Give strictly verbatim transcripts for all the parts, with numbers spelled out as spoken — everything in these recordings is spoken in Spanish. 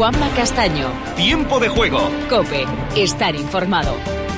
Juanma Castaño. Tiempo de juego. COPE. Estar informado.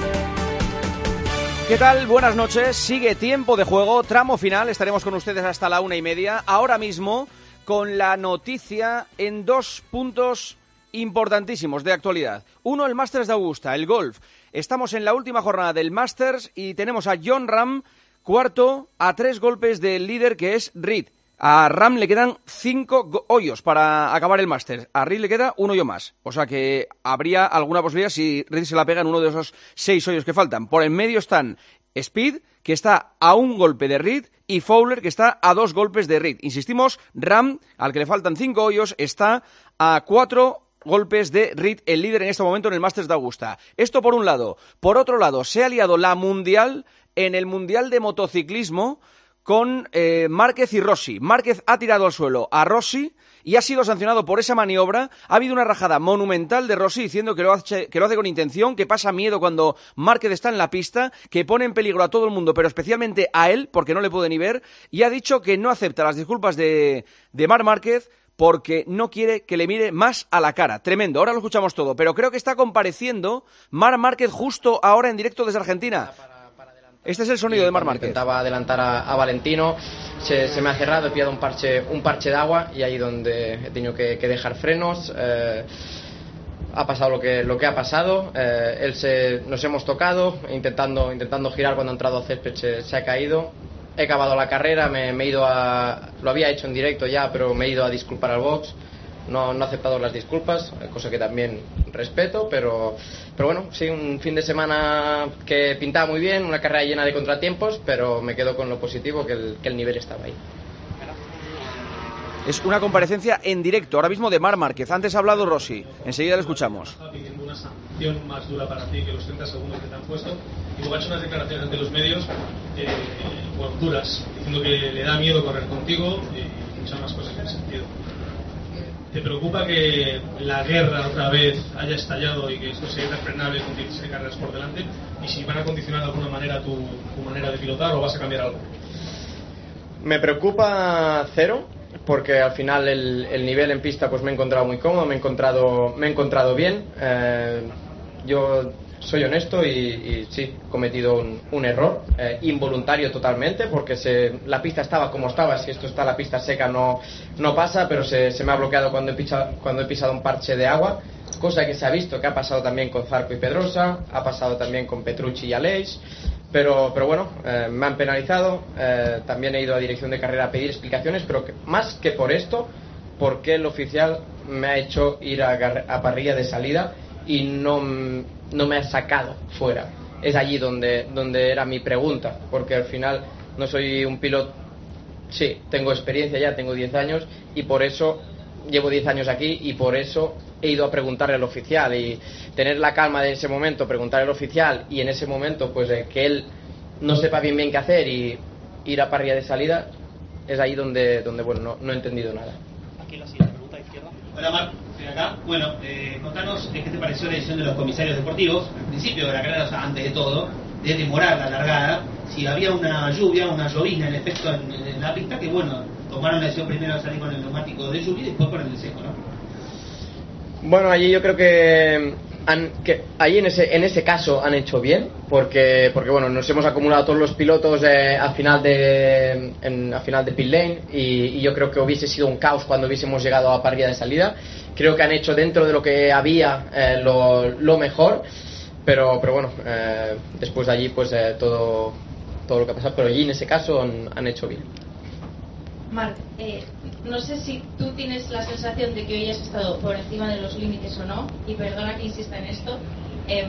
¿Qué tal? Buenas noches. Sigue Tiempo de Juego, tramo final. Estaremos con ustedes hasta la una y media. Ahora mismo con la noticia en dos puntos importantísimos de actualidad. Uno, el Masters de Augusta, el golf. Estamos en la última jornada del Masters y tenemos a Jon Rahm, cuarto, a tres golpes del líder que es Reed. A Rahm le quedan cinco hoyos para acabar el Masters. A Reed le queda un hoyo más. O sea que habría alguna posibilidad si Reed se la pega en uno de esos seis hoyos que faltan. Por en medio están Speed, que está a un golpe de Reed, y Fowler, que está a dos golpes de Reed. Insistimos, Rahm, al que le faltan cinco hoyos, está a cuatro golpes de Reed, el líder en este momento en el Masters de Augusta. Esto por un lado. Por otro lado, se ha liado la Mundial en el Mundial de Motociclismo con eh, Márquez y Rossi. Márquez ha tirado al suelo a Rossi y ha sido sancionado por esa maniobra. Ha habido una rajada monumental de Rossi diciendo que lo hace, que lo hace con intención, que pasa miedo cuando Márquez está en la pista, que pone en peligro a todo el mundo, pero especialmente a él, porque no le puede ni ver, y ha dicho que no acepta las disculpas de, de Marc Márquez porque no quiere que le mire más a la cara. Tremendo, ahora lo escuchamos todo, pero creo que está compareciendo Marc Márquez justo ahora en directo desde Argentina. Este es el sonido de Marc Márquez. Intentaba adelantar a, a Valentino, se, se me ha cerrado, he pillado un parche, un parche de agua y ahí donde he tenido que, que dejar frenos. Eh, ha pasado lo que, lo que ha pasado, eh, él se, nos hemos tocado, intentando, intentando girar cuando ha entrado a césped se, se ha caído. He acabado la carrera, me, me he ido a... Lo había hecho en directo ya, pero me he ido a disculpar al box. No, no he aceptado las disculpas, cosa que también respeto, pero, pero bueno, sí, un fin de semana que pintaba muy bien, una carrera llena de contratiempos, pero me quedo con lo positivo, que el, que el nivel estaba ahí. Es una comparecencia en directo, ahora mismo de Marc Márquez. Antes ha hablado Rossi, enseguida le escuchamos. Está pidiendo una sanción más dura para ti que los treinta segundos que te han puesto, y luego ha hecho unas declaraciones ante los medios eh, bueno, duras, diciendo que le da miedo correr contigo y muchas más cosas en ese sentido. ¿Te preocupa que la guerra otra vez haya estallado y que esto sea irrefrenable con diecisiete carreras por delante? ¿Y si van a condicionar de alguna manera tu, tu manera de pilotar o vas a cambiar algo? Me preocupa cero, porque al final el, el nivel en pista pues me he encontrado muy cómodo, me he encontrado, me he encontrado bien. Eh, yo soy honesto y, y sí, he cometido un, un error eh, involuntario totalmente, porque se, la pista estaba como estaba. Si esto está la pista seca no, no pasa, pero se, se me ha bloqueado cuando he, pisado, cuando he pisado un parche de agua, cosa que se ha visto que ha pasado también con Zarco y Pedrosa, ha pasado también con Petrucci y Aleix, pero, pero bueno, eh, me han penalizado. Eh, también he ido a dirección de carrera a pedir explicaciones, pero que, más que por esto, porque el oficial me ha hecho ir a, a parrilla de salida y no, no me ha sacado fuera. Es allí donde, donde era mi pregunta, porque al final no soy un piloto. Sí, tengo experiencia ya, tengo diez años y por eso llevo diez años aquí y por eso he ido a preguntarle al oficial, y tener la calma de ese momento, preguntarle al oficial y en ese momento pues eh, que él no sepa bien bien qué hacer y ir a parrilla de salida, es ahí donde, donde bueno, no, no he entendido nada. Aquí la siguiente pregunta, izquierda. Hola Marc, estoy acá. Bueno, eh, contanos qué te pareció la decisión de los comisarios deportivos al principio de la carrera, o sea, antes de todo, de demorar la largada. Si había una lluvia, una llovizna en efecto en, en la pista, que bueno, tomaron la decisión primero de salir con el neumático de lluvia y después con el de seco, ¿no? Bueno, allí yo creo que, han, que allí en ese en ese caso han hecho bien, porque porque bueno, nos hemos acumulado todos los pilotos eh, al final de en, al final de pit lane y, y yo creo que hubiese sido un caos cuando hubiésemos llegado a parrilla de salida. Creo que han hecho dentro de lo que había eh, lo, lo mejor, pero pero bueno, eh, después de allí pues eh, todo todo lo que ha pasado, pero allí en ese caso han, han hecho bien. Marc, eh, no sé si tú tienes la sensación de que hoy has estado por encima de los límites o no, y perdona que insista en esto, eh,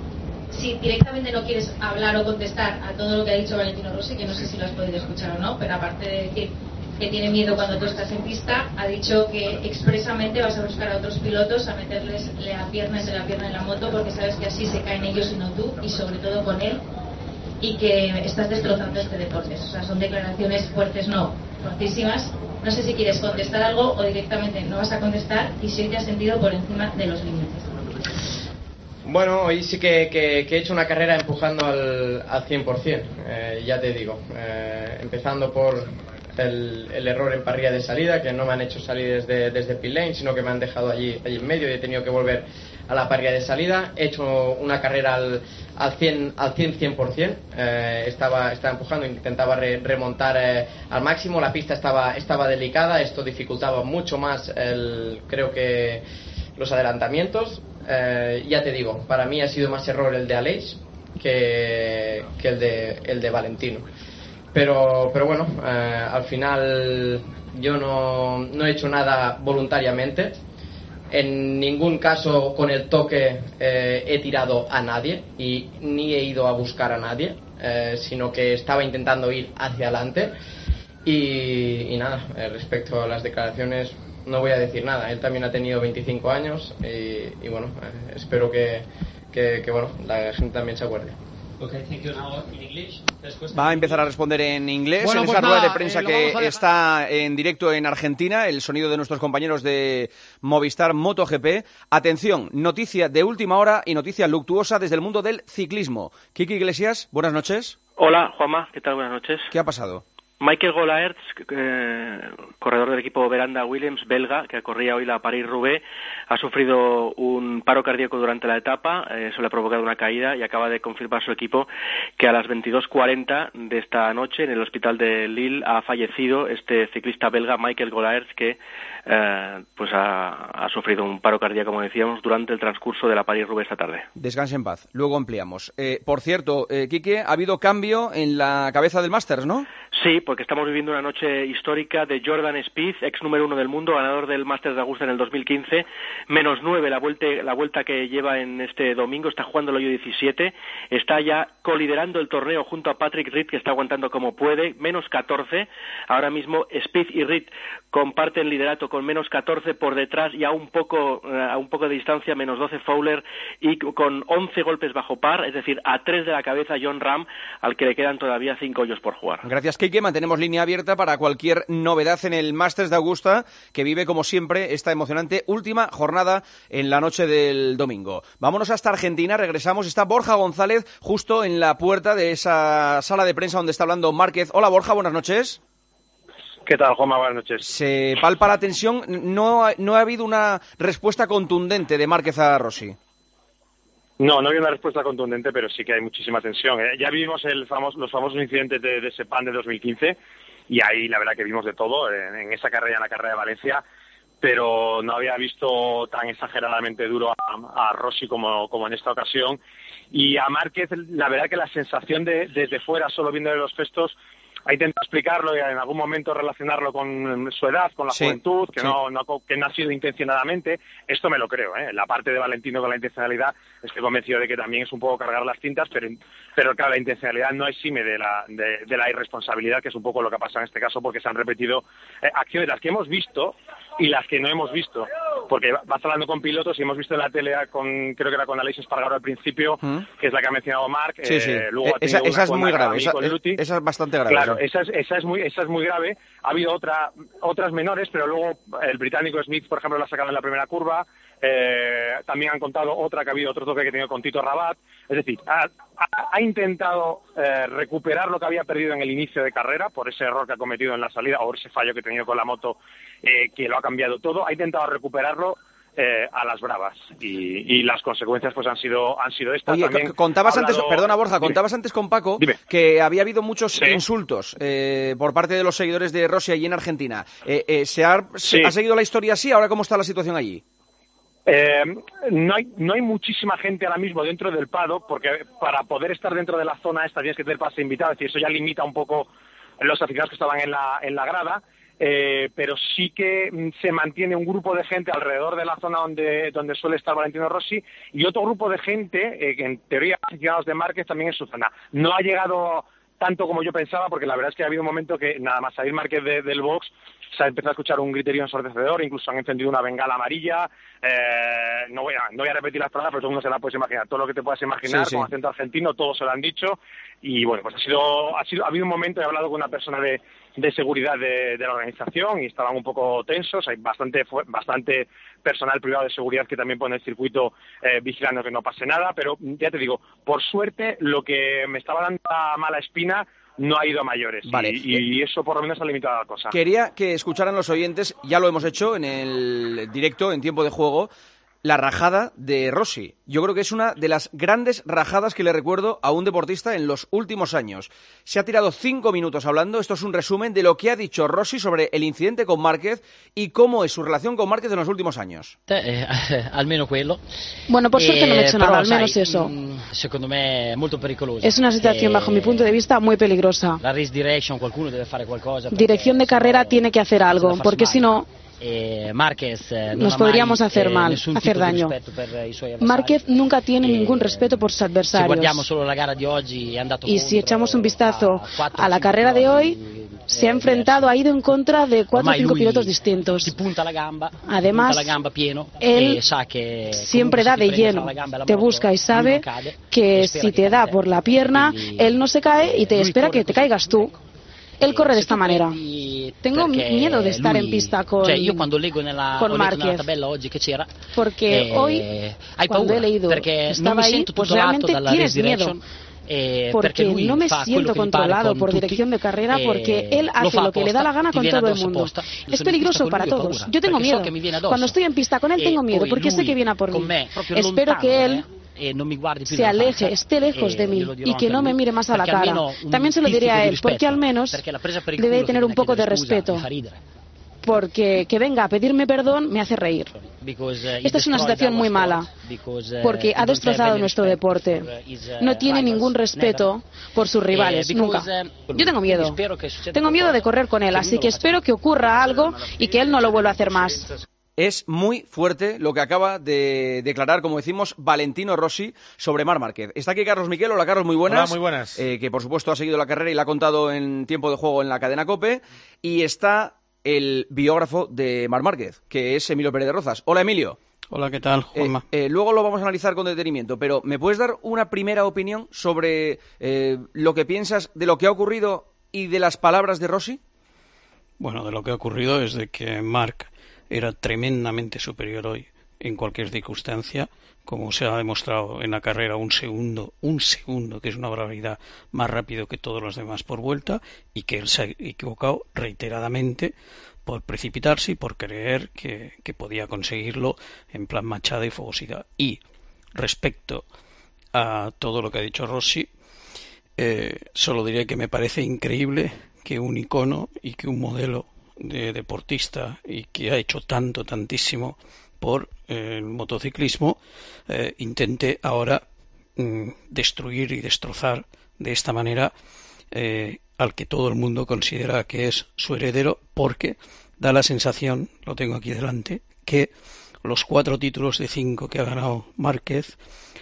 si directamente no quieres hablar o contestar a todo lo que ha dicho Valentino Rossi, que no sé si lo has podido escuchar o no, pero aparte de decir que tiene miedo cuando tú estás en pista, ha dicho que expresamente vas a buscar a otros pilotos a meterles la pierna entre la pierna de la moto, porque sabes que así se caen ellos y no tú, y sobre todo con él, y que estás destrozando este deporte. O sea, son declaraciones fuertes, no, fortísimas. No sé si quieres contestar algo o directamente no vas a contestar, y si hoy te has sentido por encima de los límites. Bueno, hoy sí que, que, que he hecho una carrera empujando al, al cien por ciento, eh, ya te digo, eh, empezando por el, el error en parrilla de salida, que no me han hecho salir desde, desde pit lane, sino que me han dejado allí, allí en medio y he tenido que volver a la parrilla de salida. He hecho una carrera al, al cien, al cien, cien por ciento. Eh, estaba, estaba empujando, intentaba re, remontar eh, al máximo. La pista estaba, estaba delicada, esto dificultaba mucho más el, creo que los adelantamientos. Eh, ya te digo, para mí ha sido más error el de Aleix que, que el de, el de Valentino. Pero, pero bueno, eh, al final yo no, no he hecho nada voluntariamente. En ningún caso con el toque eh, he tirado a nadie y ni he ido a buscar a nadie, eh, sino que estaba intentando ir hacia adelante. Y, y nada, eh, respecto a las declaraciones no voy a decir nada. Él también ha tenido veinticinco años y, y bueno, eh, espero que, que, que bueno, la gente también se acuerde. Okay, thank you. Now in English. Va a empezar a responder en inglés bueno, en pues esa nada, rueda de prensa eh, que dejar... está en directo en Argentina, el sonido de nuestros compañeros de Movistar MotoGP. Atención, noticia de última hora y noticia luctuosa desde el mundo del ciclismo. Kiki Iglesias, buenas noches. Hola, Juanma, ¿qué tal? Buenas noches. ¿Qué ha pasado? Michael Golaerts, eh, corredor del equipo Veranda Williams, belga, que corría hoy la París-Roubaix, ha sufrido un paro cardíaco durante la etapa, eh, eso le ha provocado una caída y acaba de confirmar su equipo que a las veintidós cuarenta de esta noche en el hospital de Lille ha fallecido este ciclista belga Michael Golaerts, que eh, pues ha, ha sufrido un paro cardíaco, como decíamos, durante el transcurso de la París-Roubaix esta tarde. Descanse en paz, luego ampliamos. Eh, por cierto, eh, Quique, ha habido cambio en la cabeza del Masters, ¿no? Sí, porque estamos viviendo una noche histórica de Jordan Spieth, ex número uno del mundo, ganador del Masters de Augusta en el dos mil quince, menos nueve la vuelta, la vuelta que lleva en este domingo, está jugando el hoyo diecisiete, está ya coliderando el torneo junto a Patrick Reed, que está aguantando como puede, menos catorce, ahora mismo Spieth y Reed comparten liderato con menos catorce, por detrás y a un poco, a un poco de distancia, menos doce Fowler, y con once golpes bajo par, es decir, a tres de la cabeza Jon Rahm, al que le quedan todavía cinco hoyos por jugar. Gracias, Kike. Mantenemos línea abierta para cualquier novedad en el Masters de Augusta, que vive, como siempre, esta emocionante última jornada en la noche del domingo. Vámonos hasta Argentina, regresamos. Está Borja González justo en la puerta de esa sala de prensa donde está hablando Márquez. Hola, Borja, buenas noches. ¿Qué tal, Juanma? Buenas noches. Se palpa la tensión. No, no ha habido una respuesta contundente de Márquez a Rossi. No, no hay una respuesta contundente, pero sí que hay muchísima tensión. ¿eh? Ya vimos el famoso, los famosos incidentes de, de Sepang de dos mil quince y ahí la verdad que vimos de todo en, en esa carrera, en la carrera de Valencia, pero no había visto tan exageradamente duro a, a Rossi como, como en esta ocasión. Y a Márquez, la verdad que la sensación de desde fuera, solo viéndole los gestos, ha intentado explicarlo y en algún momento relacionarlo con su edad, con la sí, juventud, que, sí. no, no, que no ha sido intencionadamente. Esto me lo creo, ¿eh? La parte de Valentino con la intencionalidad, estoy convencido de que también es un poco cargar las tintas, pero, pero claro, la intencionalidad no exime de la, de, de la irresponsabilidad, que es un poco lo que ha pasado en este caso, porque se han repetido eh, acciones, las que hemos visto y las que no hemos visto, porque vas hablando con pilotos y hemos visto en la tele con, creo que era con Aleix Espargaró al principio, ¿Mm? que es la que ha mencionado Marc, sí, eh, sí. luego esa, esa es muy grave, esa, Luti. esa es bastante grave. Claro, esa es, esa es muy esa es muy grave. Ha habido otra otras menores, pero luego el británico Smith, por ejemplo, la ha sacado en la primera curva. Eh, también han contado otra que ha habido otro toque que ha tenido con Tito Rabat. Es decir, ha, ha, ha intentado eh, recuperar lo que había perdido en el inicio de carrera por ese error que ha cometido en la salida o ese fallo que ha tenido con la moto, eh, que lo ha cambiado todo. Ha intentado recuperarlo Eh, a las bravas y, y las consecuencias pues han sido han sido estas. Oye, También contabas hablado... antes, perdona Borja, Dime. contabas antes con Paco Dime. que había habido muchos sí. insultos eh, por parte de los seguidores de Rossi allí en Argentina. Eh, eh, ¿se, ha, sí. ¿Se ha seguido la historia así? ¿Ahora cómo está la situación allí? Eh, no hay no hay muchísima gente ahora mismo dentro del paddock, porque para poder estar dentro de la zona esta tienes que tener pase invitado, es decir, eso ya limita un poco los aficionados que estaban en la en la grada. Eh, pero sí que se mantiene un grupo de gente alrededor de la zona donde donde suele estar Valentino Rossi y otro grupo de gente eh, que en teoría aficionados de Márquez también en su zona. No ha llegado tanto como yo pensaba, porque la verdad es que ha habido un momento que nada más salir Márquez de, del box se ha empezado a escuchar un griterío ensordecedor, incluso han encendido una bengala amarilla. Eh, no voy a no voy a repetir las palabras, pero todo el mundo se la puedes imaginar, todo lo que te puedas imaginar, sí, sí. Con acento argentino, todos se lo han dicho. Y bueno, pues ha sido ha sido ha habido un momento, he hablado con una persona de de seguridad de, de la organización y estaban un poco tensos. Hay bastante bastante personal privado de seguridad que también pone el circuito eh, vigilando que no pase nada, pero ya te digo, por suerte lo que me estaba dando la mala espina no ha ido a mayores. Vale. Y, y eso por lo menos ha limitado la cosa. Quería que escucharan los oyentes, ya lo hemos hecho en el directo, en tiempo de juego, la rajada de Rossi. Yo creo que es una de las grandes rajadas que le recuerdo a un deportista en los últimos años. Se ha tirado cinco minutos hablando. Esto es un resumen de lo que ha dicho Rossi sobre el incidente con Márquez y cómo es su relación con Márquez en los últimos años. Eh, almeno quello. Bueno, por suerte no me he hecho Eh, nada, però, al menos sai, eso. mh, secondo me è molto pericoloso. Es una situación, bajo mi punto de vista, muy peligrosa. La race direction, qualcuno deve fare qualcosa. Dirección de carrera tiene que hacer algo, porque si no, Eh, Márquez, eh, nos podríamos hacer mal, hacer daño. Márquez nunca tiene ningún respeto por sus Se adversarios. guardiamo solo la gara di oggi, è andato Y si contro echamos un vistazo quattro, a la cinque carrera de piloti, hoy, se ha enfrentado, ha ido en contra de cuatro o Ormai cinco lui pilotos distintos. ti punta la gamba, Además, punta la gamba pieno, él e sa che siempre comunque da se ti de prende lleno, fra la gamba e la te moto, busca y lui sabe non cade, que e spera si che te da cade. por la pierna, Quindi él no se cae y te lui espera corre que te così. caigas tú. Él corre de esta manera. Tengo Perché miedo de estar lui- en pista con, cioè io quando leggo nella, con ho letto nella Márquez. tabella oggi che c'era, Porque eh, hoy, hai cuando paura, he leído perché non estaba mi ahí, sento pues tutelato realmente dalla tienes race direction, miedo. eh, Porque perché lui no me fa quello siento che gli pare controlado con por tutti, dirección de carrera, eh, porque él lo hace fa lo que le da la apposta, gana ti con viene todo el addosso mundo. apposta. Io Es sono in peligroso pista con para lui, ho todos. paura, Yo tengo perché so miedo. che mi viene addosso. Cuando estoy en pista con él E tengo miedo, poi porque sé lui que viene a por con mí. me, proprio Espero lontano, que él eh, e non mi guardi più se nella aleje, faccia, esté lejos e de mí glielo dirò y que anche a no me lui, mire más a la perché cara. almeno un También se lo diré pizzico a di él, porque rispetto, al menos perché la presa per il debe culo tener che un viene a poco de chiedere scusa respeto. mi fa ridere. Porque que venga a pedirme perdón me hace reír. Because, uh, Esta es una situación muy mala, because, uh, porque ha destrozado nuestro deporte. No tiene ningún respeto por sus rivales, Eh, nunca. because, uh, Yo tengo miedo. spero che succeda Tengo miedo de correr con él, che así lui que lo faccia. espero que ocurra algo y que él no lo vuelva a hacer más. Es muy fuerte lo que acaba de declarar, como decimos, Valentino Rossi sobre Marc Márquez. Está aquí Carlos Miquel. Hola, Carlos, muy buenas. Hola, muy buenas. Eh, que, por supuesto, ha seguido la carrera y la ha contado en tiempo de juego en la cadena COPE. Y está el biógrafo de Marc Márquez, que es Emilio Pérez de Rozas. Hola, Emilio. Hola, ¿qué tal, Juanma? Eh, eh, luego lo vamos a analizar con detenimiento, pero ¿me puedes dar una primera opinión sobre eh, lo que piensas de lo que ha ocurrido y de las palabras de Rossi? Bueno, de lo que ha ocurrido es de que Marc era tremendamente superior hoy en cualquier circunstancia, como se ha demostrado en la carrera, un segundo, un segundo, que es una barbaridad, más rápido que todos los demás por vuelta, y que él se ha equivocado reiteradamente por precipitarse y por creer que, que podía conseguirlo en plan machada y fogosidad. Y respecto a todo lo que ha dicho Rossi, eh, solo diré que me parece increíble que un icono y que un modelo de deportista y que ha hecho tanto, tantísimo por eh, el motociclismo, eh, intente ahora mm, destruir y destrozar de esta manera eh, al que todo el mundo considera que es su heredero, porque da la sensación, lo tengo aquí delante, que los cuatro títulos de cinco que ha ganado Márquez,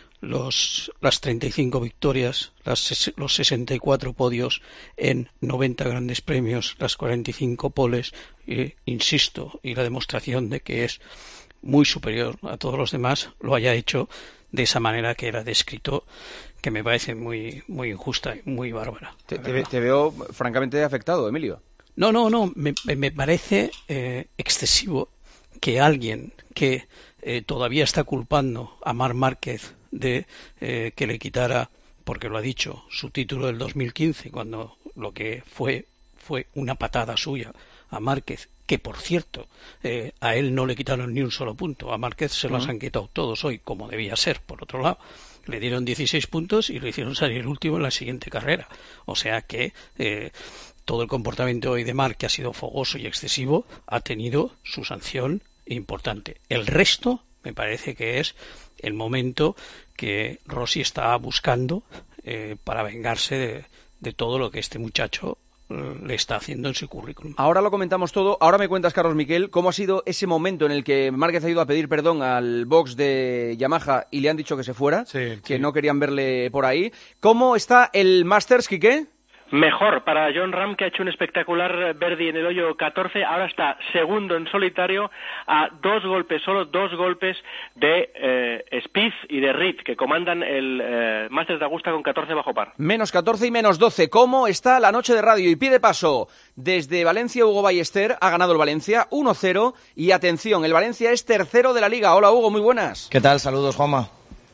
los, las treinta y cinco victorias, las, los sesenta y cuatro podios en noventa grandes premios, las cuarenta y cinco poles, eh, insisto, y la demostración de que es muy superior a todos los demás, lo haya hecho de esa manera que era descrito, que me parece muy, muy injusta y muy bárbara. Te, te, te veo francamente afectado, Emilio. No, no, no, me, me parece eh, excesivo que alguien que eh, todavía está culpando a Marc Márquez de eh, que le quitara, porque lo ha dicho, su título del dos mil quince, cuando lo que fue fue una patada suya a Márquez, que por cierto, eh, a él no le quitaron ni un solo punto, a Márquez se los uh-huh. han quitado todos hoy, como debía ser, por otro lado. Le dieron dieciséis puntos y le hicieron salir último en la siguiente carrera. O sea que eh, todo el comportamiento hoy de Marc, que ha sido fogoso y excesivo, ha tenido su sanción importante. El resto me parece que es el momento que Rossi está buscando eh, para vengarse de, de todo lo que este muchacho eh, le está haciendo en su currículum. Ahora lo comentamos todo. Ahora me cuentas, Carlos Miquel, cómo ha sido ese momento en el que Márquez ha ido a pedir perdón al box de Yamaha y le han dicho que se fuera, sí, que sí. no querían verle por ahí. ¿Cómo está el Masters, Quique? Mejor para Jon Rahm, que ha hecho un espectacular birdie en el hoyo catorce, ahora está segundo en solitario a dos golpes, solo dos golpes de eh, Spieth y de Reed, que comandan el eh, Masters de Augusta con catorce bajo par. Menos catorce y menos doce. ¿Cómo está la noche de radio? Y pide paso desde Valencia. Hugo Ballester ha ganado el Valencia uno cero y atención, el Valencia es tercero de la Liga. Hola Hugo, muy buenas. ¿Qué tal? Saludos, Juanma.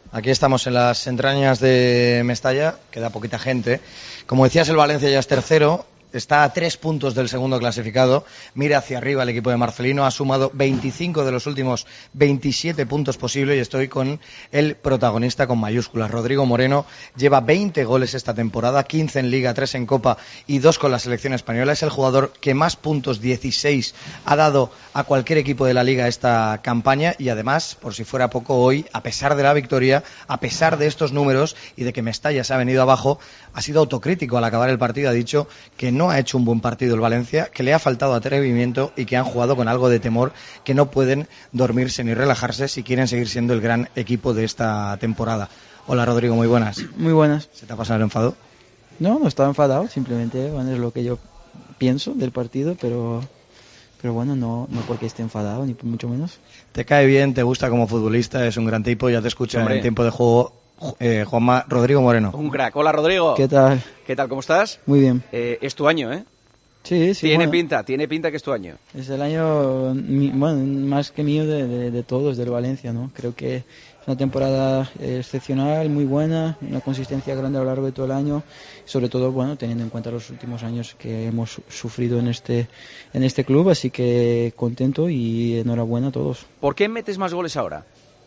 Aquí estamos en las entrañas de Mestalla, queda poquita gente. Como decías, el Valencia ya es tercero, está a tres puntos del segundo clasificado. Mira hacia arriba el equipo de Marcelino, ha sumado veinticinco de los últimos veintisiete puntos posibles y estoy con el protagonista con mayúsculas. Rodrigo Moreno lleva veinte goles esta temporada, quince en Liga, tres en Copa y dos con la selección española. Es el jugador que más puntos, dieciséis, ha dado a cualquier equipo de la Liga esta campaña y además, por si fuera poco hoy, a pesar de la victoria, a pesar de estos números y de que Mestalla se ha venido abajo, ha sido autocrítico al acabar el partido, ha dicho que no ha hecho un buen partido el Valencia, que le ha faltado atrevimiento y que han jugado con algo de temor, que no pueden dormirse ni relajarse si quieren seguir siendo el gran equipo de esta temporada. Hola Rodrigo, muy buenas. Muy buenas. ¿Se te ha pasado el enfado? No, no estaba enfadado, simplemente bueno, es lo que yo pienso del partido, pero pero bueno, no, no porque esté enfadado, ni mucho menos. ¿Te cae bien, te gusta como futbolista, es un gran tipo, ya te escucho en tiempo de juego? Eh, Juanma, Rodrigo Moreno. Un crack. Hola, Rodrigo. ¿Qué tal? ¿Qué tal? ¿Cómo estás? Muy bien. Eh, es tu año, ¿eh? Sí, sí. Tiene bueno, pinta, tiene pinta que es tu año. Es el año, bueno, más que mío de, de, de todos, del Valencia, ¿no? Creo que es una temporada excepcional, muy buena, una consistencia grande a lo largo de todo el año, sobre todo, bueno, teniendo en cuenta los últimos años que hemos sufrido en este, en este club, así que contento y enhorabuena a todos. ¿Por qué metes más goles ahora?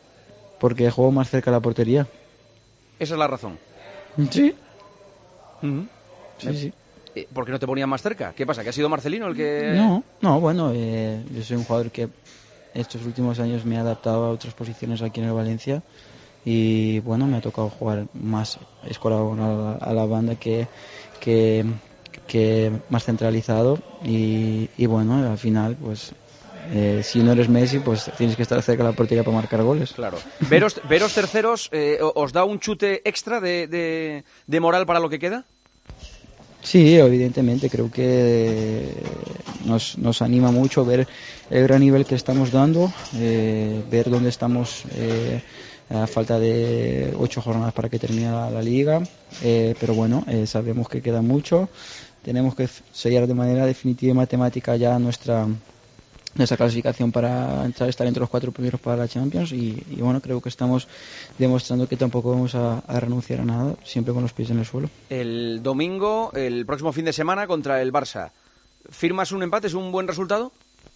Porque juego más cerca de la portería. Esa es la razón. Sí. Uh-huh. Sí, sí. ¿Por qué no te ponían más cerca? ¿Qué pasa? ¿Que ha sido Marcelino el que...? No, no, bueno, eh, yo soy un jugador que estos últimos años me ha adaptado a otras posiciones aquí en el Valencia y, bueno, me ha tocado jugar más escorado a la, a la banda que, que, que más centralizado y, y, bueno, al final, pues... Eh, si no eres Messi, pues tienes que estar cerca de la portería para marcar goles. Claro. Veros, veros terceros, eh, ¿os da un chute extra de, de, de moral para lo que queda? Sí, evidentemente. Creo que nos, nos anima mucho ver el gran nivel que estamos dando, eh, ver dónde estamos eh, a falta de ocho jornadas para que termine la, la liga. Eh, pero bueno, eh, sabemos que queda mucho. Tenemos que sellar de manera definitiva y matemática ya nuestra... nuestra clasificación para entrar, estar entre los cuatro primeros para la Champions y, y bueno, creo que estamos demostrando que tampoco vamos a, a renunciar a nada, siempre con los pies en el suelo. El domingo, el próximo fin de semana contra el Barça, ¿firmas un empate? ¿Es un buen resultado?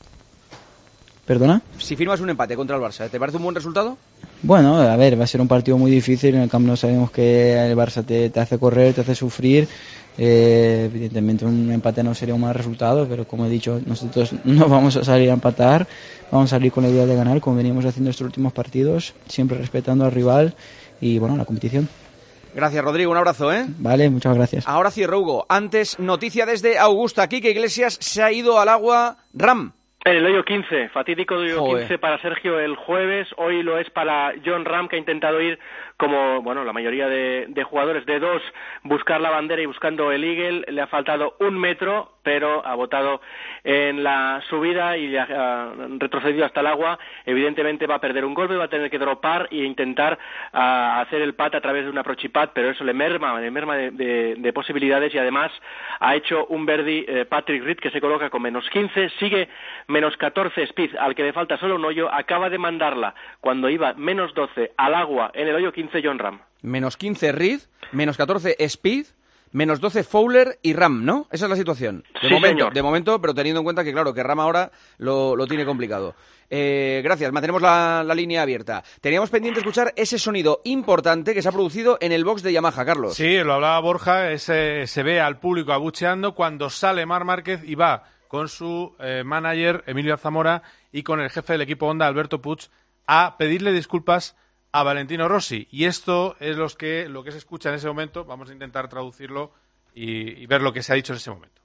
¿Perdona? Si firmas un empate contra el Barça, ¿te parece un buen resultado? Bueno, a ver, va a ser un partido muy difícil, en el Camp Nou sabemos que el Barça te, te hace correr, te hace sufrir. Eh, evidentemente un empate no sería un mal resultado, pero como he dicho, nosotros no vamos a salir a empatar, vamos a salir con la idea de ganar como veníamos haciendo estos últimos partidos, siempre respetando al rival y bueno, la competición. Gracias, Rodrigo, un abrazo, ¿eh? Vale, muchas gracias. Ahora cierro, Hugo. Antes, noticia desde Augusta, Quique Iglesias se ha ido al agua. Ram. El hoyo quince, fatídico hoyo Joder. quince para Sergio el jueves, hoy lo es para Jon Rahm, que ha intentado ir como, bueno, la mayoría de, de jugadores de dos, buscar la bandera y buscando el eagle, le ha faltado un metro, pero ha botado en la subida y ha, ha retrocedido hasta el agua, evidentemente va a perder un golpe, va a tener que dropar e intentar uh, hacer el pat a través de un approach pad, pero eso le merma, le merma de, de, de posibilidades y además ha hecho un birdie eh, Patrick Reed que se coloca con menos quince, sigue menos catorce Speed, al que le falta solo un hoyo, acaba de mandarla cuando iba menos doce al agua en el hoyo quince Jon Rahm. Menos quince Reed, menos catorce Speed, menos doce Fowler y Rahm, ¿no? Esa es la situación. De sí, momento, señor. de momento, pero teniendo en cuenta que, claro, que Rahm ahora lo, lo tiene complicado. Eh, gracias, mantenemos la, la línea abierta. Teníamos pendiente escuchar ese sonido importante que se ha producido en el box de Yamaha, Carlos. Sí, lo hablaba Borja, ese, se ve al público abucheando cuando sale Marc Márquez y va con su eh, manager Emilio Zamora y con el jefe del equipo Honda, Alberto Puig, a pedirle disculpas a Valentino Rossi. Y esto es los que, lo que se escucha en ese momento. Vamos a intentar traducirlo y, y ver lo que se ha dicho en ese momento.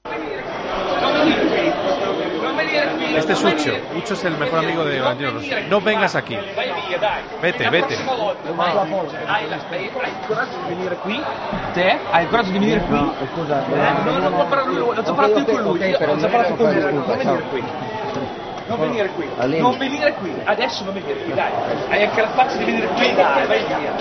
Este es Ucho. Ucho es el mejor amigo de Valentino Rossi. No vengas aquí. Vete, vete. Te hai il coraggio di venire qui? No, scusa. No, non può parlare lui, non so parlare con lui. Non so parlare con lui. Non venire qui. Non venire qui. Non venire qui. Adesso non venire qui, dai. Hai anche la faccia di venire qui, dai, vai via.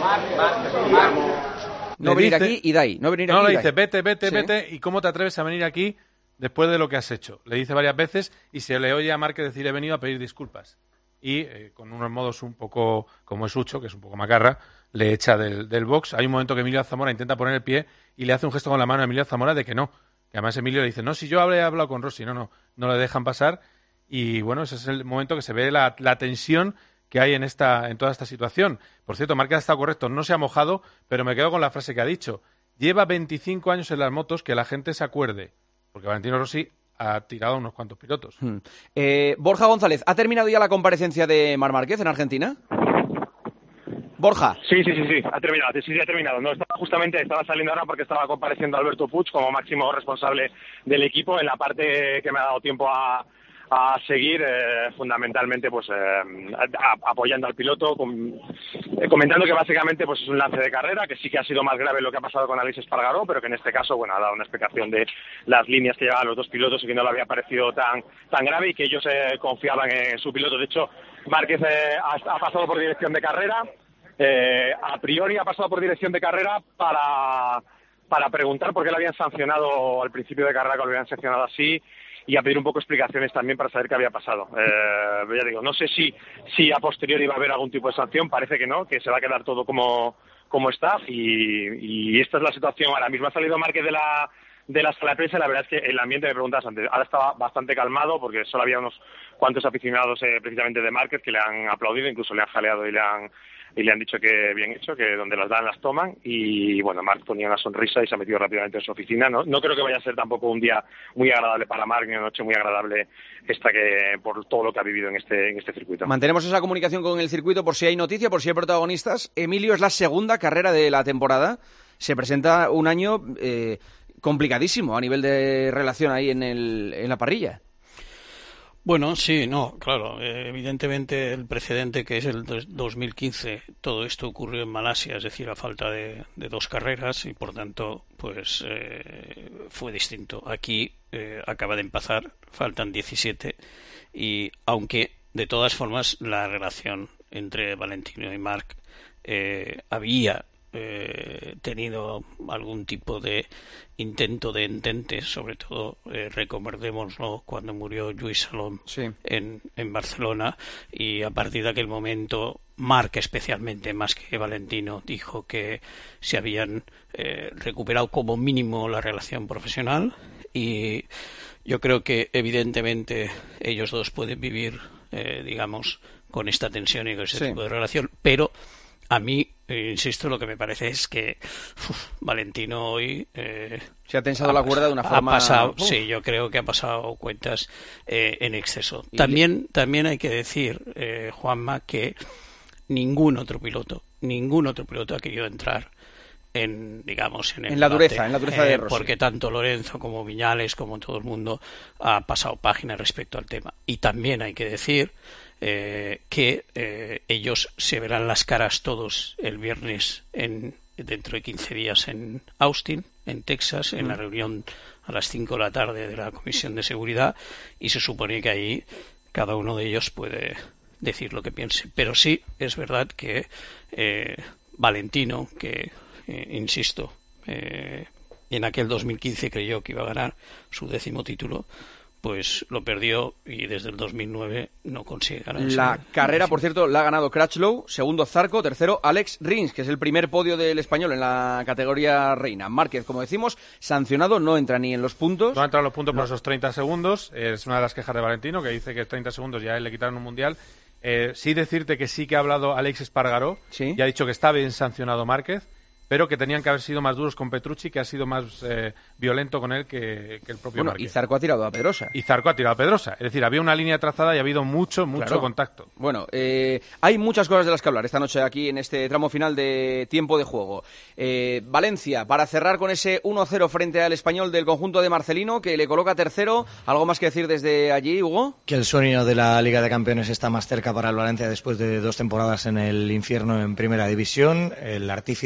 No venir aquí y dai. No venir aquí. No, le y dice, dai. vete, vete, ¿Sí? vete. ¿Y cómo te atreves a venir aquí después de lo que has hecho? Le dice varias veces y se le oye a Márquez decir, he venido a pedir disculpas. y eh, con unos modos un poco como es Ucho, que es un poco macarra, le echa del, del box. Hay un momento que Emilio Zamora intenta poner el pie y le hace un gesto con la mano a Emilio Zamora de que no. Que además Emilio le dice, no, si yo hablé hablado con Rossi, no, no, no le dejan pasar. Y bueno, ese es el momento que se ve la, la tensión que hay en esta en toda esta situación. Por cierto, Márquez ha estado correcto, no se ha mojado, pero me quedo con la frase que ha dicho. Lleva veinticinco años en las motos, que la gente se acuerde, porque Valentino Rossi ha tirado unos cuantos pilotos. Hmm. Eh, Borja González, ¿ha terminado ya la comparecencia de Marc Márquez en Argentina? Borja. Sí, sí, sí, sí, ha terminado, sí, sí, ha terminado. No, estaba, justamente estaba saliendo ahora porque estaba compareciendo Alberto Puig como máximo responsable del equipo en la parte que me ha dado tiempo a, a seguir, eh, fundamentalmente pues eh, a, apoyando al piloto, com, eh, comentando que básicamente pues es un lance de carrera, que sí que ha sido más grave lo que ha pasado con Aleix Espargaró, pero que en este caso, bueno, ha dado una explicación de las líneas que llevaban los dos pilotos y que no le había parecido tan tan grave y que ellos eh, confiaban en su piloto. De hecho, Márquez eh, ha, ha pasado por dirección de carrera. Eh, a priori ha pasado por dirección de carrera para, para preguntar por qué le habían sancionado al principio de carrera, que lo habían sancionado así, y a pedir un poco explicaciones también para saber qué había pasado. Eh, ya digo, no sé si, si a posteriori va a haber algún tipo de sanción, parece que no, que se va a quedar todo como, como está, y, y esta es la situación. Ahora mismo ha salido Márquez de la, de la sala de prensa, y la verdad es que el ambiente, me preguntas antes, ahora estaba bastante calmado, porque solo había unos cuantos aficionados eh, precisamente de Márquez que le han aplaudido, incluso le han jaleado y le han y le han dicho que bien hecho, que donde las dan las toman, y bueno, Marc ponía una sonrisa y se ha metido rápidamente en su oficina. No, no creo que vaya a ser tampoco un día muy agradable para Marc, ni una noche muy agradable esta que por todo lo que ha vivido en este en este circuito. Mantenemos esa comunicación con el circuito por si hay noticia, por si hay protagonistas. Emilio, es la segunda carrera de la temporada, se presenta un año eh, complicadísimo a nivel de relación ahí en, el, en la parrilla. Bueno, sí, no, claro, eh, evidentemente el precedente que es el dos mil quince, todo esto ocurrió en Malasia, es decir, a falta de, de dos carreras y por tanto, pues eh, fue distinto. Aquí eh, acaba de empezar, faltan diecisiete y aunque de todas formas la relación entre Valentino y Marc eh, había Eh, tenido algún tipo de intento de entente, sobre todo eh, recordémoslo cuando murió Lluís Salom sí. en, en Barcelona, y a partir de aquel momento Marc, especialmente más que Valentino, dijo que se habían eh, recuperado como mínimo la relación profesional, y yo creo que evidentemente ellos dos pueden vivir eh, digamos con esta tensión y con ese sí. tipo de relación, pero a mí, eh, insisto, lo que me parece es que uf, Valentino hoy eh, se ha tensado ha la cuerda de una forma. Ha pasado, uh. Sí, yo creo que ha pasado cuentas eh, en exceso. Y también, también hay que decir, eh, Juanma, que ningún otro piloto, ningún otro piloto ha querido entrar en, digamos, en, el en la dureza, debate, en la dureza de eh, Rossi. Porque tanto Lorenzo como Viñales, como todo el mundo, ha pasado página respecto al tema. Y también hay que decir Eh, que eh, ellos se verán las caras todos el viernes en, dentro de quince días en Austin, en Texas, en mm. la reunión a las cinco de la tarde de la Comisión de Seguridad, y se supone que ahí cada uno de ellos puede decir lo que piense. Pero sí es verdad que eh, Valentino, que eh, insisto, eh, en aquel dos mil quince creyó que iba a ganar su décimo título, pues lo perdió y desde el dos mil nueve no consigue ganar. La ese, carrera, por cierto, la ha ganado Crutchlow, segundo Zarco, tercero Alex Rins, que es el primer podio del español en la categoría reina. Márquez, como decimos, sancionado, no entra ni en los puntos. No entra en los puntos no. por esos treinta segundos. Es una de las quejas de Valentino, que dice que treinta segundos ya le quitaron un mundial. Eh, sí decirte que sí que ha hablado Alex Espargaró, ¿sí? Y ha dicho que está bien sancionado Márquez, pero que tenían que haber sido más duros con Petrucci, que ha sido más eh, violento con él que, que el propio bueno, Márquez. Y Zarco ha tirado a Pedrosa. Y Zarco ha tirado a Pedrosa. Es decir, había una línea trazada y ha habido mucho, mucho claro. contacto. Bueno, eh, hay muchas cosas de las que hablar esta noche aquí en este tramo final de tiempo de juego. Eh, Valencia, para cerrar con ese uno cero frente al Español del conjunto de Marcelino, que le coloca tercero. ¿Algo más que decir desde allí, Hugo? Que el sueño de la Liga de Campeones está más cerca para el Valencia después de dos temporadas en el infierno en Primera División. El artífice es Marcelino.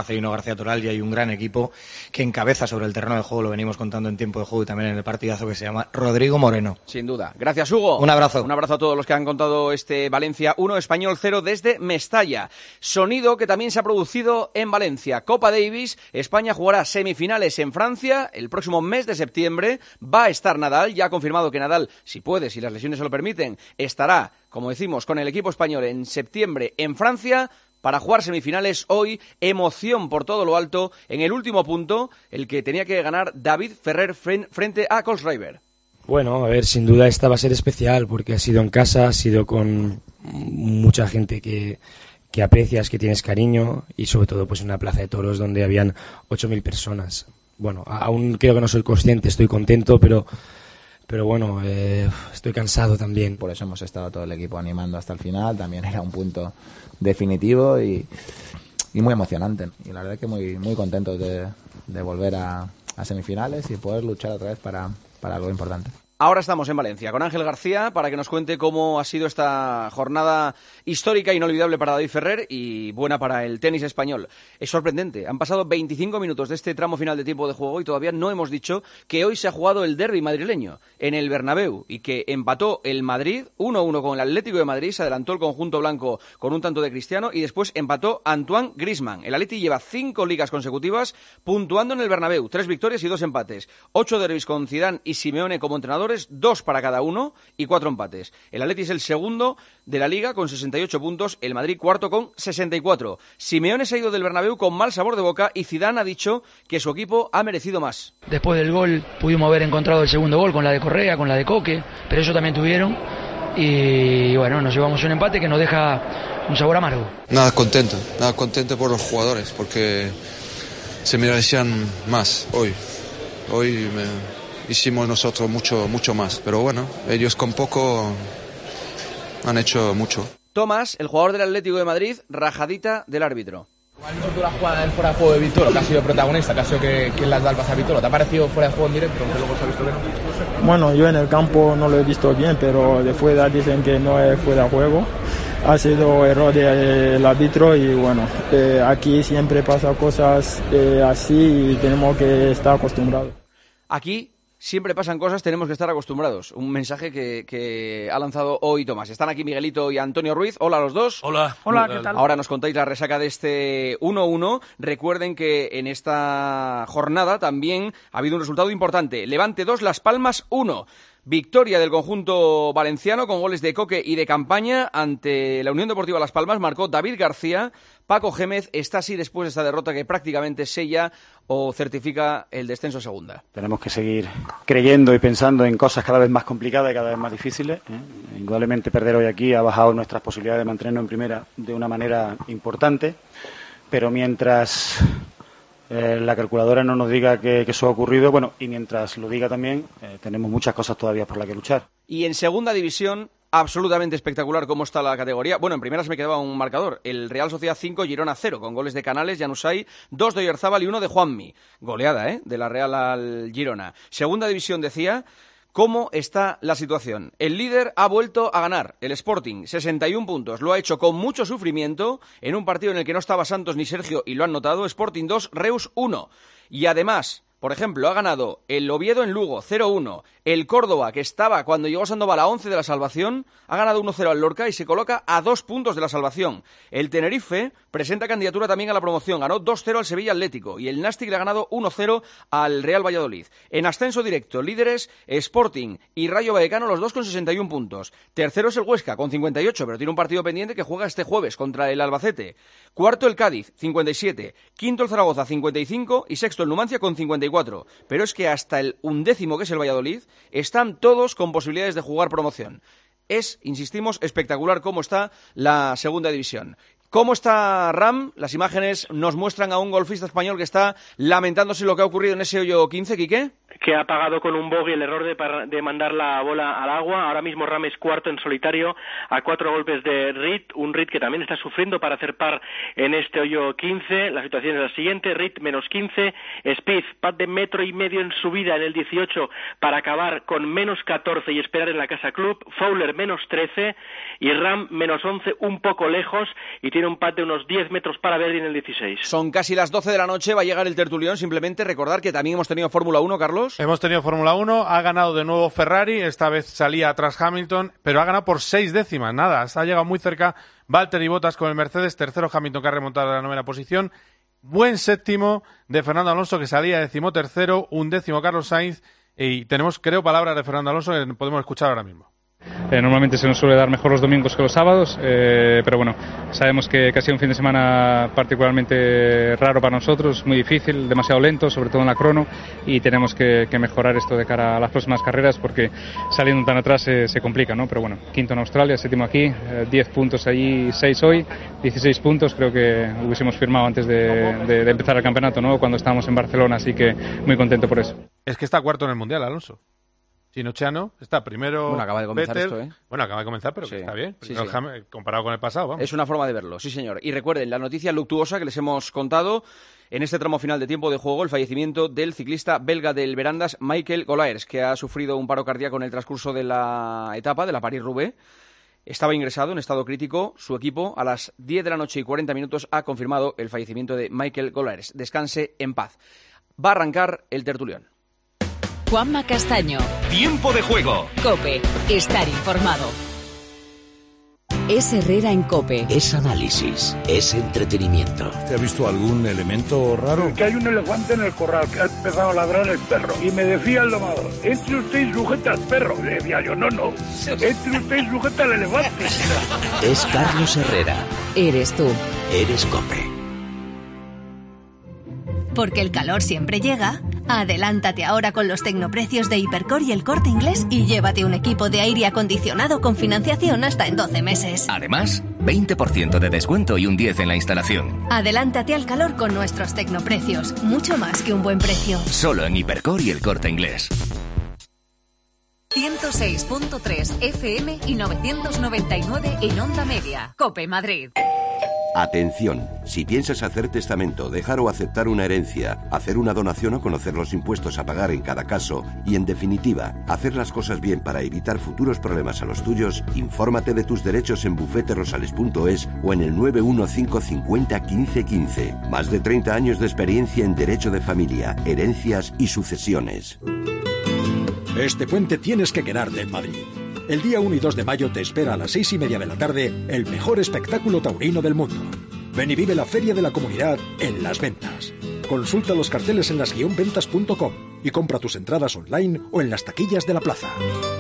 Marcelino García Toral, y hay un gran equipo que encabeza sobre el terreno de juego, lo venimos contando en tiempo de juego y también en el partidazo, que se llama Rodrigo Moreno. Sin duda. Gracias, Hugo. Un abrazo. Un abrazo a todos los que han contado este Valencia uno, Español cero desde Mestalla. Sonido que también se ha producido en Valencia. Copa Davis, España jugará semifinales en Francia el próximo mes de septiembre. Va a estar Nadal, ya ha confirmado que Nadal, si puede, si las lesiones se lo permiten, estará, como decimos, con el equipo español en septiembre en Francia para jugar semifinales hoy. Emoción por todo lo alto en el último punto, el que tenía que ganar David Ferrer frente a Kohlschreiber. Bueno, a ver, sin duda esta va a ser especial porque ha sido en casa, ha sido con mucha gente que, que aprecias, que tienes cariño, y sobre todo pues en una plaza de toros donde habían ocho mil personas. Bueno, aún creo que no soy consciente, estoy contento, pero... Pero bueno, eh, estoy cansado también. Por eso hemos estado todo el equipo animando hasta el final. También era un punto definitivo y, y muy emocionante. Y la verdad es que muy muy contentos de, de volver a, a semifinales y poder luchar otra vez para, para algo importante. Ahora estamos en Valencia con Ángel García para que nos cuente cómo ha sido esta jornada histórica, inolvidable para David Ferrer y buena para el tenis español. Es sorprendente, han pasado veinticinco minutos de este tramo final de tiempo de juego y todavía no hemos dicho que hoy se ha jugado el derbi madrileño en el Bernabéu y que empató el Madrid uno a uno con el Atlético de Madrid, se adelantó el conjunto blanco con un tanto de Cristiano y después empató Antoine Griezmann. El Atleti lleva cinco ligas consecutivas puntuando en el Bernabéu, tres victorias y dos empates, ocho derbis con Zidane y Simeone como entrenadores, dos para cada uno y cuatro empates. El Atleti es el segundo de la Liga con sesenta y ocho puntos, el Madrid cuarto con sesenta y cuatro. Simeone se ha ido del Bernabéu con mal sabor de boca y Zidane ha dicho que su equipo ha merecido más. Después del gol pudimos haber encontrado el segundo gol con la de Correa, con la de Coque, pero ellos también tuvieron y bueno, nos llevamos un empate que nos deja un sabor amargo. Nada contento, nada contento por los jugadores porque se merecían más hoy. Hoy me... hicimos nosotros mucho mucho más, pero bueno, ellos con poco han hecho mucho. Tomás, el jugador del Atlético de Madrid, rajadita del árbitro. ¿Cuál es la jugada del fuera de juego de Vitolo, que ha sido protagonista, que ha sido que, que las da el pase a Vitolo? ¿Te ha parecido fuera de juego en directo, aunque luego se ha visto que no? Bueno, yo en el campo no lo he visto bien, pero de fuera dicen que no es fuera de juego. Ha sido error del árbitro y bueno, eh, aquí siempre pasan cosas eh, así y tenemos que estar acostumbrados. Aquí siempre pasan cosas, tenemos que estar acostumbrados. Un mensaje que, que ha lanzado hoy Tomás. Están aquí Miguelito y Antonio Ruiz. Hola a los dos. Hola. Hola, ¿qué tal? Ahora nos contáis la resaca de este uno uno. Recuerden que en esta jornada también ha habido un resultado importante. Levante dos, Las Palmas uno. Victoria del conjunto valenciano con goles de Coque y de Campaña ante la Unión Deportiva Las Palmas. Marcó David García. Paco Gémez está así después de esta derrota que prácticamente sella o certifica el descenso a segunda. Tenemos que seguir creyendo y pensando en cosas cada vez más complicadas y cada vez más difíciles, ¿eh? Indudablemente perder hoy aquí ha bajado nuestras posibilidades de mantenernos en primera de una manera importante, pero mientras eh, la calculadora no nos diga que, que eso ha ocurrido, bueno, y mientras lo diga también, eh, tenemos muchas cosas todavía por las que luchar. Y en segunda división, absolutamente espectacular cómo está la categoría. Bueno, en primera se me quedaba un marcador. El Real Sociedad cinco, Girona cero, con goles de Canales, Januzaj, dos de Oyarzábal y uno de Juanmi. Goleada, ¿eh?, de la Real al Girona. Segunda división, decía, ¿cómo está la situación? El líder ha vuelto a ganar, el Sporting, sesenta y un puntos. Lo ha hecho con mucho sufrimiento, en un partido en el que no estaba Santos ni Sergio, y lo han notado. Sporting dos, Reus uno. Y además, por ejemplo, ha ganado el Oviedo en Lugo cero uno. El Córdoba, que estaba cuando llegó Sandoval a once de la salvación, ha ganado uno cero al Lorca y se coloca a dos puntos de la salvación. El Tenerife presenta candidatura también a la promoción. Ganó dos cero al Sevilla Atlético y el Nastic le ha ganado uno cero al Real Valladolid. En ascenso directo, líderes Sporting y Rayo Vallecano, los dos con sesenta y un puntos. Tercero es el Huesca con cincuenta y ocho, pero tiene un partido pendiente que juega este jueves contra el Albacete. Cuarto el Cádiz, cincuenta y siete. Quinto el Zaragoza, cincuenta y cinco. Y sexto el Numancia con cincuenta y cuatro. Pero es que hasta el undécimo, que es el Valladolid, están todos con posibilidades de jugar promoción. Es, insistimos, espectacular cómo está la segunda división. ¿Cómo está Ram? Las imágenes nos muestran a un golfista español que está lamentándose lo que ha ocurrido en ese hoyo quince, ¿Quique? Que ha pagado con un bogey el error de, de mandar la bola al agua. Ahora mismo Ram es cuarto en solitario a cuatro golpes de Reed, un Reed que también está sufriendo para hacer par en este hoyo quince. La situación es la siguiente: Reed menos quince, Spieth par de metro y medio en subida en el dieciocho para acabar con menos catorce y esperar en la casa club, Fowler menos trece y Ram menos once, un poco lejos, y tiene tiene un pad de unos diez metros para Verdi en el dieciséis. Son casi las doce de la noche, va a llegar el tertulión. Simplemente recordar que también hemos tenido Fórmula uno, Carlos. Hemos tenido Fórmula uno, ha ganado de nuevo Ferrari, esta vez salía atrás Hamilton, pero ha ganado por seis décimas, nada, ha llegado muy cerca Valtteri Bottas con el Mercedes, tercero Hamilton, que ha remontado a la novena posición. Buen séptimo de Fernando Alonso, que salía decimotercero, un décimo Carlos Sainz, y tenemos, creo, palabras de Fernando Alonso que podemos escuchar ahora mismo. Eh, normalmente se nos suele dar mejor los domingos que los sábados, eh, pero bueno, sabemos que, que ha sido un fin de semana particularmente raro para nosotros, muy difícil, demasiado lento, sobre todo en la crono, y tenemos que, que mejorar esto de cara a las próximas carreras, porque saliendo tan atrás eh, se complica, ¿no? Pero bueno, quinto en Australia, séptimo aquí, eh, diez puntos allí, seis hoy, dieciséis puntos, creo que hubiésemos firmado antes de, de, de empezar el campeonato, ¿no? Cuando estábamos en Barcelona, así que muy contento por eso. Es que está cuarto en el Mundial, Alonso. Chinocchiano está primero. Bueno, acaba de comenzar Vettel. esto, ¿eh? Bueno, acaba de comenzar, pero sí. que está bien. Sí, sí. sí. Comparado con el pasado, vamos. Es una forma de verlo, sí, señor. Y recuerden, la noticia luctuosa que les hemos contado en este tramo final de tiempo de juego, el fallecimiento del ciclista belga del Verandas, Michael Golaers, que ha sufrido un paro cardíaco en el transcurso de la etapa de la París-Roubaix. Estaba ingresado en estado crítico. Su equipo, a las diez de la noche y cuarenta minutos, ha confirmado el fallecimiento de Michael Golaers. Descanse en paz. Va a arrancar el tertulión. Juanma Castaño. Tiempo de juego. COPE. Estar informado. Es Herrera en COPE. Es análisis. Es entretenimiento. ¿Te has visto algún elemento raro? Que hay un elefante en el corral que ha empezado a ladrar el perro. Y me decía el domador, entre usted y sujeta al perro. Le decía yo, no, no. Entre usted y sujeta al elefante. Es Carlos Herrera. Eres tú. Eres COPE. Porque el calor siempre llega, adelántate ahora con los tecnoprecios de Hipercor y El Corte Inglés y llévate un equipo de aire acondicionado con financiación hasta en doce meses. Además, veinte por ciento de descuento y un diez por ciento en la instalación. Adelántate al calor con nuestros tecnoprecios, mucho más que un buen precio. Solo en Hipercor y El Corte Inglés. ciento seis punto tres F M y novecientos noventa y nueve en Onda Media. COPE Madrid. Atención, si piensas hacer testamento, dejar o aceptar una herencia, hacer una donación o conocer los impuestos a pagar en cada caso y, en definitiva, hacer las cosas bien para evitar futuros problemas a los tuyos, infórmate de tus derechos en bufete rosales punto es o en el nueve uno cinco cincuenta quince quince. Más de treinta años de experiencia en derecho de familia, herencias y sucesiones. Este puente tienes que quedarte en Madrid. El día uno y dos de mayo te espera a las seis y media de la tarde el mejor espectáculo taurino del mundo. Ven y vive la Feria de la Comunidad en Las Ventas. Consulta los carteles en las guion ventas punto com y compra tus entradas online o en las taquillas de la plaza.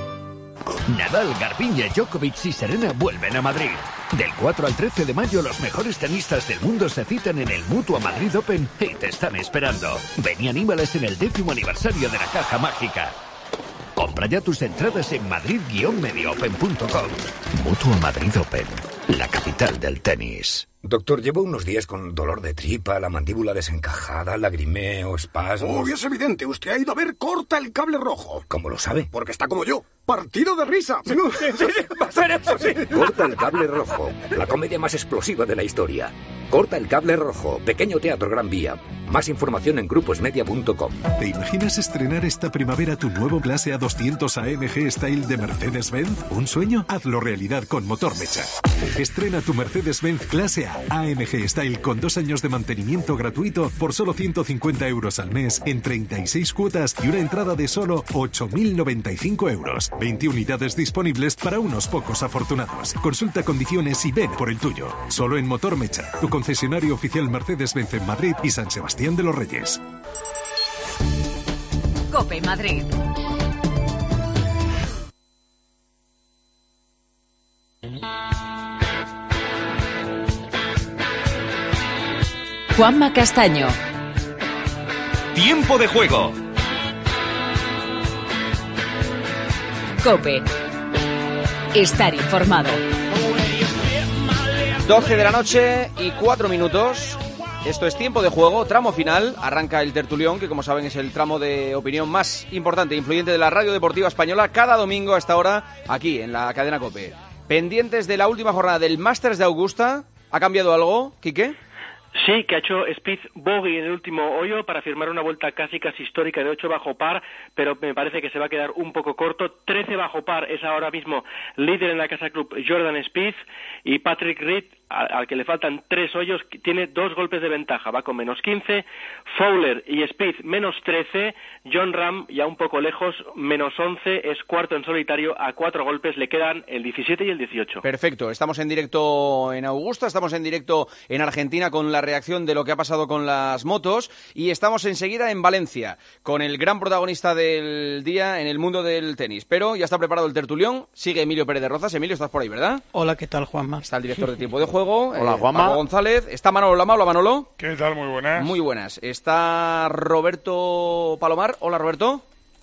Nadal, Garbiñe, Djokovic y Serena vuelven a Madrid. Del cuatro al trece de mayo los mejores tenistas del mundo se citan en el Mutua Madrid Open y te están esperando. Ven y anímales en el décimo aniversario de la Caja Mágica. Compra ya tus entradas en madrid guion medio open punto com. Mutua Madrid Open, la capital del tenis. Doctor, llevo unos días con dolor de tripa, la mandíbula desencajada, lagrimeo, espasmos... Uy, es evidente, usted ha ido a ver Corta el Cable Rojo. ¿Cómo lo sabe? Porque está como yo, partido de risa. Sí, sí, sí, va a ser eso, sí. Corta el Cable Rojo, la comedia más explosiva de la historia. Corta el Cable Rojo, Pequeño Teatro Gran Vía. Más información en gruposmedia punto com. ¿Te imaginas estrenar esta primavera tu nuevo clase A doscientos A M G Style de Mercedes-Benz? ¿Un sueño? Hazlo realidad con Motor Mecha. Estrena tu Mercedes-Benz clase A A M G Style con dos años de mantenimiento gratuito por solo ciento cincuenta euros al mes en treinta y seis cuotas y una entrada de solo ocho mil noventa y cinco euros. veinte unidades disponibles para unos pocos afortunados. Consulta condiciones y ven por el tuyo. Solo en Motor Mecha, tu concesionario oficial Mercedes-Benz en Madrid y San Sebastián de los Reyes. COPE Madrid. Juanma Castaño. Tiempo de juego. COPE. Estar informado. doce de la noche y cuatro minutos. Esto es Tiempo de Juego, tramo final. Arranca el tertulión, que como saben es el tramo de opinión más importante e influyente de la radio deportiva española, cada domingo a esta hora, aquí en la cadena COPE. Pendientes de la última jornada del Masters de Augusta. ¿Ha cambiado algo, Quique? Sí, que ha hecho Spieth bogey en el último hoyo para firmar una vuelta casi casi histórica de ocho bajo par, pero me parece que se va a quedar un poco corto. trece bajo par es ahora mismo líder en la Casa Club Jordan Spieth y Patrick Reed al que le faltan tres hoyos, tiene dos golpes de ventaja, va con menos quince, Fowler y Spieth menos trece, Jon Rahm ya un poco lejos, menos once, es cuarto en solitario a cuatro golpes, le quedan el diecisiete y el dieciocho. Perfecto, estamos en directo en Augusta, estamos en directo en Argentina con la reacción de lo que ha pasado con las motos y estamos enseguida en Valencia con el gran protagonista del día en el mundo del tenis. Pero ya está preparado el tertulión, sigue Emilio Pérez de Rozas. Emilio, ¿estás por ahí, verdad? Hola, ¿qué tal, Juanma? Está el director de Tiempo de Juego. Hola, eh, Juanma. Paco González. Está Manolo Lama. Hola, Manolo. ¿Qué tal? Muy buenas. Muy buenas. Está Roberto Palomar. Hola, Roberto.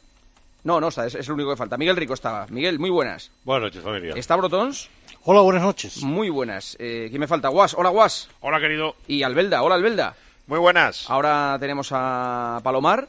No, no está, es, es el único que falta. Miguel Rico estaba. Miguel, muy buenas. Buenas noches, familia. ¿Está Brotons? Hola, buenas noches. Muy buenas. Eh, ¿Quién me falta? Guas. Hola, Guas. Hola, querido. Y Albelda. Hola, Albelda. Muy buenas. Ahora tenemos a Palomar,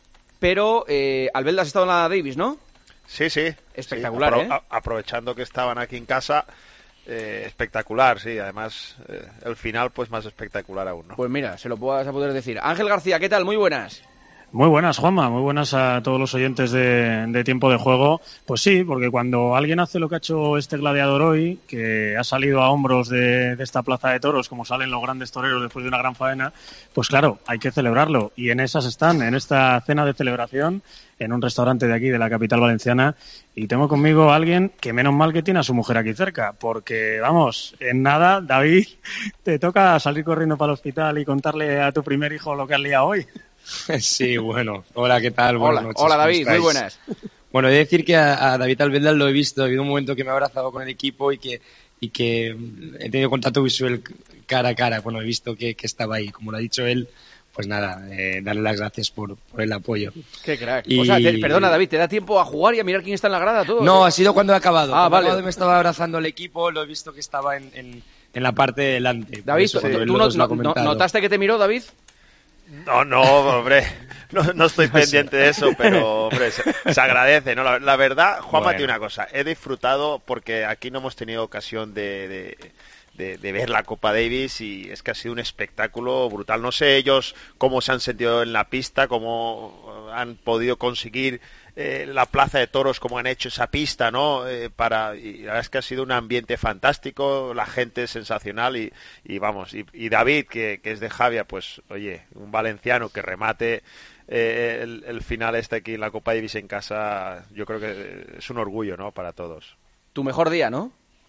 pero eh, Albelda has estado en la Davis, ¿no? Sí, sí. Espectacular, sí, ¿eh? A- aprovechando que estaban aquí en casa, eh, espectacular, sí. Además, eh, el final, pues más espectacular aún, ¿no? Pues mira, se lo puedas a poder decir. Ángel García, ¿qué tal? Muy buenas. Muy buenas, Juanma, muy buenas a todos los oyentes de, de Tiempo de Juego. Pues sí, porque cuando alguien hace lo que ha hecho este gladiador hoy, que ha salido a hombros de, de esta plaza de toros, como salen los grandes toreros después de una gran faena, pues claro, hay que celebrarlo. Y en esas están, en esta cena de celebración, en un restaurante de aquí, de la capital valenciana, y tengo conmigo a alguien que menos mal que tiene a su mujer aquí cerca, porque, vamos, en nada, David, te toca salir corriendo para el hospital y contarle a tu primer hijo lo que has liado hoy. Sí, bueno. Hola, ¿qué tal? Buenas Buenas hola, noches. hola David, muy buenas. Bueno, he de decir que a, a David Albelda lo he visto, ha habido un momento que me ha abrazado con el equipo y que y que he tenido contacto visual cara a cara. Bueno, he visto que, que estaba ahí. Como lo ha dicho él, pues nada, eh, darle las gracias por, por el apoyo. Qué crack. Y... O sea, te, perdona David, ¿te da tiempo a jugar y a mirar quién está en la grada todo? No, ¿eh? ha sido cuando he acabado. Ah, cuando vale. he acabado me estaba abrazando el equipo, lo he visto que estaba en, en, en la parte de delante. David, eso, ¿tú, cuando él tú lo- no, os lo ha no- no- comentado. notaste que te miró, David? No, no, hombre, no, no estoy pendiente de eso, pero hombre, se, se agradece, ¿no? La, la verdad, Juanma, Bueno. tiene una cosa, he disfrutado porque aquí no hemos tenido ocasión de, de, de, de ver la Copa Davis y es que ha sido un espectáculo brutal. No sé ellos cómo se han sentido en la pista, cómo han podido conseguir eh, la plaza de toros, cómo han hecho esa pista, ¿no? Eh, para y la verdad es que ha sido un ambiente fantástico, la gente sensacional y, y vamos, y, y David, que, que es de Javia, pues oye, un valenciano que remate eh, el, el final este aquí en la Copa Davis en casa, yo creo que es un orgullo, ¿no? Para todos. Tu mejor día, ¿no?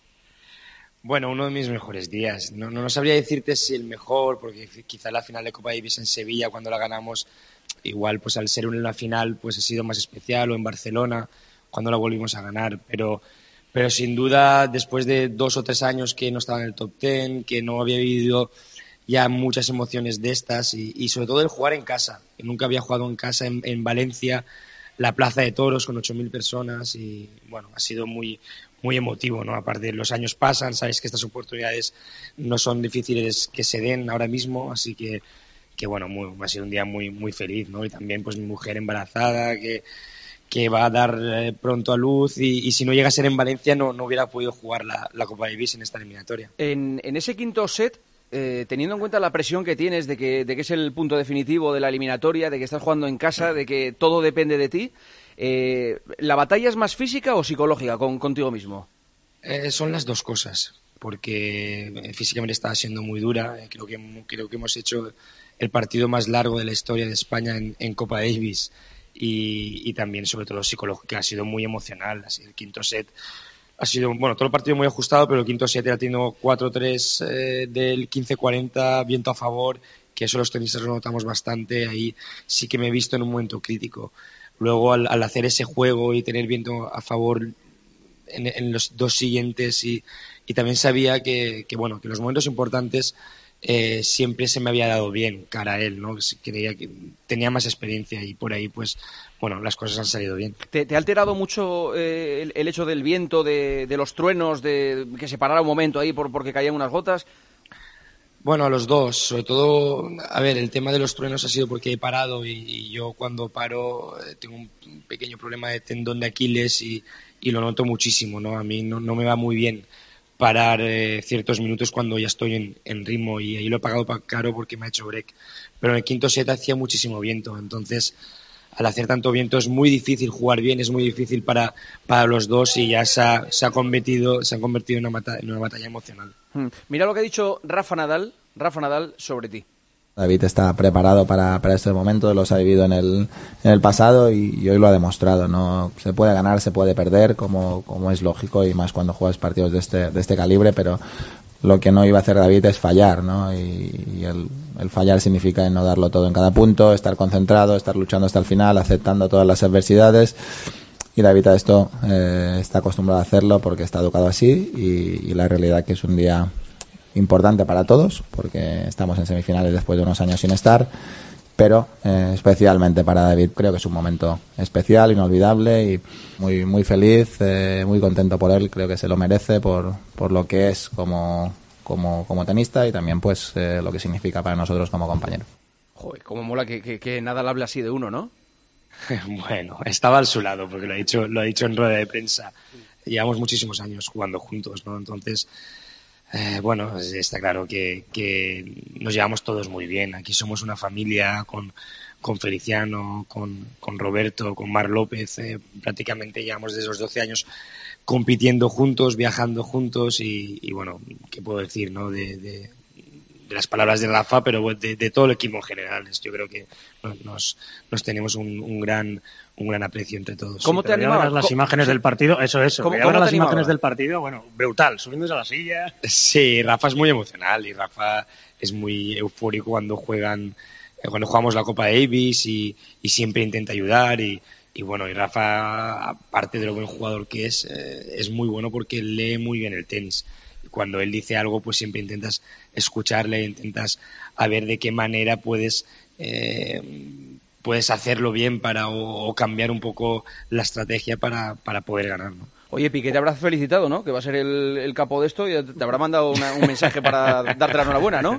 Bueno, uno de mis mejores días. No, no, no sabría decirte si el mejor, porque quizá la final de Copa Davis en Sevilla, cuando la ganamos, igual pues al ser una final pues ha sido más especial, o en Barcelona, cuando la volvimos a ganar. Pero, pero sin duda, después de dos o tres años que no estaba en el top ten, que no había vivido ya muchas emociones de estas, y, y sobre todo el jugar en casa. Que nunca había jugado en casa en, en Valencia, la plaza de toros con ocho mil personas, y bueno, ha sido muy muy emotivo, ¿no? Aparte, los años pasan, sabes que estas oportunidades no son difíciles que se den ahora mismo, así que, que bueno, muy, va a ser un día muy muy feliz, ¿no? Y también pues mi mujer embarazada, que, que va a dar eh, pronto a luz, y, y si no llega a ser en Valencia no, no hubiera podido jugar la, la Copa Davis en esta eliminatoria. En, en ese quinto set, eh, teniendo en cuenta la presión que tienes de que, de que es el punto definitivo de la eliminatoria, de que estás jugando en casa, de que todo depende de ti, eh, ¿la batalla es más física o psicológica con, contigo mismo? Eh, son las dos cosas, porque eh, físicamente estaba siendo muy dura. Eh, creo que creo que hemos hecho el partido más largo de la historia de España en, en Copa Davis, y, y también sobre todo psicológica, ha sido muy emocional. Así, el quinto set ha sido, bueno, todo el partido muy ajustado, pero el quinto set ha tenido cuatro tres eh, del quince cuarenta, viento a favor, que eso los tenistas lo notamos bastante. Ahí sí que me he visto en un momento crítico. Luego, al, al hacer ese juego y tener viento a favor en, en los dos siguientes, y, y también sabía que, que, bueno, que los momentos importantes eh, siempre se me había dado bien cara a él, ¿no? Creía que tenía más experiencia y por ahí, pues, bueno, las cosas han salido bien. ¿Te, te ha alterado mucho eh, el, el hecho del viento, de, de los truenos, de que se parara un momento ahí por, porque caían unas gotas? Bueno, a los dos, sobre todo, a ver, el tema de los truenos ha sido porque he parado, y, y yo cuando paro eh, tengo un pequeño problema de tendón de Aquiles, y, y lo noto muchísimo, ¿no? A mí no, no me va muy bien parar eh, ciertos minutos cuando ya estoy en, en ritmo, y ahí lo he pagado caro porque me ha hecho break. Pero en el quinto set hacía muchísimo viento, entonces al hacer tanto viento es muy difícil jugar bien, es muy difícil para, para los dos, y ya se ha, se ha convertido, se ha convertido en una, mata, en una batalla emocional. Mira lo que ha dicho Rafa Nadal, Rafa Nadal sobre ti. David está preparado para, para este momento, los ha vivido en el, en el pasado y, y hoy lo ha demostrado, ¿no? Se puede ganar, se puede perder, como, como es lógico, y más cuando juegas partidos de este, de este calibre, pero lo que no iba a hacer David es fallar, ¿no? Y, y el, el fallar significa no darlo todo en cada punto, estar concentrado, estar luchando hasta el final, aceptando todas las adversidades. Y David a esto eh, está acostumbrado a hacerlo porque está educado así y, y la realidad que es un día importante para todos porque estamos en semifinales después de unos años sin estar, pero eh, especialmente para David creo que es un momento especial, inolvidable y muy muy feliz, eh, muy contento por él, creo que se lo merece por, por lo que es como, como, como tenista y también pues eh, lo que significa para nosotros como compañero. Joder, cómo mola que, que, que Nadal hable así de uno, ¿no? Bueno, estaba al su lado porque lo ha dicho, lo ha dicho en rueda de prensa. Llevamos muchísimos años jugando juntos, ¿no? Entonces, eh, bueno, está claro que, que nos llevamos todos muy bien. Aquí somos una familia con, con Feliciano, con, con Roberto, con Marc López. Eh, prácticamente llevamos desde los doce años compitiendo juntos, viajando juntos y, y bueno, ¿qué puedo decir, no? De, de, de las palabras de Rafa, pero de, de todo el equipo en general. Yo creo que nos, nos tenemos un, un gran un gran aprecio entre todos. ¿Cómo sí, te animabas? Las imágenes del partido, eso, eso. ¿Cómo, ¿cómo las imágenes del partido, bueno, brutal, subiéndose a la silla. Sí, Rafa es muy emocional y Rafa es muy eufórico cuando juegan, cuando jugamos la Copa Davis y, y siempre intenta ayudar y, y bueno, y Rafa, aparte de lo buen jugador que es, eh, es muy bueno porque lee muy bien el tenis. Cuando él dice algo, pues siempre intentas escucharle, intentas a ver de qué manera puedes eh, puedes hacerlo bien para o, o cambiar un poco la estrategia para, para poder ganar, ¿no? Oye, Piqué te habrá felicitado, ¿no? Que va a ser el, el capo de esto y te habrá mandado una, un mensaje para darte la enhorabuena, ¿no?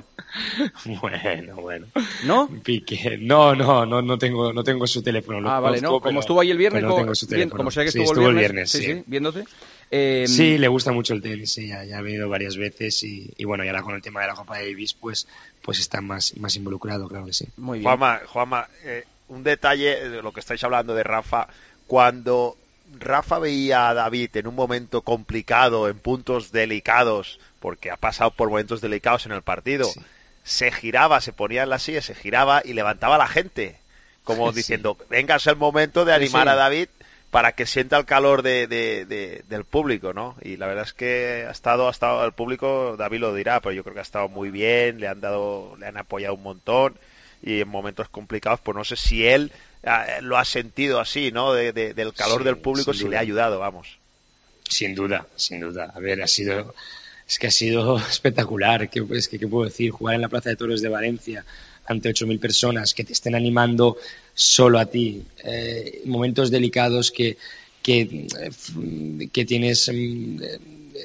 Bueno, bueno. ¿No? Piqué, no, no, no, no tengo, no tengo su teléfono. Ah, vale, ¿no? Como pero, estuvo ahí el viernes, no tengo su teléfono. Bien, como sé que estuvo, sí, estuvo el viernes, el viernes sí, sí, sí, viéndote. Eh, sí, le gusta mucho el tenis, sí, ya, ya ha venido varias veces y, y bueno, y ahora con el tema de la Copa Davis, pues, pues está más, más involucrado, claro que sí. Muy bien. Juanma, Juanma eh, un detalle de lo que estáis hablando de Rafa, cuando Rafa veía a David en un momento complicado, en puntos delicados, porque ha pasado por momentos delicados en el partido, sí. se giraba, se ponía en la silla, se giraba y levantaba a la gente, como sí. diciendo, venga, es el momento de animar sí, sí. a David para que sienta el calor de, de, de, del público, ¿no? Y la verdad es que ha estado, ha estado el público, David lo dirá, pero yo creo que ha estado muy bien, le han dado, le han apoyado un montón y en momentos complicados, pues no sé si él eh, lo ha sentido así, ¿no? De, de, del calor sí, del público, si le ha ayudado, vamos. Sin duda, sin duda. A ver, ha sido, es que ha sido espectacular. ¿Qué, es que, ¿qué puedo decir? Jugar en la Plaza de Toros de Valencia ante ocho mil personas que te estén animando solo a ti, eh, momentos delicados que, que, que tienes eh,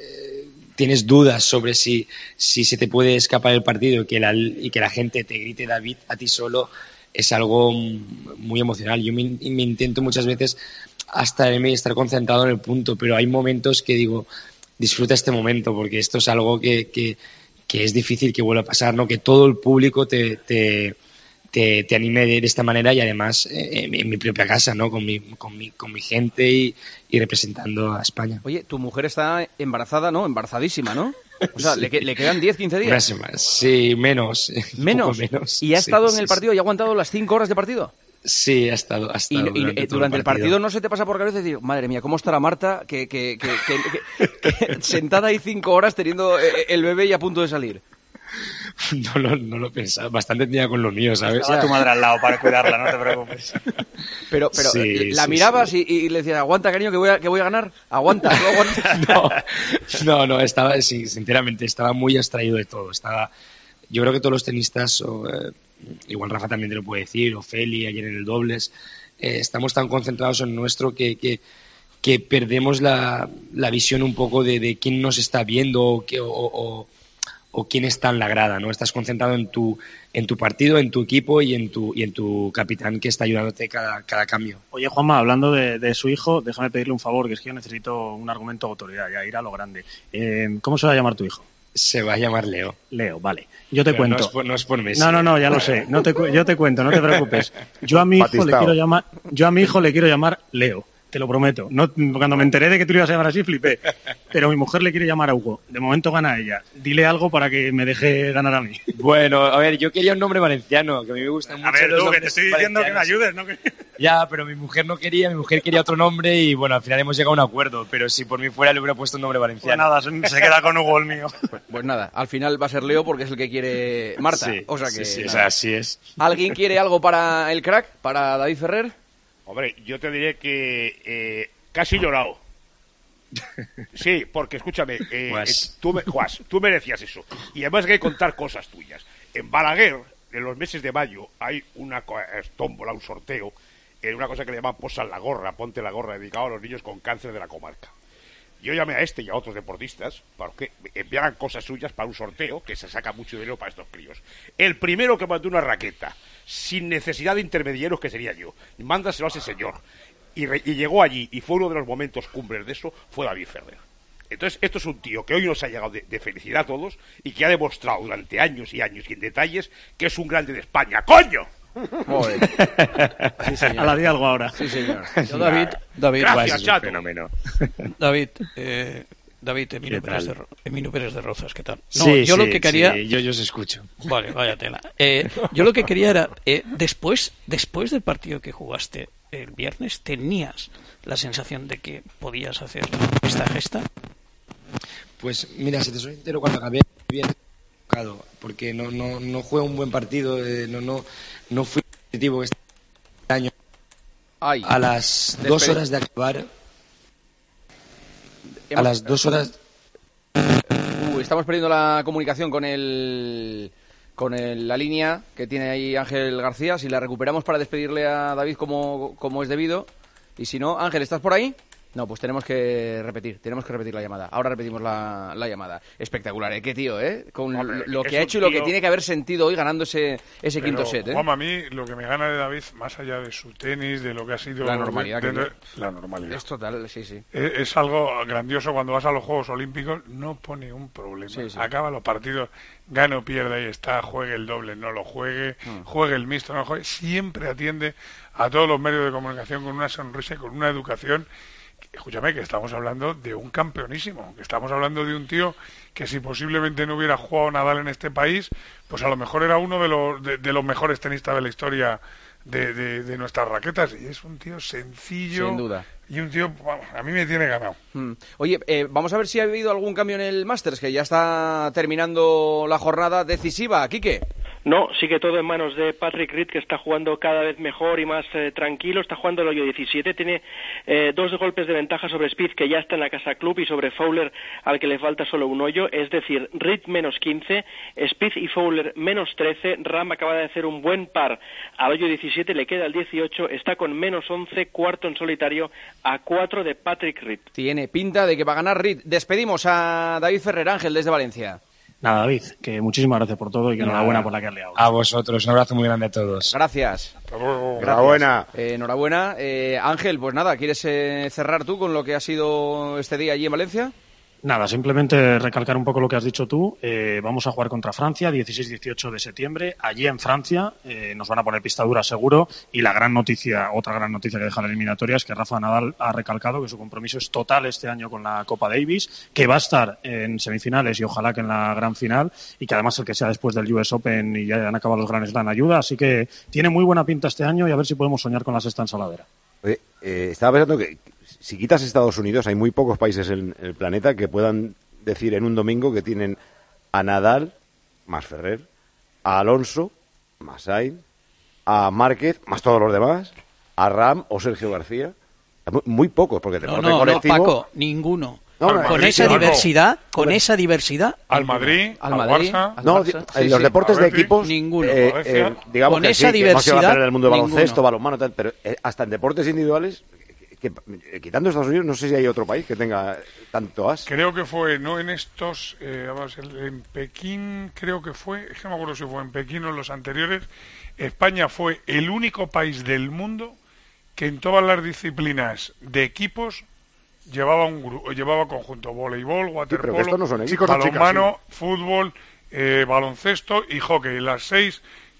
tienes dudas sobre si, si se te puede escapar el partido y que, la, y que la gente te grite David a ti solo, es algo muy emocional. Yo me, me intento muchas veces hasta estar concentrado en el punto, pero hay momentos que digo, disfruta este momento porque esto es algo que, que, que es difícil que vuelva a pasar, ¿no? Que todo el público te... te Te, te anime de, de esta manera y además eh, en, en mi propia casa, ¿no? Con mi, con mi, con mi gente y, y representando a España. Oye, tu mujer está embarazada, ¿no? Embarazadísima, ¿no? O sea, sí. le, le quedan diez, quince días. Una semana, sí, menos. ¿Menos? menos. ¿Y ha sí, estado sí, en el sí. partido y ha aguantado las cinco horas de partido? Sí, ha estado. Ha estado y, durante y durante el partido. partido no se te pasa por cabeza decir, madre mía, ¿cómo estará Marta que, que, que, que, que, que sentada ahí cinco horas teniendo el bebé y a punto de salir? No lo, no lo pensaba, bastante tenía con lo mío, ¿sabes? Estaba tu madre al lado para cuidarla, no te preocupes. Pero, pero sí, la sí, mirabas sí. Y, y le decías, aguanta, cariño, que voy a, que voy a ganar. Aguanta, no aguanta. no, no, no, estaba, sí, sinceramente, estaba muy abstraído de todo. Estaba, yo creo que todos los tenistas, o, eh, igual Rafa también te lo puede decir, o Feli, ayer en el dobles, eh, estamos tan concentrados en nuestro que, que, que perdemos la, la visión un poco de, de quién nos está viendo o, que, o, o o quién está en la grada, ¿no? Estás concentrado en tu en tu partido, en tu equipo y en tu y en tu capitán que está ayudándote cada, cada cambio. Oye, Juanma, hablando de, de su hijo, déjame pedirle un favor, que es que yo necesito un argumento de autoridad, ya ir a lo grande. Eh, ¿Cómo se va a llamar tu hijo? Se va a llamar Leo. Leo, vale. Yo te Pero cuento. No es, por, no es por Messi. No, no, no, ya lo sé. No te, yo te cuento, no te preocupes. Yo a mi hijo Batistao. le quiero llamar, yo a mi hijo le quiero llamar Leo. Te lo prometo. No, cuando me enteré de que tú le ibas a llamar así, flipé. pero mi mujer le quiere llamar a Hugo. De momento gana ella. Dile algo para que me deje ganar a mí. Bueno, a ver, yo quería un nombre valenciano, que a mí me gustan mucho. A ver, los tú, que te estoy diciendo valencianos. que me ayudes, ¿no? Que... Ya, pero mi mujer no quería, mi mujer quería otro nombre y bueno, al final hemos llegado a un acuerdo. Pero si por mí fuera le hubiera puesto un nombre valenciano. Pues nada, se queda con Hugo el mío. Pues, pues nada, al final va a ser Leo porque es el que quiere Marta. Sí, o sea que, sí, sí, nada. o sea, así es. ¿Alguien quiere algo para el crack? ¿Para David Ferrer? Hombre, yo te diré que eh, casi llorado. Sí, porque escúchame, eh, Guas. eh, tú, me, Guas, tú merecías eso. Y además hay que contar cosas tuyas. En Balaguer, en los meses de mayo, hay una co- eh, tómbola, un sorteo, eh, una cosa que le llaman posa la gorra, ponte la gorra, dedicado a los niños con cáncer de la comarca. Yo llamé a este y a otros deportistas para que enviaran cosas suyas para un sorteo, que se saca mucho dinero para estos críos. El primero que mandó una raqueta, sin necesidad de intermediarios, que sería yo, mándaselo a ese señor. Y, re- y llegó allí, y fue uno de los momentos cumbres de eso, fue David Ferrer. Entonces, esto es un tío que hoy nos ha llegado de, de felicidad a todos y que ha demostrado durante años y años y en detalles que es un grande de España. ¡Coño! Joder. Sí, señor. A la di algo ahora. Sí, señor. Yo, David, David, Gracias, chato. Fenómeno. David, eh, David, Emilio ¿Qué Pérez, tal? de, Ro- Emilio Pérez de Rozas, ¿qué tal? No, Sí, yo sí, lo que quería... sí, yo, yo os escucho. Vale, vaya tela. Eh, yo lo que quería era, eh, después, después del partido que jugaste el viernes, ¿tenías la sensación de que podías hacer esta gesta? Pues mira, si te soy entero, cuando acabé bien tocado, porque no, no, no jugué un buen partido, eh, no, no, no fui competitivo este año. Ay, A las Despedi- dos horas de acabar, a Hemos- las dos horas... Uh, estamos perdiendo la comunicación con el con el- la línea que tiene ahí Ángel García. Si la recuperamos para despedirle a David como, como es debido. Y si no, Ángel, ¿estás por ahí? No, pues tenemos que repetir, tenemos que repetir la llamada. Ahora repetimos la, la llamada. Espectacular, ¿eh? Qué tío, ¿eh? Con Hombre, lo, lo es que ha un hecho y lo que tío- tiene que haber sentido hoy ganando ese, ese Pero, quinto set, ¿eh? Juanma, a mí lo que me gana de David, más allá de su tenis, de lo que ha sido... La normalidad que de- de- tiene. la normalidad. Es total, sí, sí. Es, es algo grandioso cuando vas a los Juegos Olímpicos, no pone un problema. Sí, sí. Acaba los partidos, gana o pierde, ahí está, juegue el doble, no lo juegue, Mm. juegue el mixto, no lo juegue, siempre atiende a todos los medios de comunicación con una sonrisa y con una educación. Escúchame, que estamos hablando de un campeonísimo, que estamos hablando de un tío que si posiblemente no hubiera jugado Nadal en este país, pues a lo mejor era uno de los, de, de los mejores tenistas de la historia de, de, de nuestras raquetas. Y es un tío sencillo. Sin duda. Y un tío, vamos, a mí me tiene ganado. Mm. Oye, eh, vamos a ver si ha habido algún cambio en el Masters, que ya está terminando la jornada decisiva. Quique. No, sigue todo en manos de Patrick Reed, que está jugando cada vez mejor y más eh, tranquilo. Está jugando el hoyo diecisiete, tiene eh, dos golpes de ventaja sobre Spieth, que ya está en la casa club, y sobre Fowler, al que le falta solo un hoyo. Es decir, Reed menos quince, Spieth y Fowler menos trece. Ram acaba de hacer un buen par al hoyo diecisiete, le queda el dieciocho, está con menos once, cuarto en solitario, a cuatro de Patrick Reed. Tiene pinta de que va a ganar Reed. Despedimos a David Ferrer Ángel desde Valencia. Nada, David, que muchísimas gracias por todo y que enhorabuena por la que has liado. A vosotros, un abrazo muy grande a todos. Gracias. Enhorabuena. Eh, enhorabuena. Eh, Ángel, pues nada, ¿quieres eh, cerrar tú con lo que ha sido este día allí en Valencia? Nada, simplemente recalcar un poco lo que has dicho tú. Eh, vamos a jugar contra Francia, dieciséis dieciocho de septiembre. Allí en Francia eh, nos van a poner pista dura seguro. Y la gran noticia, otra gran noticia que deja la eliminatoria, es que Rafa Nadal ha recalcado que su compromiso es total este año con la Copa Davis, que va a estar en semifinales y ojalá que en la gran final, y que además el que sea después del U S Open y ya han acabado los Grand Slam ayuda. Así que tiene muy buena pinta este año y a ver si podemos soñar con la sexta ensaladera. Oye, eh, estaba pensando que si quitas Estados Unidos, hay muy pocos países en el planeta que puedan decir en un domingo que tienen a Nadal más Ferrer, a Alonso más Sainz, a Márquez más todos los demás, a Ram o Sergio García. Muy, muy pocos, porque No, deporte no, no, colectivo... Paco, ninguno. No, con Madrid, esa no, no. diversidad, con esa diversidad... Al Madrid, Al al, Madrid, Barça... al No, Barça. en Sí, los sí. deportes de A ver, equipos, ninguno. eh, Valencia. eh, digamos Con que esa sí, que no se va a diversidad, perder el mundo del baloncesto, ninguno. balonmano, tal, pero eh, hasta en deportes individuales, que, que, eh, quitando Estados Unidos, no sé si hay otro país que tenga tanto as. Creo que fue, no en estos, eh, vamos, en Pekín, creo que fue, es que no me acuerdo si fue en Pekín o en los anteriores, España fue el único país del mundo que en todas las disciplinas de equipos llevaba un grupo, llevaba conjunto, voleibol, pero que waterpolo, estos no son equipos. balonmano, fútbol, eh, baloncesto y hockey. Las seis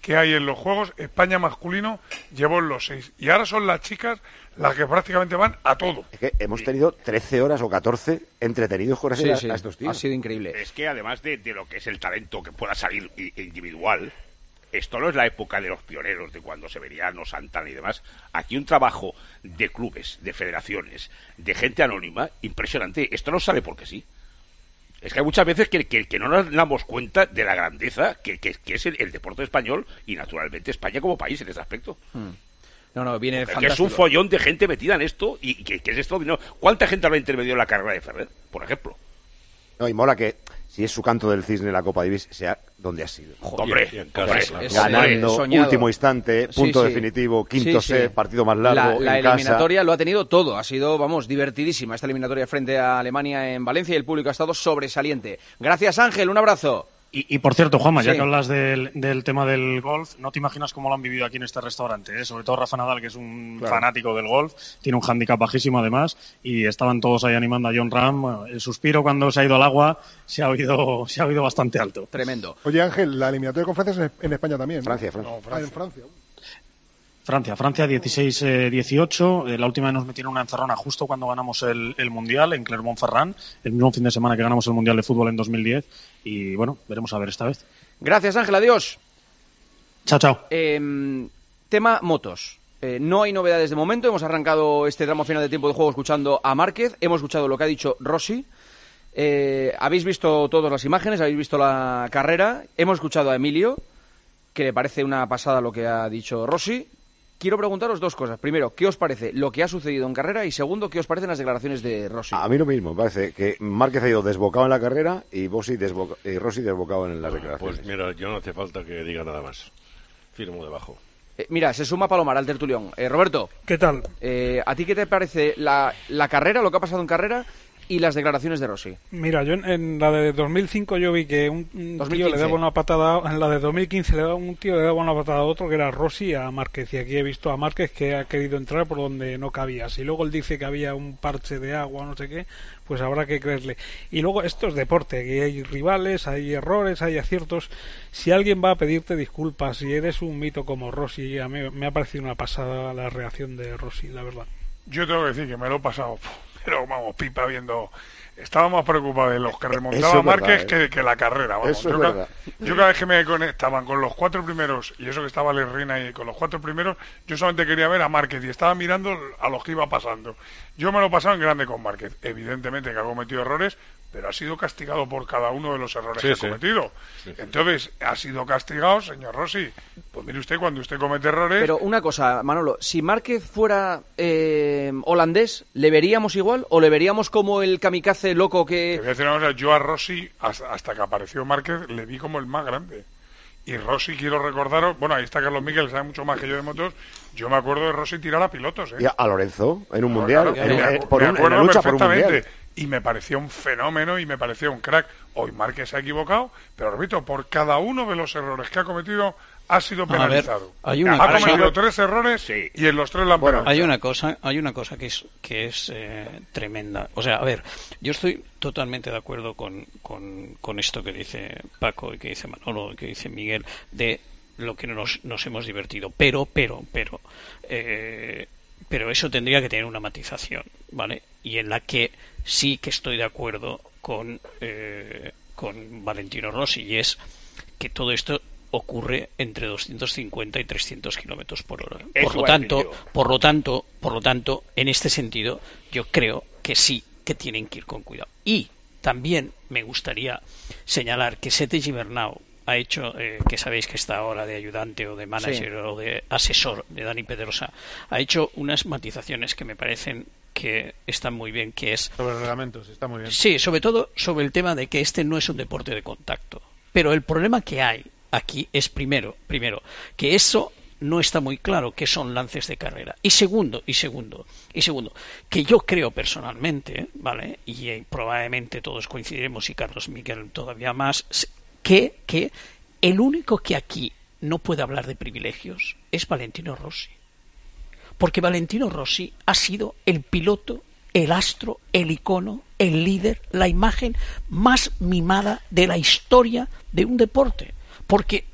que hay en los Juegos, España masculino llevó en los seis. Y ahora son las chicas las que prácticamente van a todo. Es que hemos tenido trece horas o catorce entretenidos con Sí, a, sí. a estos tíos. Ha sido increíble. Es que además de, de lo que es el talento que pueda salir i- individual, esto no es la época de los pioneros, de cuando Severiano, Santana y demás. Aquí un trabajo de clubes, de federaciones, de gente anónima, impresionante. Esto no sale porque sí. Es que hay muchas veces que, que, que no nos damos cuenta de la grandeza que, que, que es el, el deporte español y naturalmente España como país en este aspecto. Hmm. No, no, viene Porque fantástico. es un follón de gente metida en esto y que, que es extraordinario. ¿Cuánta gente habrá intervenido en la carrera de Ferrer, por ejemplo? No, y mola que si es su canto del cisne en la Copa Davis, sea donde ha sido. Hombre, Joder, hombre, es, ganando, soñado. último instante, punto Sí, sí. definitivo, quinto Sí, sí. set, partido más largo, La, la en casa. eliminatoria lo ha tenido todo. Ha sido, vamos, divertidísima esta eliminatoria frente a Alemania en Valencia y el público ha estado sobresaliente. Gracias, Ángel. Un abrazo. Y, y por cierto, Juanma, ya Sí. que hablas del, del tema del golf, no te imaginas cómo lo han vivido aquí en este restaurante, ¿eh? Sobre todo Rafa Nadal, que es un Claro. fanático del golf, tiene un hándicap bajísimo además, y estaban todos ahí animando a John Ram. Bueno, el suspiro cuando se ha ido al agua se ha oído, se ha oído bastante alto. Tremendo. Oye, Ángel, la eliminatoria de conferencias es en España también, ¿no? Francia, Francia. No, Francia. Ah, en Francia. Francia, Francia dieciséis dieciocho, eh, la última vez nos metieron una encerrona justo cuando ganamos el, el Mundial en Clermont-Ferrand, el mismo fin de semana que ganamos el Mundial de Fútbol en dos mil diez, y bueno, veremos a ver esta vez. Gracias, Ángel. Adiós. Chao, chao. Eh, tema motos. Eh, no hay novedades de momento. Hemos arrancado este tramo final de tiempo de juego escuchando a Márquez. Hemos escuchado lo que ha dicho Rossi. Eh, habéis visto todas las imágenes, habéis visto la carrera. Hemos escuchado a Emilio, que le parece una pasada lo que ha dicho Rossi. Quiero preguntaros dos cosas. Primero, ¿qué os parece lo que ha sucedido en carrera? Y segundo, ¿qué os parecen las declaraciones de Rossi? A mí lo mismo, me parece que Márquez ha ido desbocado en la carrera y, Bossi desboca- y Rossi desbocado en las declaraciones. Pues mira, yo no hace falta que diga nada más. Firmo debajo. Eh, mira, se suma Palomar al tertulión. Eh, Roberto. ¿Qué tal? Eh, ¿A ti qué te parece la, la carrera, lo que ha pasado en carrera y las declaraciones de Rossi? Mira, yo en, en la de dos mil cinco yo vi que un, un dos mil tío quince. le daba una patada, en la de dos mil quince le daba un tío le daba una patada a otro que era Rossi a Márquez, y aquí he visto a Márquez que ha querido entrar por donde no cabía. Si luego él dice que había un parche de agua o no sé qué, pues habrá que creerle. Y luego esto es deporte, que hay rivales, hay errores, hay aciertos. Si alguien va a pedirte disculpas, si eres un mito como Rossi, a mí me ha parecido una pasada la reacción de Rossi, la verdad. Yo tengo que decir que me lo he pasado, pero vamos, pipa viendo. Estaba más preocupado de los que Eso remontaba es Márquez verdad, que, ¿eh? que la carrera. Vamos. Eso es yo, ca- verdad. yo cada vez que me conectaban con los cuatro primeros, y eso que estaba Lerrina y con los cuatro primeros, yo solamente quería ver a Márquez y estaba mirando a los que iba pasando. Yo me lo he pasado en grande con Márquez. Evidentemente que ha cometido errores, pero ha sido castigado por cada uno de los errores Sí, que ha sí. cometido. Sí, sí. Entonces, ha sido castigado, señor Rossi. Pues mire usted, cuando usted comete errores... Pero una cosa, Manolo, si Márquez fuera eh, holandés, ¿le veríamos igual o le veríamos como el kamikaze loco Te que... voy a decir una cosa, yo a Rossi, hasta, hasta que apareció Márquez, le vi como el más grande. Y Rossi, quiero recordaros, bueno, ahí está Carlos Miguel, sabe mucho más que yo de motos, yo me acuerdo de Rossi tirar a pilotos, ¿eh? Y a, a Lorenzo en un No, mundial, claro, en, me, en- acu- por me un- en acuerdo la lucha por un perfectamente. mundial. Y me parecía un fenómeno y me parecía un crack. Hoy Márquez se ha equivocado, pero repito, por cada uno de los errores que ha cometido ha sido A ver, penalizado. hay una ha cosa- cometido tres errores y en los tres la han penalizado. Hay una cosa, hay una cosa que es que es eh, tremenda. O sea, a ver, yo estoy totalmente de acuerdo con, con, con esto que dice Paco y que dice Manolo y que dice Miguel de lo que nos, nos hemos divertido. Pero, pero, pero, eh, pero eso tendría que tener una matización, ¿vale? Y en la que sí que estoy de acuerdo con eh, con Valentino Rossi, y es que todo esto ocurre entre doscientos cincuenta y trescientos kilómetros por hora. Eso Por lo va a tanto, decir yo. por lo tanto, por lo tanto, en este sentido, yo creo que sí que tienen que ir con cuidado. Y también me gustaría señalar que Sete Gibernau ha hecho, eh, que sabéis que está ahora de ayudante o de manager Sí. o de asesor de Dani Pedrosa, ha hecho unas matizaciones que me parecen que están muy bien, que es... Sobre reglamentos, está muy bien. Sí, sobre todo sobre el tema de que este no es un deporte de contacto. Pero el problema que hay aquí es primero, primero, que eso no está muy claro que son lances de carrera. Y segundo, y segundo, y segundo, que yo creo personalmente, ¿vale? Y eh, probablemente todos coincidiremos y Carlos Miguel todavía más, que, que el único que aquí no puede hablar de privilegios es Valentino Rossi. Porque Valentino Rossi ha sido el piloto, el astro, el icono, el líder, la imagen más mimada de la historia de un deporte. Porque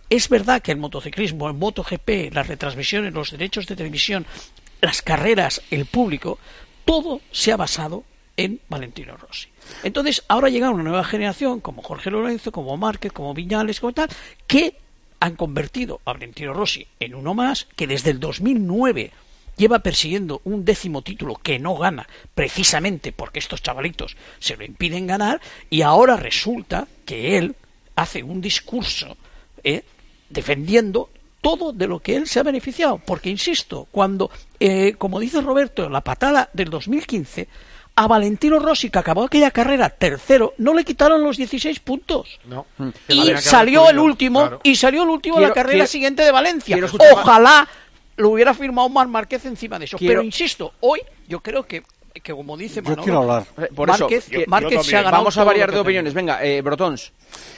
es verdad que el motociclismo, el MotoGP, las retransmisiones, los derechos de televisión, las carreras, el público, todo se ha basado en Valentino Rossi. Entonces, ahora llega una nueva generación, como Jorge Lorenzo, como Márquez, como Viñales, como tal, que han convertido a Valentino Rossi en uno más, que desde el dos mil nueve lleva persiguiendo un décimo título que no gana, precisamente porque estos chavalitos se lo impiden ganar, y ahora resulta que él hace un discurso eh, defendiendo todo de lo que él se ha beneficiado, porque insisto, cuando, eh, como dice Roberto, la patada del dos mil quince, a Valentino Rossi, que acabó aquella carrera tercero, no le quitaron los dieciséis puntos. No. Y salió el último, claro. y salió el último Quiero, la carrera quiero, siguiente de Valencia. Ojalá lo hubiera firmado Marc Márquez encima de eso. Quiero, pero insisto, hoy yo creo que, que como dice Manolo, yo quiero hablar. Por Márquez, eso, yo, Márquez yo se ha ganado. Vamos a variar de opiniones. Venga, eh, Brotons.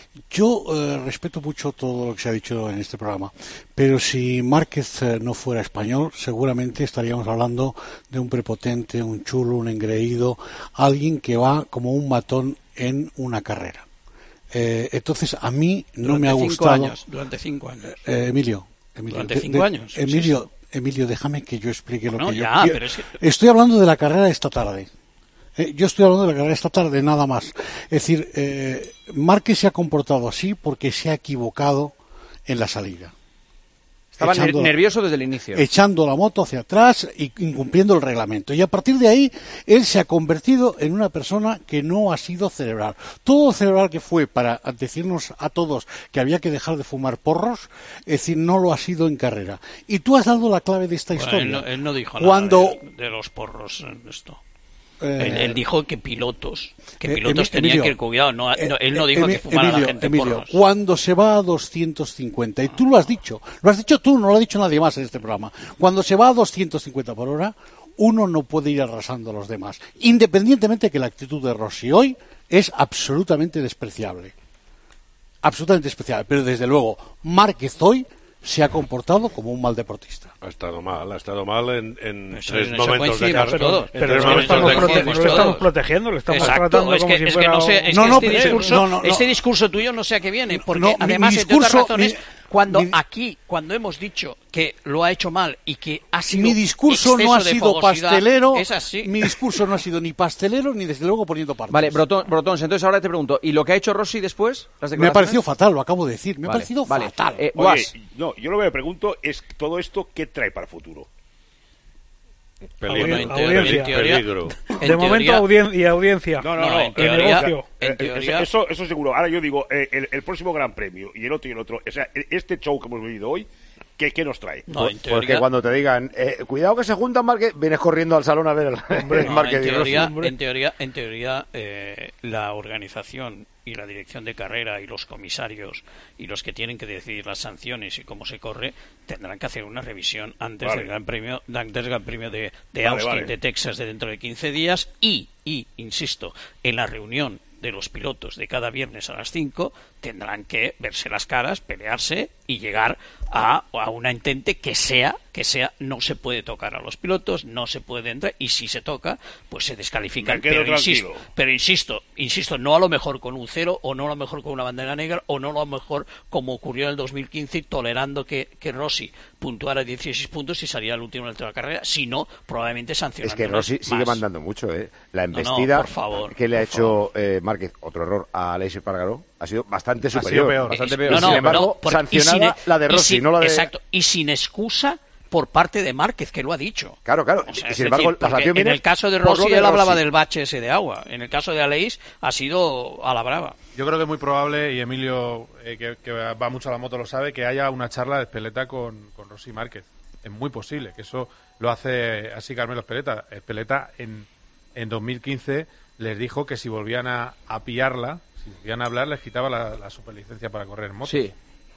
Yo eh, respeto mucho todo lo que se ha dicho en este programa, pero si Márquez eh, no fuera español, seguramente estaríamos hablando de un prepotente, un chulo, un engreído, alguien que va como un matón en una carrera. Eh, entonces, a mí no durante me ha cinco gustado... Años, durante cinco años. Eh, Emilio, Emilio, durante de, cinco de, años. Emilio, Emilio, déjame que yo explique lo no, que ya, yo... Pero es que... Estoy hablando de la carrera de esta tarde. Eh, yo estoy hablando de la carrera esta tarde, nada más. Es decir, eh, Márquez se ha comportado así porque se ha equivocado en la salida. Estaba echando, nervioso desde el inicio. Echando la moto hacia atrás y incumpliendo el reglamento. Y a partir de ahí, él se ha convertido en una persona que no ha sido cerebral. Todo cerebral que fue para decirnos a todos que había que dejar de fumar porros, es decir, no lo ha sido en carrera. Y tú has dado la clave de esta bueno, historia. Él no, él no dijo Cuando... nada de, de los porros en esto. Eh, él, él dijo que pilotos, que eh, pilotos Emilio, tenían que ir cuidado. No, no, él no dijo Emilio, que fumara Emilio, la gente Emilio, porros. Cuando se va a doscientos cincuenta, y tú lo has dicho, lo has dicho tú, no lo ha dicho nadie más en este programa. Cuando se va a doscientos cincuenta por hora, uno no puede ir arrasando a los demás, independientemente que la actitud de Rossi hoy es absolutamente despreciable. Absolutamente despreciable. Pero desde luego, Márquez hoy se ha comportado como un mal deportista. Ha estado mal, ha estado mal en, en eso, tres en momentos de carrera. Pero, pero no lo estamos, prote no lo estamos protegiendo, lo estamos Exacto, tratando es como que, si es fuera... Que no sé, es no, que no, este, discurso, no, no, no. este discurso tuyo no sé a qué viene, porque no, además, mi, mi entre otras discurso, razones, mi, cuando mi, aquí, cuando hemos dicho que lo ha hecho mal y que ha sido mi discurso no ha sido pastelero, es así. Mi discurso no ha sido ni pastelero, ni desde luego poniendo partes. Vale, Brotons, Brotons, entonces ahora te pregunto, ¿y lo que ha hecho Rossi después? Las me ha parecido fatal, lo acabo de decir, me vale, ha parecido vale. fatal. Eh, Oye, no, yo lo que me pregunto es todo esto, ¿qué trae para el futuro? Peligro. Audiencia. Audiencia. Peligro. De momento teoría, audien y audiencia. No, no, no. en eh, teoría, negocio. en teoría, eso, eso seguro. Ahora yo digo, eh, el, el próximo Gran Premio y el otro y el otro, o sea, este show que hemos vivido hoy, ¿qué, qué nos trae? no, en teoría, Porque cuando te digan, eh, cuidado que se juntan Márquez, vienes corriendo al salón a ver el, Hombre, el no, Márquez. en, teoría, en teoría, en teoría eh, la organización y la dirección de carrera y los comisarios y los que tienen que decidir las sanciones y cómo se corre tendrán que hacer una revisión antes vale. del Gran Premio, antes del Gran Premio de, de vale, Austin, vale. de Texas, de dentro de quince días y, y, insisto, en la reunión de los pilotos de cada viernes a las cinco tendrán que verse las caras, pelearse y llegar a, a una entente que sea, que sea, no se puede tocar a los pilotos, no se puede entrar, y si se toca, pues se descalifican. Pero insisto, pero insisto, insisto, no a lo mejor con un cero, o no a lo mejor con una bandera negra, o no a lo mejor como ocurrió en el dos mil quince, tolerando que, que Rossi puntuara dieciséis puntos y saliera el último en la carrera, sino probablemente sancionando. Es que Rossi más. sigue mandando mucho, ¿eh? La No, no, embestida por favor, que le ha por hecho eh, Márquez, otro error, a Aleix Espargaró, ha sido bastante Ha sido superior. peor. Bastante Es- peor. no, no, sin embargo, no, porque- sancionada y sin- la de y Rossi, sin- no la de... Exacto, y sin excusa por parte de Márquez, que lo ha dicho. Claro, claro. O sea, y es sin embargo, decir, la porque sanción en viene el caso de por lo Rossi de él hablaba Rossi. del bache ese de agua. En el caso de Aleix ha sido a la brava. Yo creo que es muy probable, y Emilio, eh, que, que va mucho a la moto, lo sabe, que haya una charla de Espeleta con, con Rossi Márquez. Es muy posible, que eso lo hace así Carmelo Espeleta. Espeleta en, en dos mil quince les dijo que si volvían a, a pillarla, si volvían a hablar, les quitaba la, la superlicencia para correr en moto. Sí.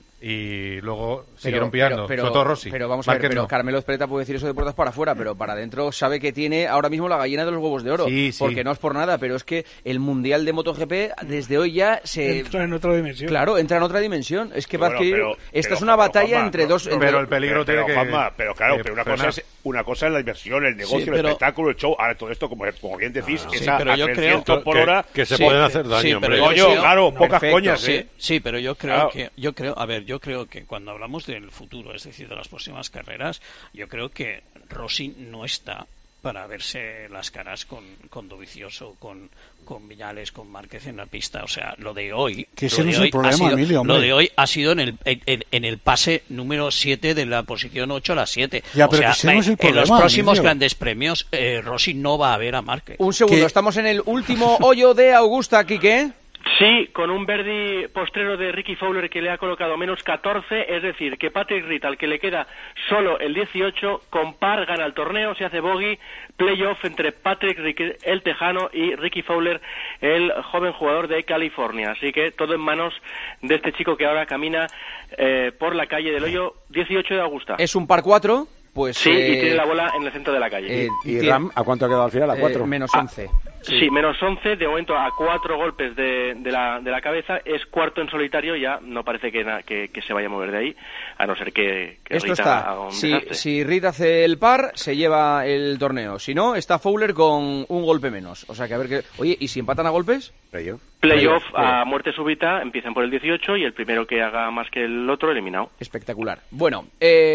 Y luego Pero- siguieron pillando, pero, sobre todo Rossi. Pero vamos a ver, Márquez pero no. Carmelo Espeleta puede decir eso de puertas para afuera, pero para adentro sabe que tiene ahora mismo la gallina de los huevos de oro. Sí, sí. Porque no es por nada, pero es que el Mundial de MotoGP desde hoy ya se... Entra en otra dimensión. Claro, entra en otra dimensión. Es que, Bueno, Vázquez, pero- esta pero- es una pero, batalla Juanma, entre no, dos... no, entre- Pero el peligro pero, tiene que... Juanma, pero claro, que pero una frenar. cosa, es, una cosa es la inversión, el negocio, Sí, el pero- espectáculo, el show. Ahora todo esto, como, como bien decís, Sí, esa pero yo a creo- trescientos por que- hora. que se Sí, pueden hacer daño, sí, hombre. pero yo Coño, creo- claro, pocas Perfecto, coñas, Sí, ¿eh? sí, pero yo creo Claro. que yo creo, a ver, yo yo creo que cuando hablamos del futuro, es decir, de las próximas carreras, yo creo que Rossi no está para verse las caras con, con Dovizioso, con, con Viñales, con Márquez en la pista. O sea, lo de hoy... Que ese no es el problema, sido, Emilio, hombre. Lo de hoy ha sido en el, en, en el pase número siete de la posición ocho a la siete. Ya, o pero sea, que ese no es el problema, en los próximos Emilio. grandes premios, eh, Rossi no va a ver a Márquez. Un segundo, Que- estamos en el último hoyo de Augusta, Quique. Sí, con un birdie postrero de Ricky Fowler que le ha colocado menos catorce, es decir, que Patrick Reed, al que le queda solo el dieciocho, con par gana el torneo, se hace bogey, playoff entre Patrick Reed, el tejano, y Ricky Fowler, el joven jugador de California. Así que todo en manos de este chico que ahora camina eh, por la calle del hoyo dieciocho de Augusta. Es un par cuatro, pues... Sí, eh, y tiene la bola en el centro de la calle. eh, ¿Y tiene- Ram a cuánto ha quedado al final? ¿A eh, cuatro? menos Ah, once. Sí, menos once, de momento a cuatro golpes de, de, la, de la cabeza, es cuarto en solitario, ya no parece que, na- que, que se vaya a mover de ahí, a no ser que, que Esto Rita está, haga un si, desastre. si Reed hace el par, se lleva el torneo. Si no, está Fowler con un golpe menos. O sea que a ver qué... Oye, ¿y si empatan a golpes? Playoff. Playoff a muerte súbita, empiezan por el dieciocho y el primero que haga más que el otro, eliminado. Espectacular. Bueno,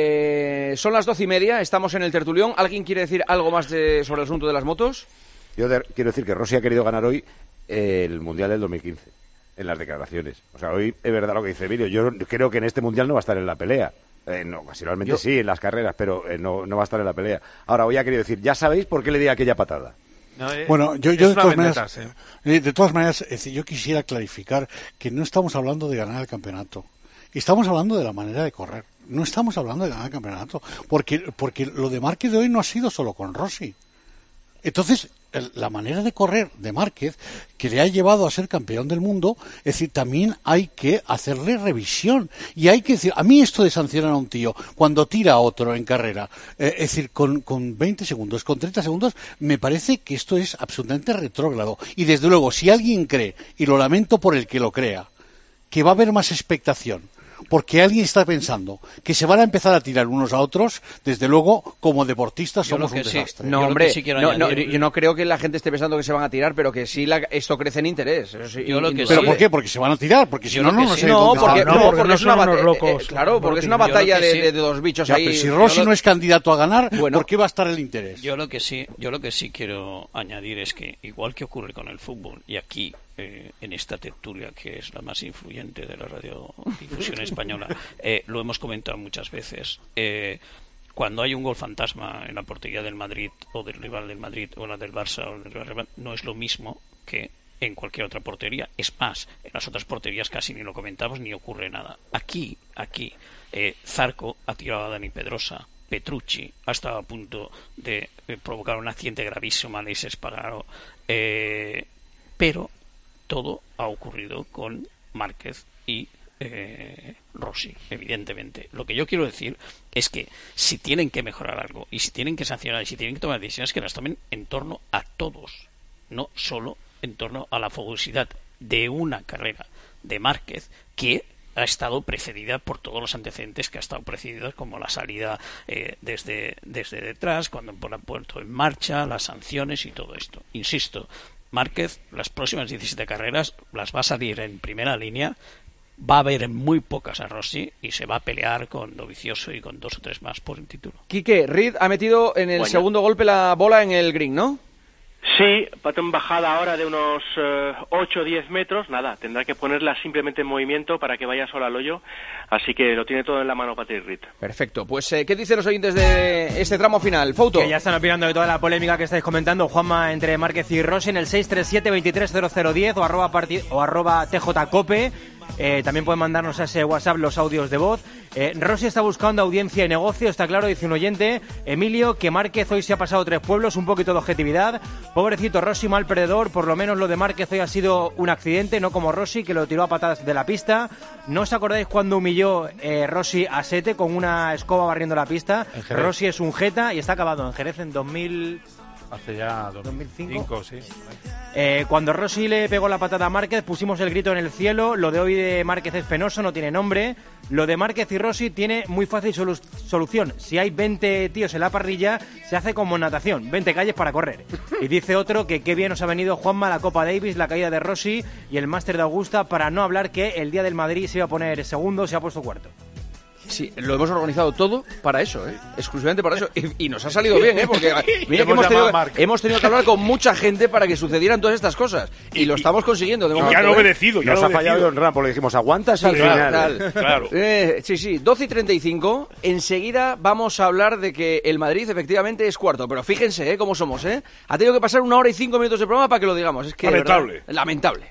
eh, son las doce y media, estamos en el tertulión. ¿Alguien quiere decir algo más de, sobre el asunto de las motos? Yo de- quiero decir que Rossi ha querido ganar hoy eh, el Mundial del dos mil quince, en las declaraciones. O sea, hoy es verdad lo que dice Emilio. Yo creo que en este Mundial no va a estar en la pelea. Eh, no, ocasionalmente Yo- sí, en las carreras, pero eh, no, no va a estar en la pelea. Ahora, hoy ha querido decir, ya sabéis por qué le di aquella patada. Bueno, yo, yo de, todas maneras, eh, de todas maneras, es decir, yo quisiera clarificar que no estamos hablando de ganar el campeonato. Estamos hablando de la manera de correr. No estamos hablando de ganar el campeonato. Porque, porque lo de Márquez de hoy no ha sido solo con Rossi. Entonces, el- la manera de correr de Márquez, que le ha llevado a ser campeón del mundo, es decir, también hay que hacerle revisión. Y hay que decir, a mí esto de sancionar a un tío cuando tira a otro en carrera, eh, es decir, con, con veinte segundos, con treinta segundos, me parece que esto es absolutamente retrógrado. Y desde luego, si alguien cree, y lo lamento por el que lo crea, que va a haber más expectación, porque alguien está pensando que se van a empezar a tirar unos a otros, desde luego, como deportistas Yo somos lo un que sí- desastre. No, hombre, no, no, yo no creo que la gente esté pensando que se van a tirar, pero que sí la- esto crece en interés. Eso sí, Yo lo que indudable. ¿Pero por qué? Porque se van a tirar, porque si Yo no, lo no, que no sí. sé No, dónde porque, están. no, porque no es una son unos batalla. locos claro, porque es una Yo lo batalla que de, sí- de- de dos bichos Ya, ahí. pero si Rossi Yo lo- no es candidato a ganar, ¿por qué va a estar el interés? Yo lo que sí, yo lo que sí quiero añadir es que igual que ocurre con el fútbol y aquí eh, en esta tertulia que es la más influyente de la radiodifusión española, eh, lo hemos comentado muchas veces. Eh, cuando hay un gol fantasma en la portería del Madrid o del rival del Madrid o la del Barça o del rival, no es lo mismo que en cualquier otra portería. Es más, en las otras porterías casi ni lo comentamos ni ocurre nada. Aquí, aquí, eh, Zarco ha tirado a Dani Pedrosa. Petrucci ha estado a punto de eh, provocar un accidente gravísimo a Aleix Espargaró, eh, pero todo ha ocurrido con Márquez y eh, Rossi, evidentemente. Lo que yo quiero decir es que si tienen que mejorar algo y si tienen que sancionar y si tienen que tomar decisiones, que las tomen en torno a todos, no solo en torno a la fogosidad de una carrera de Márquez que ha estado precedida por todos los antecedentes que ha estado precedida, como la salida eh, desde, desde detrás, cuando han puesto en marcha, las sanciones y todo esto. Insisto, Márquez, las próximas diecisiete carreras las va a salir en primera línea, va a haber muy pocas a Rossi y se va a pelear con Dovizioso y con dos o tres más por el título. Quique, Reed ha metido en el Bueno. segundo golpe la bola en el green, ¿no? Sí, patrón bajada ahora de unos eh, ocho o diez metros, nada, tendrá que ponerla simplemente en movimiento para que vaya sola al hoyo, así que lo tiene todo en la mano Patrick Reed. Perfecto, pues eh, ¿qué dicen los oyentes de este tramo final? Fouto. Que ya están opinando de toda la polémica que estáis comentando, Juanma, entre Márquez y Rossi en el seis tres siete, veintitrés cero cero diez o arroba, parti- o arroba tjcope. Eh, también pueden mandarnos a ese WhatsApp los audios de voz. Eh, Rossi está buscando audiencia y negocio, está claro, dice un oyente. Emilio, que Márquez hoy se ha pasado tres pueblos, un poquito de objetividad. Pobrecito Rossi, mal perdedor, por lo menos lo de Márquez hoy ha sido un accidente, no como Rossi, que lo tiró a patadas de la pista. ¿No os acordáis cuando humilló eh, Rossi a Sete con una escoba barriendo la pista? En Jerez. Rossi es un jeta y está acabado en Jerez en dos mil Hace ya dos mil cinco, sí. Eh, cuando Rossi le pegó la patada a Márquez, pusimos el grito en el cielo. Lo de hoy de Márquez es penoso, no tiene nombre. Lo de Márquez y Rossi tiene muy fácil solu- solución. Si hay veinte tíos en la parrilla, se hace como en natación, veinte calles para correr. Y dice otro que qué bien nos ha venido, Juanma, la Copa Davis, la caída de Rossi y el Máster de Augusta, para no hablar que el día del Madrid se iba a poner segundo, se ha puesto cuarto. Sí, lo hemos organizado todo para eso, ¿eh? Exclusivamente para eso. Y, y nos ha salido bien, ¿eh? Porque mira que hemos tenido, hemos tenido que hablar con mucha gente para que sucedieran todas estas cosas. Y, y lo estamos consiguiendo de momento. Ya lo he obedecido, ya Nos lo ha fallado Don Rampo, le dijimos, aguantas al sí, final. Tal. Claro. Eh, sí, sí, doce y treinta y cinco. Enseguida vamos a hablar de que el Madrid efectivamente es cuarto. Pero fíjense, ¿eh? Cómo somos, ¿eh? Ha tenido que pasar una hora y cinco minutos de programa para que lo digamos. Es que, lamentable. ¿verdad? Lamentable.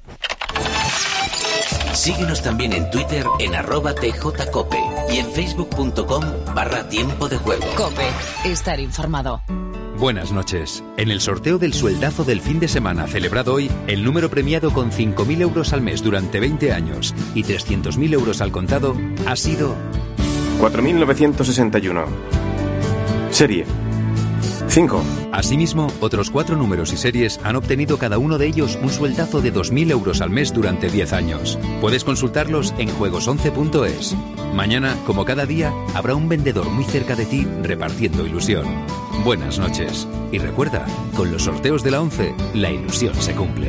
Síguenos también en Twitter en arroba tjcope y en facebook.com barra tiempo de juego. Cope, estar informado. Buenas noches. En el sorteo del sueldazo del fin de semana celebrado hoy, el número premiado con cinco mil euros al mes durante veinte años y trescientos mil euros al contado ha sido cuatro mil novecientos sesenta y uno. Serie cinco. Asimismo, otros cuatro números y series han obtenido cada uno de ellos un sueldazo de dos mil euros al mes durante diez años. Puedes consultarlos en juegos once punto es. Mañana, como cada día, habrá un vendedor muy cerca de ti repartiendo ilusión. Buenas noches. Y recuerda, con los sorteos de la once, la ilusión se cumple.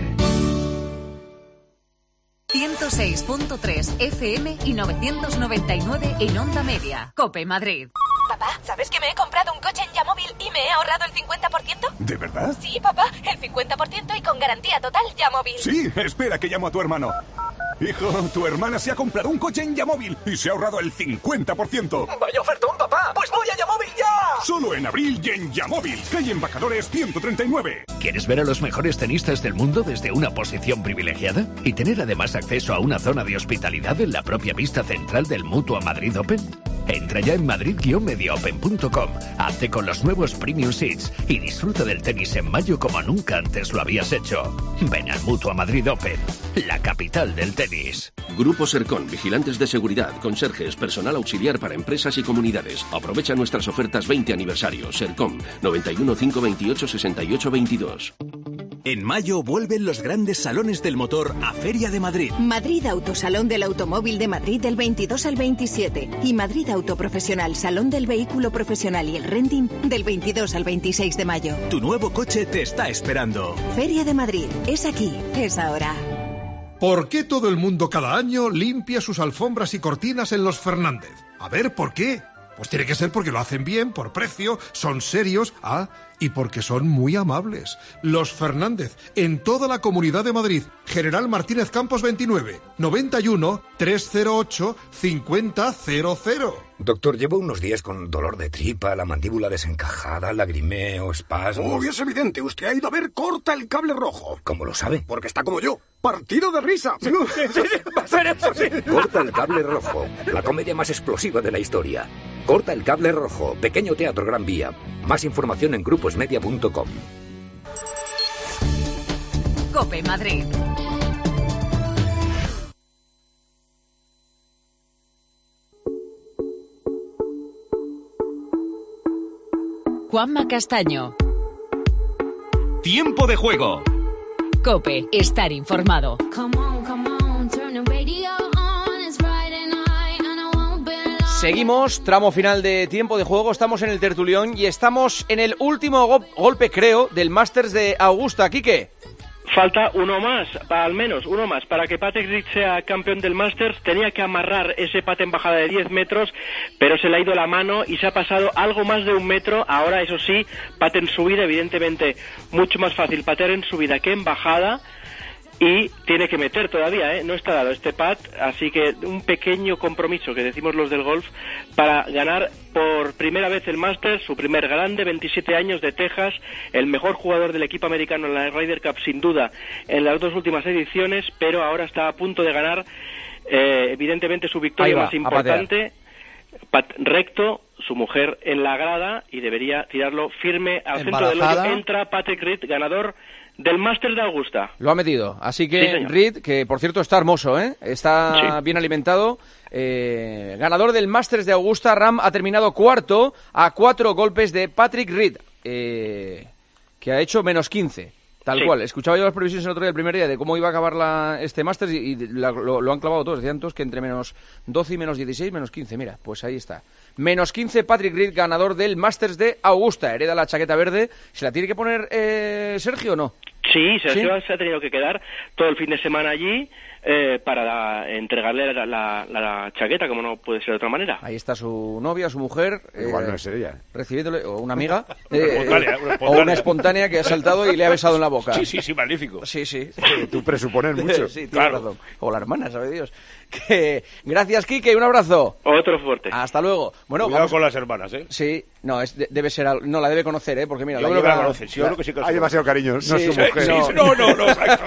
ciento seis punto tres F M y novecientos noventa y nueve en Onda Media. Cope Madrid. Papá, ¿sabes que me he comprado un coche en Yamóvil y me he ahorrado el cincuenta por ciento? ¿De verdad? Sí, papá, el cincuenta por ciento y con garantía total Yamóvil. Sí, espera que llamo a tu hermano. Hijo, tu hermana se ha comprado un coche en Yamóvil y se ha ahorrado el cincuenta por ciento. ¡Vaya ofertón, papá! ¡Pues voy a Yamóvil ya! Solo en abril y en Yamóvil, calle Embajadores ciento treinta y nueve. ¿Quieres ver a los mejores tenistas del mundo desde una posición privilegiada? ¿Y tener además acceso a una zona de hospitalidad en la propia pista central del Mutua Madrid Open? Entra ya en madrid guion media open punto com, hazte con los nuevos Premium Seats y disfruta del tenis en mayo como nunca antes lo habías hecho. Ven al Mutua Madrid Open, la capital del tenis. Grupo Sercon, vigilantes de seguridad, conserjes, personal auxiliar para empresas y comunidades. Aprovecha nuestras ofertas veinte aniversario. Sercon, noventa y uno, cinco veintiocho, sesenta y ocho veintidós. En mayo vuelven los grandes salones del motor a Feria de Madrid. Madrid Autosalón del Automóvil de Madrid del veintidós al veintisiete y Madrid Autoprofesional Salón del Vehículo Profesional y el Renting del veintidós al veintiséis de mayo. Tu nuevo coche te está esperando. Feria de Madrid, es aquí, es ahora. ¿Por qué todo el mundo cada año limpia sus alfombras y cortinas en los Fernández? A ver, ¿por qué? Pues tiene que ser porque lo hacen bien, por precio, son serios, ah, y porque son muy amables. Los Fernández, en toda la Comunidad de Madrid. General Martínez Campos veintinueve, noventa y uno, trescientos ocho, cincuenta cero cero. Doctor, llevo unos días con dolor de tripa, la mandíbula desencajada, lagrimeo, espasmos... Uy, es evidente, usted ha ido a ver Corta el Cable Rojo. ¿Cómo lo sabe? Porque está como yo, partido de risa. Sí, sí, sí, va a ser eso, sí. Corta el Cable Rojo, la comedia más explosiva de la historia. Corta el Cable Rojo, pequeño teatro Gran Vía. Más información en gruposmedia punto com. Cope Madrid. Juanma Castaño. Tiempo de juego. Cope, estar informado. Seguimos, tramo final de tiempo de juego, estamos en el tertulión y estamos en el último go- golpe, creo, del Masters de Augusta. Quique. Falta uno más, al menos uno más, para que Patrick Reed sea campeón del Masters. Tenía que amarrar ese pate en bajada de diez metros, pero se le ha ido la mano y se ha pasado algo más de un metro. Ahora, eso sí, pate en subida, evidentemente, mucho más fácil patear en subida que en bajada. Y tiene que meter todavía, ¿eh? No está dado este pat, así que un pequeño compromiso que decimos los del golf para ganar por primera vez el Masters, su primer grande, veintisiete años, de Texas, el mejor jugador del equipo americano en la Ryder Cup sin duda en las dos últimas ediciones, pero ahora está a punto de ganar eh, evidentemente su victoria va, más importante, pat recto, su mujer en la grada y debería tirarlo firme al centro del hoyo. Entra Patrick Reed, ganador del Masters de Augusta. Lo ha metido, así que sí, Reed, que por cierto está hermoso, ¿eh? Está sí. bien alimentado, eh, ganador del Masters de Augusta. Ram ha terminado cuarto a cuatro golpes de Patrick Reed. Eh, que ha hecho menos quince. Tal Sí. cual. Escuchaba yo las previsiones el otro día, el primer día, de cómo iba a acabar la, este Masters y, y la- lo, lo han clavado todos. Decían todos que entre menos doce y menos dieciséis, menos quince. Mira, pues ahí está. Menos quince, Patrick Reed, ganador del Masters de Augusta. Hereda la chaqueta verde. ¿Se la tiene que poner eh, Sergio o no? Sí, Sergio ¿Sí? se ha tenido que quedar todo el fin de semana allí eh, para la- entregarle la, la- la chaqueta, como no puede ser de otra manera. Ahí está su novia, su mujer. Igual eh, no es ella. Recibiéndole, o una amiga. Una eh, espontánea, una o espontánea. una espontánea que ha saltado y le ha besado en la boca. Sí, sí, sí, magnífico. Sí, sí. Tú presupones mucho. Sí, tienes Claro. razón. O la hermana, sabe Dios. Que... Gracias, Quique, un abrazo. Otro fuerte. Hasta luego. Bueno, Cuidado vamos... con las hermanas, ¿eh? Sí, no, es, de- debe ser... al- No, la debe conocer, ¿eh? Porque mira, Yo la creo que lleva- la conoce, sí, yo creo que sí que la Hay demasiado cariño, no Sí, es su sí, mujer. sí, Sí, no. sí, no, no, no, exacto.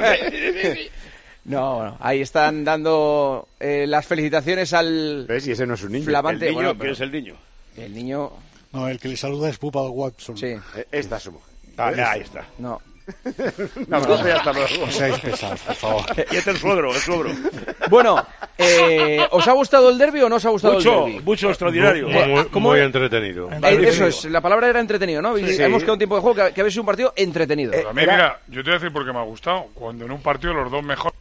No, bueno, ahí están dando eh, las felicitaciones al ¿Ves? Y ese no es un niño. flamante... El niño, bueno, ¿quién pero- es el niño? El niño... No, el que le saluda es Bubba Watson. Sí, Eh, Esta es su mujer. Ah, ahí está. no. Un abrazo y hasta luego. No seáis pesados, por favor. Y este es el suegro, el suegro. Bueno, eh, ¿os ha gustado el derbi o no os ha gustado Mucho, el derbi? mucho extraordinario. Muy, muy- ¿cómo? muy entretenido. Eh, eso es, la palabra era entretenido, ¿no? Sí. Hemos quedado un tiempo de juego que, que habéis sido un partido entretenido. Eh, A mí, Era- mira, yo te voy a decir por qué me ha gustado. Cuando en un partido los dos mejores...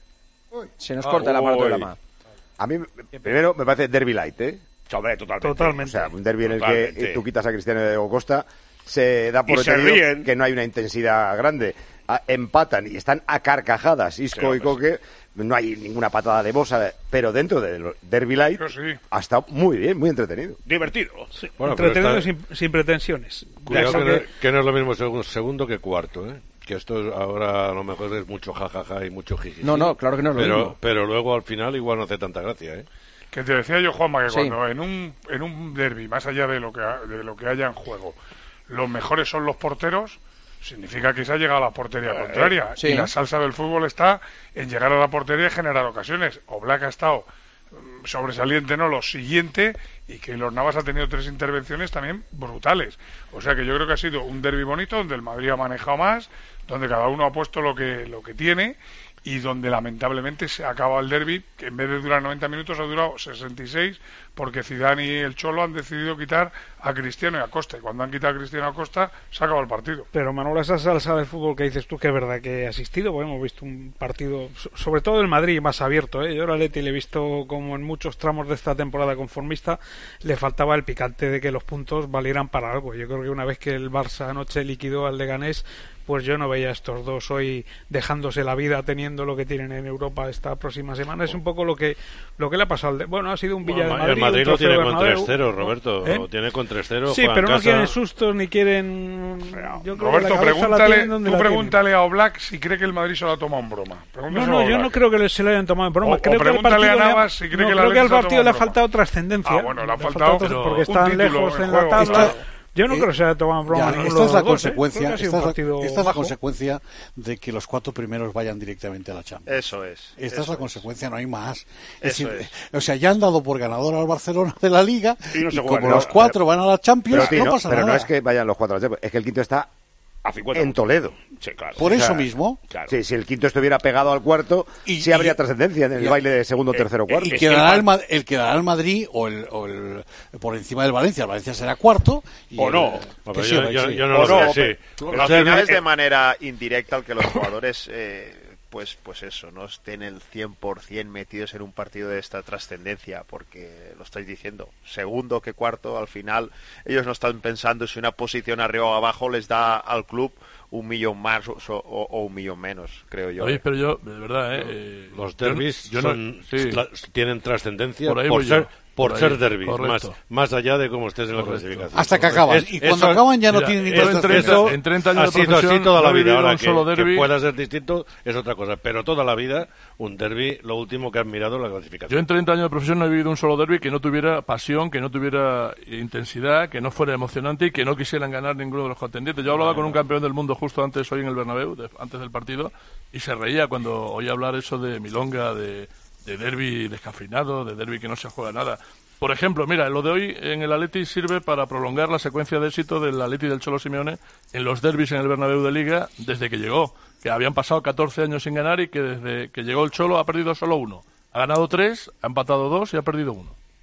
Se nos corta el aparato de la Uy. mano. A mí, primero, me parece derby light, ¿eh? Hombre, totalmente. Totalmente. O sea, un derby en el Totalmente. que tú quitas a Cristiano de Costa, se da por Y se entendido ríen. que no hay una intensidad grande. A- empatan y están a carcajadas Isco Sí, y Coque. No hay ninguna patada de bosa, pero dentro del derby light Yo sí. ha estado muy bien, muy entretenido. Divertido. Bueno, pero Entretenido está- sin, sin pretensiones. Cuidado Eso que, no, que- que no es lo mismo segundo, segundo que cuarto, ¿eh? Que esto es- ahora a lo mejor es mucho jajaja y mucho jiji. No, no, claro que no es lo pero, mismo. Pero luego al final igual no hace tanta gracia, ¿eh? Que te decía yo, Juanma, que Sí. cuando en un, en un derby, más allá de lo, que, ha- de lo que haya en juego, los mejores son los porteros, significa que se ha llegado a la portería contraria. sí. Y la salsa del fútbol está en llegar a la portería y generar ocasiones. Oblak ha estado mm, sobresaliente, ¿no? Lo siguiente, y que los Navas ha tenido tres intervenciones también brutales. O sea que yo creo que ha sido un derbi bonito, donde el Madrid ha manejado más, donde cada uno ha puesto lo que, lo que tiene, y donde lamentablemente se acaba el derbi, que en vez de durar noventa minutos ha durado sesenta y seis, porque Zidane y el Cholo han decidido quitar a Cristiano y a Costa, y cuando han quitado a Cristiano y a Costa se ha acabado el partido. Pero Manuel, esa salsa del fútbol que dices tú, que es verdad que he asistido, pues hemos visto un partido, so- sobre todo el Madrid, más abierto, ¿eh? Yo al Atleti le he visto como en muchos tramos de esta temporada conformista, le faltaba el picante de que los puntos valieran para algo. Yo creo que una vez que el Barça anoche liquidó al Leganés, pues yo no veía a estos dos hoy dejándose la vida teniendo lo que tienen en Europa esta próxima semana. Es un poco lo que lo que le ha pasado al de... Bueno, ha sido un Villa Bueno, de Madrid, el Madrid un lo trofeo tiene con Bernabéu, tres cero, ¿no? Roberto. ¿Eh? Lo tiene con tres cero. Sí, juega pero en no casa. quieren sustos ni quieren... Yo creo que Roberto, la cabeza la pregúntale, tienen donde tú la tienen. pregúntale a Oblak si cree que el Madrid se lo ha tomado en broma. No, Pregúntaselo no, a yo Oblak. no creo que se lo hayan tomado en broma. O- o creo que al pregúntale partido a le ha- Navas si cree no, que el creo que al Atleti se lo ha partido tomado le ha en broma. faltado trascendencia. Ah, bueno, le ha Le faltado porque un están título lejos en en juego, la tabla. claro. Yo no Eh, creo que se haya tomado en broma Ya, ninguno esta de es la los dos, ¿eh? consecuencia, Creo que ha sido esta, un es la, partido esta es la bajo. consecuencia de que los cuatro primeros vayan directamente a la Champions. Eso es. Esta eso es la es. consecuencia, no hay más. Eso decir, es. O sea, ya han dado por ganador al Barcelona de la Liga Y no y, se juega como nada. los cuatro van a la Champions, Pero, no Tino, pasa pero no nada. es que vayan los cuatro a la Champions, es que el quinto está A cincuenta. en Toledo. Sí, claro. Por O sea, eso mismo. Claro. Sí, si el quinto estuviera pegado al cuarto, Y- sí habría y- trascendencia en el y- baile de segundo, tercero, cuarto. Y Es que el quedará Bar- el, Ma- el quedará el Madrid o el, o el por encima del Valencia. El Valencia será cuarto. Y O el- no. que Pero sí, yo, sí. yo- yo no O lo no, veo así. pero- Pero Pero al el final derbi- es de manera indirecta el que los jugadores, eh, pues, pues eso, no estén el cien por ciento metidos en un partido de esta trascendencia, porque lo estáis diciendo, segundo que cuarto, al final ellos no están pensando si una posición arriba o abajo les da al club un millón más o, o- o un millón menos, creo yo. Oye, pero yo, de verdad, ¿eh? eh, Los yo- derbis yo no- son- sí. tra- tienen trascendencia Por ahí por voy ser, yo, por por ser ahí, derbis, más, correcto. más allá de cómo estés en la Correcto. clasificación. Hasta que acaban. Es- Y cuando eso- acaban ya no mira, tienen ni eso- dos en treinta- eso en treinta años ha de sido así profesión toda la no he vida. vivido Ahora un que, solo que derbi. pueda ser distinto es otra cosa, pero toda la vida un derbi lo último que han mirado es la clasificación. Yo en treinta años de profesión no he vivido un solo derby que no tuviera pasión, que no tuviera intensidad, que no fuera emocionante y que no quisieran ganar ninguno de los contendientes. Yo hablaba con un campeón del mundo justo antes, hoy en el Bernabéu, de- antes del partido, y se reía cuando oía hablar eso de milonga, de, de derby descafeinado, de derby que no se juega nada. Por ejemplo, mira, lo de hoy en el Atleti sirve para prolongar la secuencia de éxito del Atleti del Cholo Simeone en los derbis en el Bernabéu de Liga desde que llegó, que habían pasado catorce años sin ganar y que desde que llegó el Cholo ha perdido solo uno. Ha ganado tres, ha empatado dos y ha perdido uno.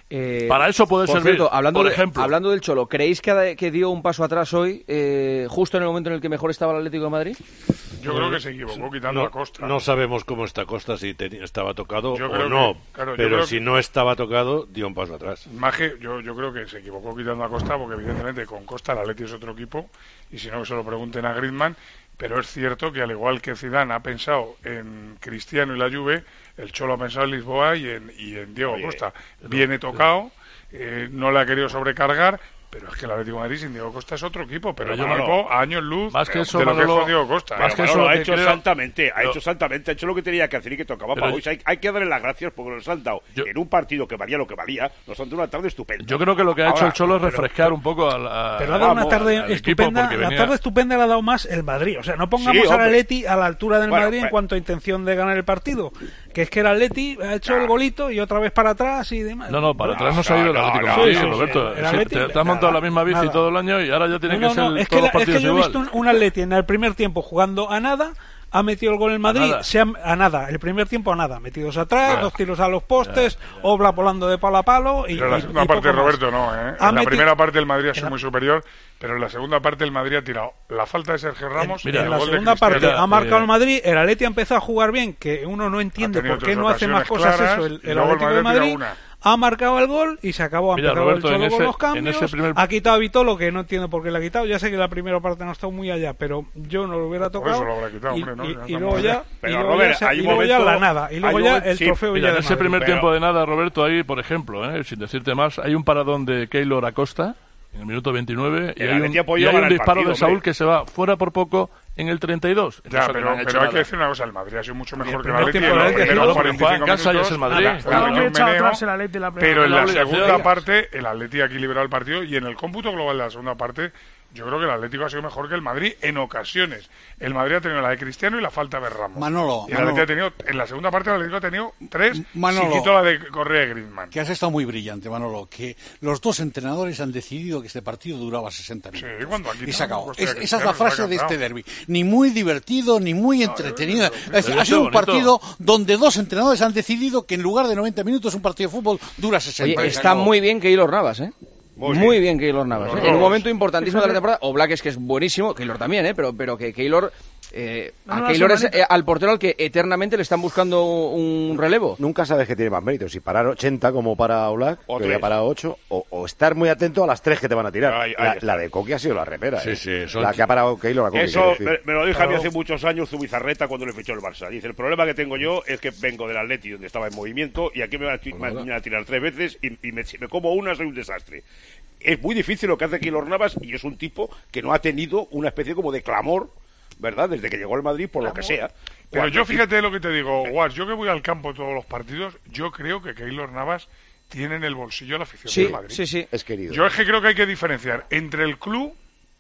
Eh, Para eso puede por servir, cierto, hablando por de- ejemplo. Hablando del Cholo, ¿creéis que, que dio un paso atrás hoy, eh, justo en el momento en el que mejor estaba el Atlético de Madrid? Yo creo que se equivocó quitando no, a Costa. No sabemos cómo está Costa, si te- estaba tocado Yo o creo no, que- claro, yo pero creo si que- no estaba tocado, dio un paso atrás. Maje, yo, yo creo que se equivocó quitando a Costa porque evidentemente con Costa el Atleti es otro equipo y si no que se lo pregunten a Griezmann, pero es cierto que al igual que Zidane ha pensado en Cristiano y la Juve, el Cholo ha pensado en Lisboa y en, y en Diego Oye, Costa. Viene tocado, eh, no le ha querido sobrecargar, pero es que el Atlético de Madrid sin Diego Costa es otro equipo, pero es Pero un Manolo, equipo a años luz más que eso, de lo que Manolo, es Diego Costa. más que Pero, eso, Manolo, lo ha que hecho creo- santamente, ha Lo- hecho santamente, ha hecho lo que tenía que hacer y que tocaba Pero para yo- hoy. Hay, hay que darle las gracias porque nos han dado en un partido que valía lo que valía, nos han dado una tarde estupenda. Yo creo que lo que ha hecho Ahora, el Cholo es pero- refrescar un poco al, a, Pero ha dado una vamos, tarde al equipo estupenda. porque La venía- tarde estupenda la ha dado más el Madrid. O sea, no pongamos Sí, al hombre. Atleti a la altura del Bueno, Madrid en pero- cuanto a intención de ganar el partido. Que es que el Atleti ha hecho el golito y otra vez para atrás y demás. No, no, para Bueno, atrás no se ha ido el no, Atlético de no, Madrid, sí, sí, Roberto. sí. El Sí, Atleti, te, te has montado nada, la misma bici nada. todo el año y ahora ya tiene No, que ser no, no, es que, todos la- los es que partidos yo he igual. visto un, un Atleti en el primer tiempo jugando a nada, ha metido el gol en Madrid, nada. se ha- a nada, el primer tiempo a nada, metidos atrás, Ya. dos tiros a los postes, Obla volando de palo a palo y, Pero en la y- segunda y parte, poco más. Roberto, no, ¿eh? Ha En la meti- primera parte el Madrid ha sido en la- muy superior, pero en la segunda parte el Madrid ha tirado la falta de Sergio Ramos Mira, y el en la gol de segunda Cristiano. parte ha marcado eh, el Madrid, el Atleti ha empezado a jugar bien, que uno no entiende Ha tenido por qué tres no hace más ocasiones cosas claras eso el, y el luego el Atlético de Madrid ha tirado Madrid. una. Ha marcado el gol y se acabó. Ha Mira, empezado Roberto, el Cholo en con ese- los cambios. en ese primer- Ha quitado a Vitolo, que no entiendo por qué le ha quitado. Ya sé que la primera parte no ha estado muy allá, pero yo no lo hubiera Por tocado. eso lo habrá quitado, y, hombre, ¿no? y- Ya y estamos luego ya, Pero, y luego Robert, ya, se- hay y un luego ya momento- la nada. Y hay luego un ya momento- el sí, trofeo Mira, ya en de ese Madrid. primer Pero- tiempo de nada, Roberto, ahí, por ejemplo, ¿eh? sin decirte más, hay un paradón de Keylor Acosta en el minuto veintinueve y El hay un, Atleti apoyó y hay ganar un el disparo partido, de Saúl hombre. que se va fuera por poco en el treinta y dos. Ya, Eso que pero, no han hecho pero hay nada. que decir una cosa, el Madrid ha sido mucho mejor que el primer Atleti tiempo en del los Atleti, primeros no, porque cuarenta y cinco juega en casa y minutos. es el Madrid. Nada, Está fue muy un echado meneo, atrás el Atleti la primera pero en la parte. segunda Venga. parte el Atleti ha equilibrado el partido y en el cómputo global de la segunda parte yo creo que el Atlético ha sido mejor que el Madrid en ocasiones. El Madrid ha tenido la de Cristiano y la falta de Ramos. Manolo, y el Manolo. Atleti ha tenido, en la segunda parte el Atlético ha tenido tres, Manolo. si quitó la de Correa y Griezmann. Que has estado muy brillante, Manolo, que los dos entrenadores han decidido que este partido duraba sesenta minutos. Sí, cuando aquí y se tampoco acabó. costó Es- a esa es Cristiano, la se lo ha frase de este cantado. derbi. Ni muy divertido, ni muy entretenido. Es decir, pero ha sido un bonito. partido donde dos entrenadores han decidido que en lugar de noventa minutos un partido de fútbol dura sesenta. Oye, Y se está acabó. muy bien Keylor Navas, ¿eh? Muy Muy bien. bien Keylor Navas, Los ¿eh? En un dos. momento importantísimo de la temporada. O Black es que es buenísimo, Keylor también, ¿eh? Pero, pero que Keylor... Eh, a Menuda Keylor es semanita. eh, al portero al que eternamente le están buscando un relevo. Nunca sabes que tiene más mérito, si parar ochenta como para Oblak, O que ya tres. para ocho, o, o estar muy atento a las tres que te van a tirar. Ahí- ahí la, está. la de Coqui ha sido la repera, Sí, ¿eh? sí, son- La que ha parado Keylor a Coqui, Eso quiero decir. me, me lo dijo a mí hace muchos años Zubizarreta cuando le fichó el Barça. Dice, el problema que tengo yo es que vengo del Atleti donde estaba en movimiento y aquí me van a, ti- me van a tirar tres veces y, y me, si me como una soy un desastre. Es muy difícil lo que hace Keylor Navas y es un tipo que no ha tenido una especie como de clamor, ¿verdad? Desde que llegó al Madrid por lo que sea. Pero Cuando- yo fíjate lo que te digo, Guas, yo que voy al campo todos los partidos, yo creo que Keylor Navas tiene en el bolsillo la afición Sí, del Madrid. sí, sí. Es querido. Yo es que creo que hay que diferenciar entre el club,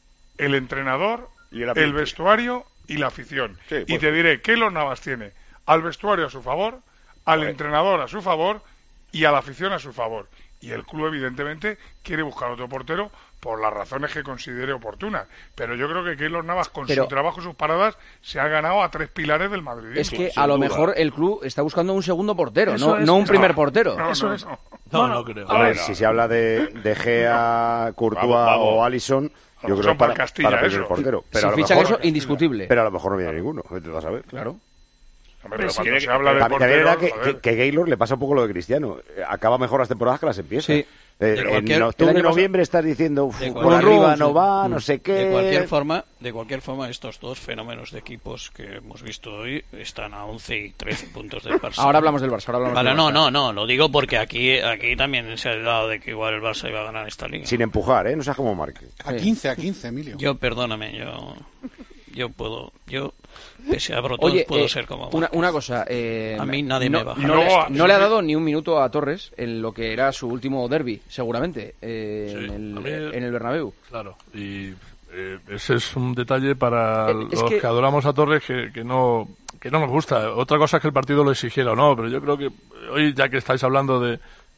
el entrenador, Y el el, ambiente. vestuario y la afición. Sí, y pues- te diré, Keylor Navas tiene al vestuario a su favor, al Correcto. entrenador a su favor y a la afición a su favor. Y el club, evidentemente, quiere buscar otro portero por las razones que considere oportunas. Pero yo creo que Keylor Navas, con Pero- su trabajo y sus paradas, se ha ganado a tres pilares del madridismo. Es que sin a lo duda. mejor el club está buscando un segundo portero, Eso no, es, no un eso primer es. portero. No, Eso no, es. no. No, Bueno, no creo. A ver, no. si se habla de, de Gea, Courtois Vamos, vamos. o Alisson, yo Son creo que para para, Castilla, para primer eso. portero. Pero Si a lo fichan mejor, eso, indiscutible. pero a lo mejor no viene ninguno, te vas a ver. Claro. Hombre, pero si cuando quiere se que- habla de También también es porteros, verdad que, joder. que, que Keylor le pasa un poco lo de Cristiano. Eh, Acaba mejor las temporadas que las empieza. Sí. Eh, De en cualquier- octubre, el año noviembre estás diciendo, "Uf, de por cualquier- arriba sí. no va, Mm. no sé qué. De cualquier forma, de cualquier forma, estos dos fenómenos de equipos que hemos visto hoy están a once y trece puntos del Barça. Ahora hablamos del Barça. Ahora hablamos Vale, del no, Barça. no, no, lo digo porque aquí aquí también se ha hablado de que igual el Barça iba a ganar esta liga. Sin empujar, ¿eh? No seas como Marque. A quince, a quince, Emilio. Yo, perdóname, yo yo puedo, yo pese a Brotón Oye, puedo eh, ser como una, una cosa. eh, A mí nadie no, me baja. No, Y le, luego, no le ha siempre- dado ni un minuto a Torres en lo que era su último derby, seguramente, eh, Sí, en, el, a mí- en el Bernabéu. Claro, y eh, ese es un detalle para Eh, es los que- que... adoramos a Torres que, que no que no nos gusta. Otra cosa es que el partido lo exigiera o no, pero yo creo que hoy, ya que estáis hablando de,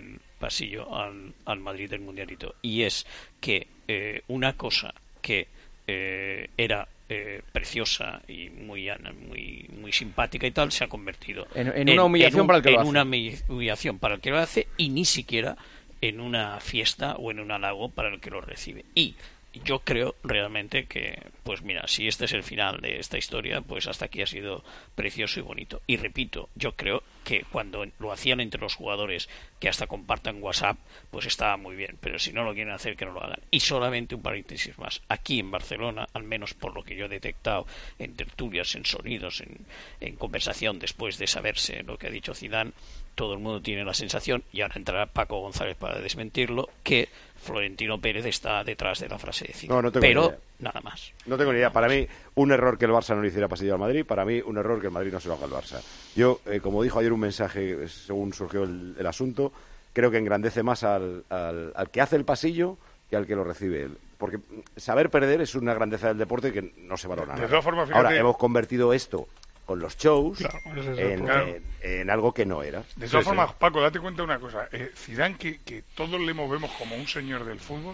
el pasillo al, al Madrid del Mundialito. Y es que eh, una cosa que eh, era eh, preciosa y muy muy muy simpática y tal, se ha convertido en, en, en una humillación en un, para el que lo en hace. una humillación para el que lo hace, y ni siquiera en una fiesta o en un halago para el que lo recibe. Y yo creo realmente que, pues mira, si este es el final de esta historia, pues hasta aquí ha sido precioso y bonito. Y repito, yo creo que cuando lo hacían entre los jugadores, que hasta compartan WhatsApp, pues estaba muy bien, pero si no lo quieren hacer, que no lo hagan. Y solamente un paréntesis más, aquí en Barcelona, al menos por lo que yo he detectado en tertulias, en sonidos, en, en conversación después de saberse lo que ha dicho Zidane, todo el mundo tiene la sensación, y ahora entrará Paco González para desmentirlo, que Florentino Pérez está detrás de la frase de Zidane. No, no tengo pero ni idea. nada más. No tengo ni idea. Para mí, un error que el Barça no le hiciera pasillo al Madrid. Para mí, un error que el Madrid no se lo haga al Barça. Yo, eh, como dijo ayer un mensaje, según surgió el, el asunto, creo que engrandece más al, al, al que hace el pasillo que al que lo recibe. Porque saber perder es una grandeza del deporte que no se valora nada. De todas formas, fíjate... Ahora, hemos convertido esto con los shows claro, en, claro. en, en algo que no era. De todas sí, formas, sí. Paco, date cuenta de una cosa. Eh, Zidane, que, que todos le vemos como un señor del fútbol,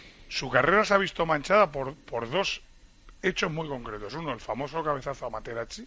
su carrera se ha visto manchada por, por dos hechos muy concretos. Uno, el famoso cabezazo a Materazzi,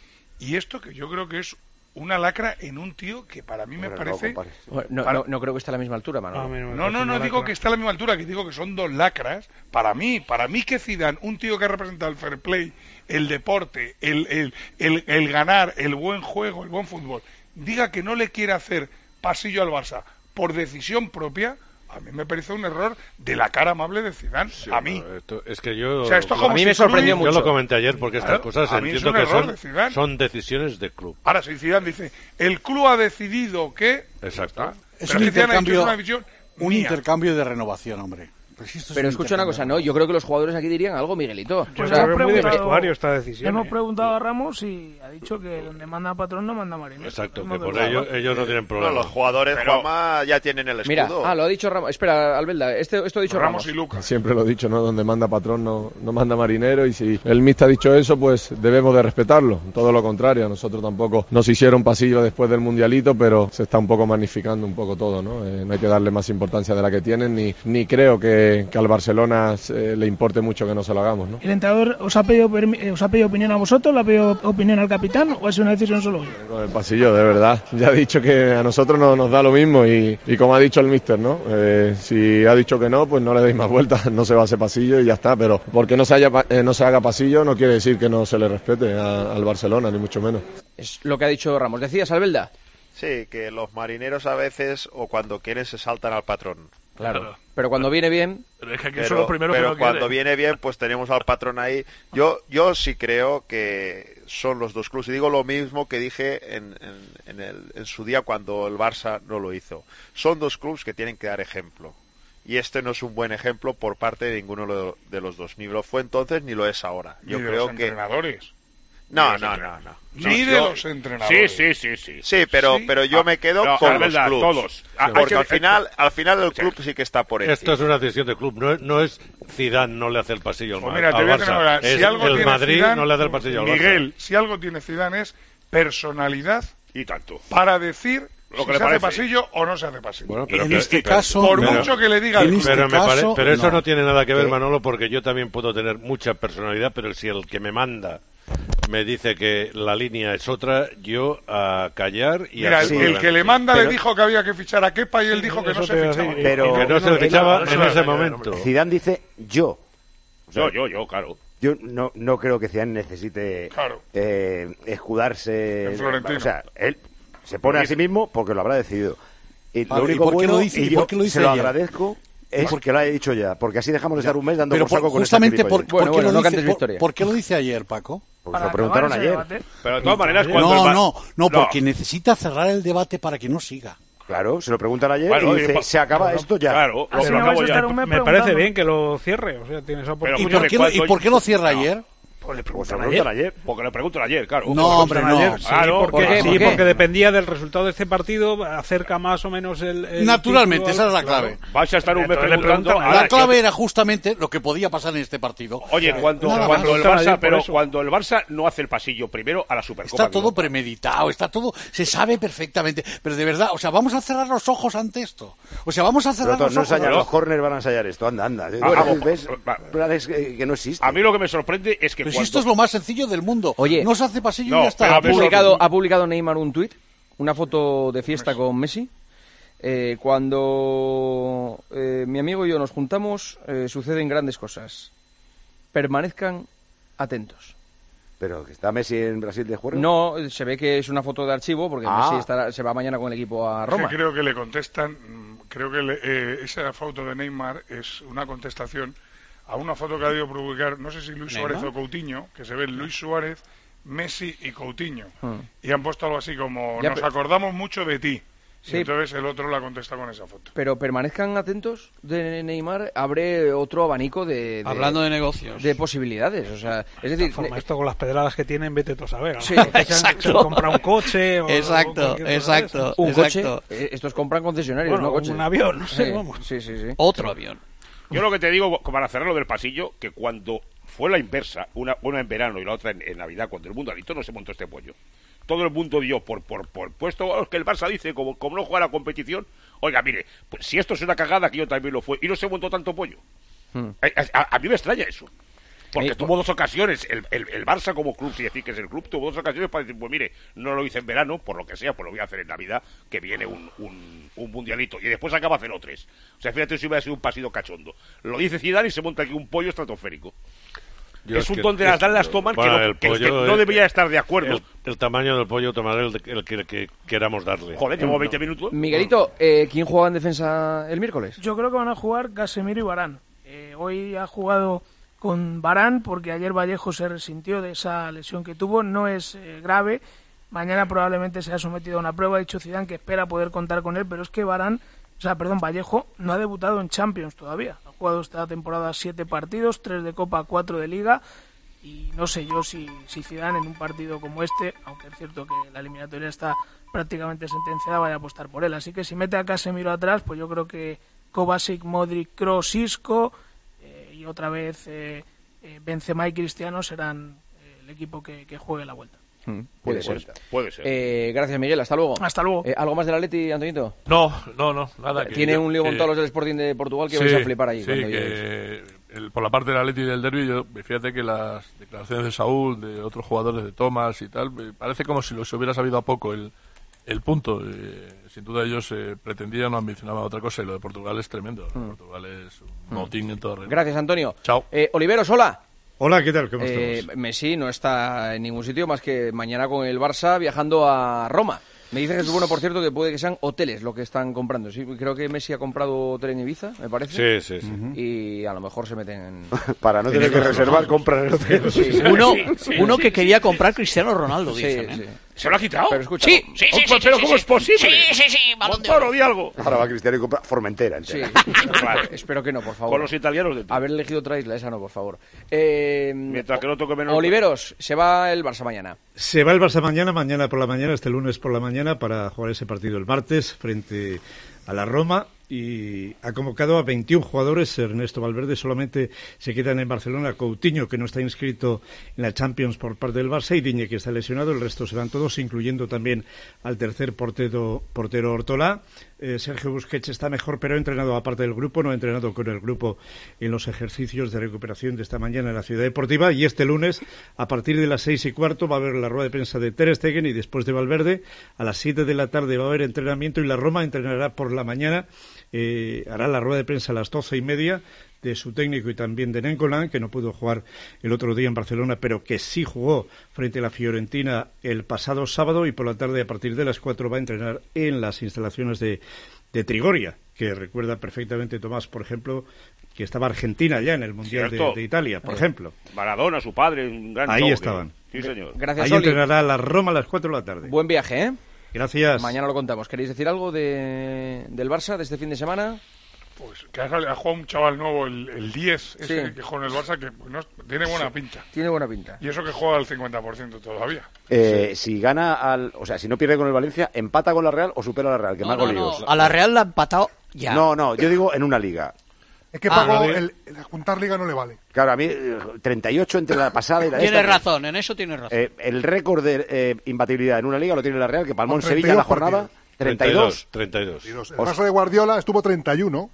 y esto que yo creo que es una lacra en un tío que para mí me Hombre, parece... No, no, para... no, no creo que esté a la misma altura, Manolo. No, no, no digo que esté a la misma altura, que digo que son dos lacras. Para mí, para mí que Zidane, un tío que ha representado el fair play, el deporte, el, el, el, el ganar, el buen juego, el buen fútbol, diga que no le quiere hacer pasillo al Barça por decisión propia, a mí me parece un error de la cara amable de Zidane. Sí, a mí. No, esto, es que yo... O sea, esto como a mí si me sorprendió Yo mucho. lo comenté ayer porque estas Claro, cosas a mí es entiendo un que error son, de Zidane. son decisiones de club. Ahora, si Zidane dice, el club ha decidido que... Exacto. Es Pero un que Zidane ha dicho, intercambio, es una visión un mía. intercambio de renovación, hombre. Pero, si esto es Pero un escucha una cosa, intercambio ¿no? Yo creo que los jugadores aquí dirían algo, Miguelito. Yo O creo sea, que es muy de preguntado- vestuario esta decisión. Hemos ¿eh? preguntado a Ramos y ha dicho que donde manda patrón no manda marinero. Exacto, Hemos que por preguntado. ello ellos no tienen No, problema. los jugadores, Pero- Juanma, ya tienen el Mira, escudo. ah, lo ha dicho Ramos. Espera, Albelda, este, esto ha dicho Ramos. Ramos y Lucas. Siempre lo he dicho, ¿no? Donde manda patrón no, no manda marinero, y si el míster ha dicho eso, pues debemos de respetarlo. Todo lo contrario, a nosotros tampoco nos hicieron pasillo después del mundialito, pero se está un poco magnificando un poco todo, ¿no? Eh, no hay que darle más importancia de la que tienen, ni, ni creo que, que al Barcelona eh, le importe mucho que no se lo hagamos, ¿no? ¿El entrenador os ha, pedido, permi- eh, os ha pedido opinión a vosotros, le ha pedido opinión al capitán o ha sido una decisión solo suya? Con el pasillo, de verdad. Ya ha dicho que a nosotros no, nos da lo mismo, y, y como ha dicho el míster, ¿no? Eh, si ha dicho que no, pues no le deis más vueltas, no se va a hacer pasillo y ya está, pero porque no se, haya, eh, no se haga pasillo no quiere decir que no se le respete a- al Barcelona, ni mucho menos. Es lo que ha dicho Ramos. ¿Decías, Albelda? Sí, que los marineros a veces, o cuando quieren, se saltan al patrón. Claro. Pero cuando viene bien... Pero es que aquí Pero, son los primeros pero que no cuando quieren. viene bien, pues tenemos al patrón ahí. Yo yo sí creo que son los dos clubes. Y digo lo mismo que dije en, en, en, el, en su día cuando el Barça no lo hizo. Son dos clubes que tienen que dar ejemplo. Y este no es un buen ejemplo por parte de ninguno de- de los dos. Ni lo fue entonces, ni lo es ahora. Yo Ni de creo los que... entrenadores. No, Ni de no, los no, entrenadores. no. Ni No, de yo- los entrenadores. Sí, sí, sí, sí. Sí, pero, Sí. pero yo Ah, me quedo no, con la los verdad, clubes. todos. Ah, hay Porque que- al final, al final el club sí que está por encima. Esto es una decisión de club, no es, no es Zidane no le hace el pasillo al, Pues Ma- mira, te al voy a decir Barça, una cosa, es si algo el tiene Madrid Zidane, no le hace el pasillo al Barça. Miguel, si algo tiene Zidane es personalidad Y tanto. para decir Lo si que le se hace parece. pasillo o no se hace pasillo. Bueno, pero En que- este pero- caso, Por no. mucho que le diga En el este pero, me pare- caso, pero eso no. no tiene nada que ver, ¿Qué? Manolo, porque yo también puedo tener mucha personalidad, pero si el que me manda me dice que la línea es otra, yo a callar y Mira, a el, seguir el que adelante. le manda Pero- le dijo que había que fichar a Kepa y él dijo que no eso se te iba a fichaba. decir. Pero- que no se le Él- fichaba él- en él- ese él- momento. Zidane dice yo. O sea, Yo, yo, yo, claro. Yo no, no creo que Zidane necesite Claro. eh, escudarse. En Florentino. O sea, él se pone a sí mismo porque lo habrá decidido. Y Vale, lo ¿y único por qué bueno, lo dice- y y yo por qué lo dice se lo ayer? agradezco, es porque lo ha dicho ya. Porque así dejamos de estar un mes dando Pero por saco por- con justamente esta por, gilipollez. ¿por Bueno, qué bueno, lo no dice, cantes por- victoria. ¿por qué lo dice ayer, Paco? Pues Para lo preguntaron acabar ese ayer. debate. Pero de todas maneras, cuando el No, Bar- no, no, porque necesita cerrar el debate para que no siga. Claro, se lo preguntan ayer Bueno, y y dice, pa- se acaba esto ya. Claro, Así lo no acabo vais a ya. estar un mes Me parece preguntando. bien que lo cierre, o sea, tiene esa Pero ¿Y oportunidad. por, escúchame, qué lo, ¿Y cuando- por qué lo cierra ayer? Pues le Pues se preguntan lo ayer. preguntan ayer. Porque le preguntan ayer, claro. No, hombre, no. Ayer, sí, Claro, porque, ¿por qué? sí, ¿Por qué? porque dependía del resultado de este partido, acerca más o menos el, el Naturalmente, título esa al- es la clave. Vais a estar un mes Entonces le preguntando. preguntan- ahora, La clave era justamente lo que podía pasar en este partido. Oye, cuando, Nada cuando más. el Preguntan Barça, ayer por pero eso. cuando el Barça no hace el pasillo primero a la Supercopa. Está de todo Europa. premeditado, está todo, se sabe perfectamente. Pero de verdad, o sea, vamos a cerrar los ojos ante esto. O sea, vamos a cerrar Pero los no ojos. ensayar, ¿no? los corners van a ensayar esto. Anda, anda. Ah, ¿Ves? ah, ¿Ves? va. Planes que, que no existen. A mí lo que me sorprende es que Pero si cuando... esto es lo más sencillo del mundo. Oye. no se hace pasillo No, y ya está. pero ¿Ha a ver, publicado, ¿Ha publicado Neymar un tuit? ¿Una foto de fiesta con Messi? Eh, cuando eh, mi amigo y yo nos juntamos, eh, suceden grandes cosas. Permanezcan atentos. ¿Pero que está Messi en Brasil de juego? No, se ve que es una foto de archivo porque Ah. Messi estará, se va mañana con el equipo a Es Roma. que creo que le contestan, mm, creo que le- eh, esa foto de Neymar es una contestación a una foto que ha debido publicar, no sé si Luis ¿Neymar? Suárez o Coutinho, que se ve Luis Suárez, Messi y Coutinho. Hmm. Y han puesto algo así como, Ya, nos pero- acordamos mucho de ti. Sí. Y entonces el otro la contesta con esa foto. Pero permanezcan atentos de Neymar, abre otro abanico de, de- Hablando de negocios. de posibilidades. O sea, es decir, forma, ne- esto con las pedradas que tienen, vete tú a saber. A lo Sí, mejor se han- exacto. se han comprado un coche o Exacto, cualquier cosa de esas. un coche. eh, Estos compran concesionarios, Bueno, no coches. un avión, no sé, Sí, vamos. Sí, sí, sí. Otro avión. Yo lo que te digo, para cerrar lo del pasillo, que cuando fue la inversa, una, una en verano y la otra en, en Navidad, cuando el mundo alito no se montó este pollo. Todo el mundo dio por, por, por puesto, oh, es que el Barça dice, como, como no juega la competición, oiga, mire, pues si esto es una cagada, que yo también lo fue, y no se montó tanto pollo. Hmm. A, a- a mí me extraña eso. Porque Eh, tuvo dos ocasiones, el, el, el Barça como club, si decir que es el club, tuvo dos ocasiones para decir, pues mire, no lo hice en verano, por lo que sea, pues lo voy a hacer en Navidad, que viene un, un, un mundialito, y después acaba cero tres. O sea, fíjate si hubiera sido un pasido cachondo. Lo dice Zidane y se monta aquí un pollo estratosférico. Yo es es un que- donde las es- dan las toman bueno, que no, el que es que pollo no es- debería estar de acuerdo. El, el tamaño del pollo tomaré el, el que, que queramos darle. Joder, llevamos veinte minutos. Miguelito, eh, ¿quién juega en defensa el miércoles? Yo creo que van a jugar Casemiro y Varane. Eh, hoy ha jugado con Varane porque ayer Vallejo se resintió de esa lesión que tuvo. No es eh, grave. Mañana probablemente se ha sometido a una prueba. Ha dicho Zidane que espera poder contar con él, pero es que Varane, o sea, perdón, Vallejo no ha debutado en Champions todavía. Ha jugado esta temporada siete partidos, tres de Copa, cuatro de Liga. Y no sé yo si, si Zidane en un partido como este, aunque es cierto que la eliminatoria está prácticamente sentenciada, vaya a apostar por él. Así que si mete a Casemiro atrás, pues yo creo que Kovacic, Modric, Kroos, Isco eh, y otra vez eh, eh, Benzema y Cristiano serán eh, el equipo que, que juegue la vuelta. Mm, Puede puede ser, ser. puede ser. Eh, gracias, Miguel. Hasta luego. Hasta luego. Eh, ¿Algo más del Atleti, Antonito? No, no, no, nada. que Tiene yo- un lío con que- todos los del Sporting de Portugal que Sí, vais a flipar allí. sí, cuando que lleguéis. el- por la parte del Atleti y del Derby, yo, fíjate que las declaraciones de Saúl, de otros jugadores, de Thomas y tal, me parece como si los hubiera sabido a poco el, el punto. Eh, sin duda ellos eh, pretendían o ambicionaban otra cosa y lo de Portugal es tremendo. Mm. Portugal es un motín en todo regla. Gracias, Antonio. Chao. Eh, Oliveros, hola. Hola, ¿qué tal? ¿Cómo Eh, estamos? Messi no está en ningún sitio más que mañana con el Barça viajando a Roma. Me dice Jesús Bueno, por cierto, que puede que sean hoteles lo que están comprando. Sí, creo que Messi ha comprado hotel en Ibiza, me parece. Sí, sí, sí. Y a lo mejor se meten en... Para no tener que reservar, compran el hotel. Sí. Uno, Sí, sí, uno sí, que sí. quería comprar Cristiano Ronaldo, Sí, dicen, ¿eh? sí. ¿Se lo ha quitado? Pero escucha, Sí, sí, sí, sí, pero sí, ¿cómo sí. es posible? Sí, sí, sí, balón de Montoro, oro. di algo. Ahora va Cristiano y compra Formentera Sí, entera. Claro. espero que no, por favor. Con los italianos de Haber elegido otra isla, esa no, por favor. Eh, Mientras que no toque menos. Oliveros, se va el Barça mañana. Se va el Barça mañana, mañana por la mañana, este lunes por la mañana, para jugar ese partido el martes frente a la Roma. Y ha convocado a veintiún jugadores. Ernesto Valverde solamente se quedan en Barcelona. Coutinho, que no está inscrito en la Champions por parte del Barça, y Digne, que está lesionado. El resto se van todos, incluyendo también al tercer portero, portero Ortolá. Eh, Sergio Busquets está mejor, pero ha entrenado aparte del grupo, no ha entrenado con el grupo en los ejercicios de recuperación de esta mañana en la Ciudad Deportiva. Y este lunes, a partir de las seis y cuarto, va a haber la rueda de prensa de Ter Stegen, y después de Valverde, a las siete de la tarde va a haber entrenamiento, y la Roma entrenará por la mañana. Eh, hará la rueda de prensa a las doce y media de su técnico y también de Nainggolan, que no pudo jugar el otro día en Barcelona, pero que sí jugó frente a la Fiorentina el pasado sábado, y por la tarde, a partir de las cuatro, va a entrenar en las instalaciones de, de Trigoria, que recuerda perfectamente Tomás, por ejemplo, que estaba Argentina ya en el Mundial de, Cierto. de Italia, por Eh, ejemplo. Maradona, su padre, un gran Ahí show, estaban. tío. Sí, señor. Gracias, Ahí Oli. entrenará la Roma a las cuatro de la tarde. Buen viaje, ¿eh? Gracias. Mañana lo contamos. ¿Queréis decir algo de, del Barça de este fin de semana? Pues que ha, ha jugado un chaval nuevo, el, el diez, ese Sí. que juega en el Barça, que no, tiene buena Sí. pinta. Tiene buena pinta. Y eso que juega al cincuenta por ciento todavía. Eh, Si gana al, o sea, si no pierde con el Valencia, empata con la Real o supera a la Real, que No, más no, goleos. no, a la Real la ha empatado ya. No, no, yo digo en una liga. Es que Ah, Paco, no, el, el juntar liga no le vale. Claro, a mí eh, treinta y ocho entre la pasada y la Tienes esta. razón, en eso tienes razón. Eh, el récord de eh, imbatibilidad en una liga lo tiene la Real, que palmó en Con Sevilla en la treinta y dos jornada. treinta y dos. treinta y dos. El Barça de Guardiola estuvo treinta y uno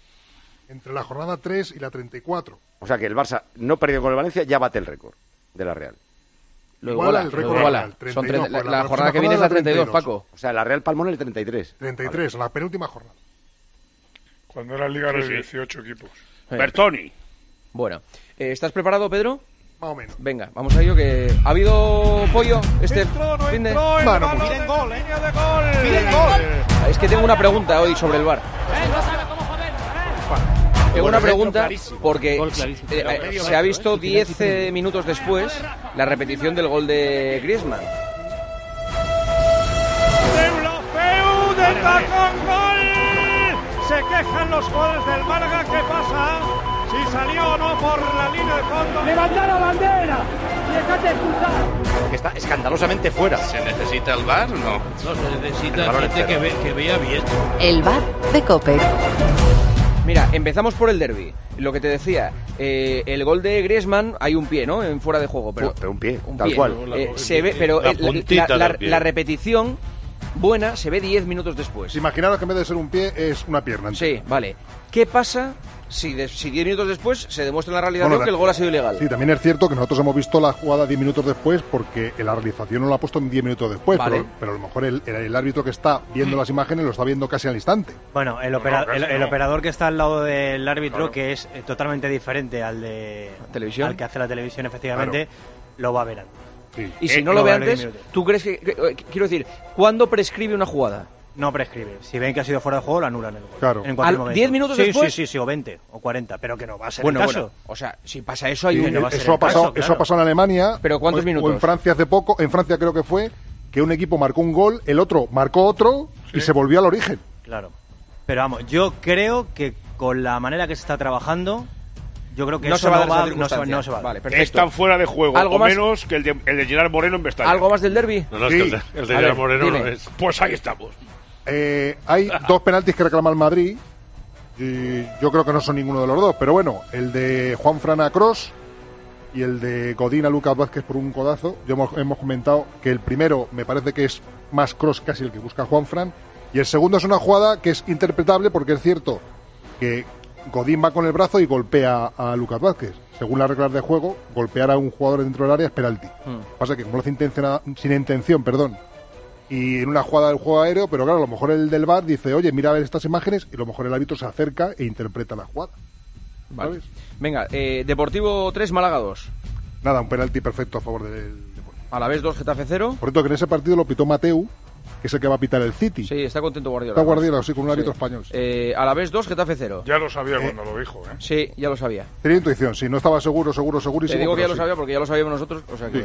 entre la jornada tres y la treinta y cuatro. O sea que el Barça no perdió con el Valencia, ya bate el récord de la Real. Lo iguala, el lo récord iguala. treinta y Son dos, tre- la, pues la jornada que viene es la treinta y dos, Paco. O sea, la Real palmó en el treinta y tres. treinta y tres, la penúltima jornada. Cuando era liga Sí, de sí. dieciocho equipos. Bertoni. Bueno, eh, ¿estás preparado, Pedro? Más o menos. Venga, vamos a ello que... ¿Ha habido pollo este fin de...? Bueno, pues- Miren gol, ¿eh? Miren gol. Es que tengo una pregunta hoy sobre el V A R. Tengo una pregunta porque eh, eh, se ha visto diez eh, minutos después la repetición del gol de Griezmann. Deulofeu de tacón gol. Se quejan los goles del Málaga. ¿Qué pasa? Si salió o no por la línea de fondo. ¡Levanta la bandera! ¡Déjate expulsar! Que está escandalosamente fuera. ¿Se necesita el V A R o no? No, se necesita gente que ve, que vea bien. El V A R de COPE. Mira, empezamos por el derbi. Lo que te decía, eh, el gol de Griezmann hay un pie, ¿no? En fuera de juego, pero, Pero un pie, un tal pie. cual. Eh, se ve, pero La eh, la, puntita la- la- del pie. la repetición buena se ve diez minutos después. Imaginaros que en vez de ser un pie es una pierna. Sí, vale. ¿Qué pasa si de- si diez minutos después se demuestra en la realidad Bueno, que el gol ha sido ilegal? Sí, también es cierto que nosotros hemos visto la jugada diez minutos después porque la realización no la ha puesto en diez minutos después, Vale. pero, pero a lo mejor el, el- el árbitro que está viendo las imágenes lo está viendo casi al instante. Bueno, el, opera- el, el operador que está al lado del árbitro, que es eh, totalmente diferente al de televisión, al que hace la televisión, efectivamente, lo va a ver antes. Y si Eh, no lo lo ve va a ver antes, diez minutos. ¿tú crees que, que- que- quiero decir, ¿cuándo prescribe una jugada? No prescribe. Si ven que ha sido fuera de juego, lo anulan el gol. Claro. En cualquier ¿Al- momento. diez minutos Sí, después? Sí, sí, sí, o veinte, o cuarenta, pero que no va a ser Bueno, el caso. bueno, o sea, si pasa eso hay Sí, un... eh, eso, ha pasado, eso ha pasado en Alemania. ¿Pero cuántos o- minutos? O en Francia hace poco, en Francia creo que fue, que un equipo marcó un gol, el otro marcó otro y se volvió al origen. Claro. Pero vamos, yo creo que con la manera que se está trabajando, yo creo que No eso se va a no dar va, esa no se, circunstancia. no se va a dar. Vale, perfecto. Están fuera de juego, ¿Algo o más? menos que el de, el de Gerard Moreno en Vestalla. ¿Algo más del derbi? No, no, es que el de- el de A Gerard ver, Moreno dime. no es. Pues ahí estamos. Eh, hay dos penaltis que reclama el Madrid. Y yo creo que no son ninguno de los dos, pero bueno, el de Juan Fran a Kroos y el de Godín a Lucas Vázquez por un codazo. Ya hemos, hemos comentado que el primero me parece que es más Kroos casi el que busca Juan Fran, y el segundo es una jugada que es interpretable porque es cierto que Godín va con el brazo y golpea a Lucas Vázquez. Según las reglas de juego, golpear a un jugador dentro del área es penalti. Pasa que como lo hace intenciona- sin intención, perdón, y en una jugada del juego aéreo, pero claro, a lo mejor el del V A R dice, oye, mira a ver estas imágenes, y a lo mejor el árbitro se acerca e interpreta la jugada. Vale. ¿Sabes? Venga, eh, Deportivo tres, Málaga dos. Nada, un penalti perfecto a favor del... A la vez dos, Getafe cero. Por cierto, que en ese partido lo pitó Mateu, que es el que va a pitar el City. Sí, está contento Guardiola. Está Guardiola, sí, con un Sí. árbitro español. sí. Eh, a la vez dos, Getafe cero. Ya lo sabía cuando lo dijo, ¿eh? Sí, ya lo sabía. Tenía intuición, sí, no estaba seguro, seguro, segurísimo. Te digo que ya pero lo sí. sabía porque ya lo sabíamos nosotros, o sea que... Sí.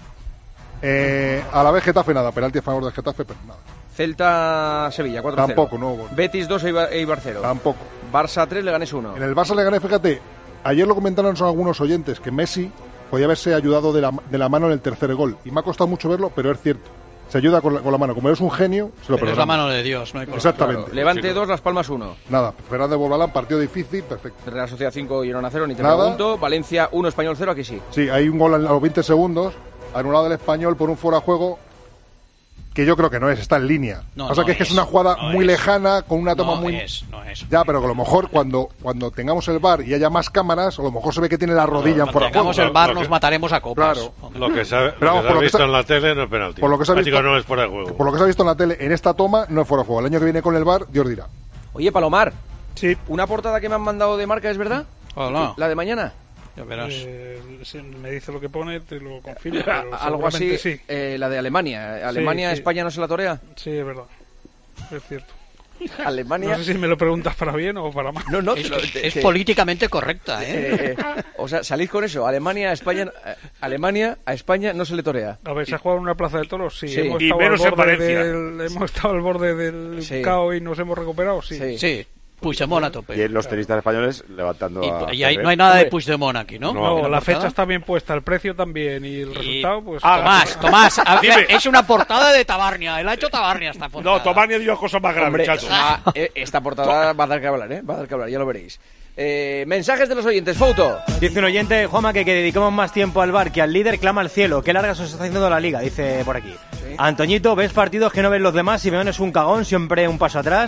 Eh, a la vez Getafe nada, penalti a favor del Getafe, pero nada. Celta-Sevilla, cuatro cero. Tampoco, no hubo. Betis dos, Eibar, Eibar cero. Tampoco. Barça tres, Leganés uno. En el Barça le gané, fíjate, ayer lo comentaron son algunos oyentes, que Messi podía haberse ayudado de la, de la mano en el tercer gol. Y me ha costado mucho verlo, pero es cierto. Se ayuda con la, con la mano. Como eres un genio, se lo Pero es perdonamos. la mano de Dios, no hay cosa. Exactamente. Claro. Levante dos, Las Palmas uno. Nada, Fernández Borbalán, partido difícil, perfecto. Real Sociedad cinco, Girona cero, ni te Nada. pregunto. Valencia uno, Español cero, aquí sí. Sí, hay un gol a los veinte segundos, anulado del Español por un fuera de juego, que yo creo que no es, está en línea. No, Pasa no que es que es es, una jugada no muy es. lejana, con una toma No muy... es, no es. Ya, pero que a lo mejor cuando, cuando tengamos el V A R y haya más cámaras, a lo mejor se ve que tiene la rodilla en fuera de juego. Tengamos el V A R, nos mataremos a copas. Claro. Lo que se ha, Pero vamos, lo que se por ha lo que visto se- en la tele no es penalti. Por lo que se ha Ah, visto, digo, no es fuera de juego. por lo que se ha visto en la tele, en esta toma no es fuera de juego. El año que viene con el V A R, Dios dirá. Oye, Palomar. Sí. ¿Una portada que me han mandado de marca es verdad? Hola. ¿La de mañana? Ya verás. Eh, si me dice lo que pone, te lo confirmo. pero Algo así, seguramente sí. eh, la de Alemania. ¿Alemania, Sí, sí. España no se la torea? Sí, es verdad. Es cierto. Alemania... No sé si me lo preguntas para bien o para mal. No, no, Es, te lo- es te- te- políticamente correcta, ¿eh? eh, eh, o sea, salid con eso. Alemania, a España, eh, Alemania a España no se le torea. A ver, ¿se ha jugado en una plaza de toros? Sí. Sí. Hemos, Y estado menos al en borde Valencia. del, hemos estado al borde del Sí. caos y nos hemos recuperado, sí. Sí. Sí, Puigdemont a tope. Y los tenistas españoles levantando Y, a y ahí Ferrer. no hay nada de Hombre. Puigdemont aquí, ¿no? No, En la portada. fecha está bien puesta, el precio también y el resultado, pues... Ah, Tomás, Tomás, a- Dime. es una portada de Tabarnia. Él ha hecho Tabarnia esta portada. No, Tomás ha dicho cosas más graves, Hombre, chacho. ah, eh, esta portada va a dar que hablar, ¿eh? Va a dar que hablar, ya lo veréis. Eh, mensajes de los oyentes, Foto. Dice un oyente, Juanma, que, que dediquemos más tiempo al V A R, que al líder clama al cielo. Qué larga se os está haciendo la liga, dice por aquí. Antoñito, ves partidos que no ven los demás. Simeone es un cagón, siempre un paso atrás.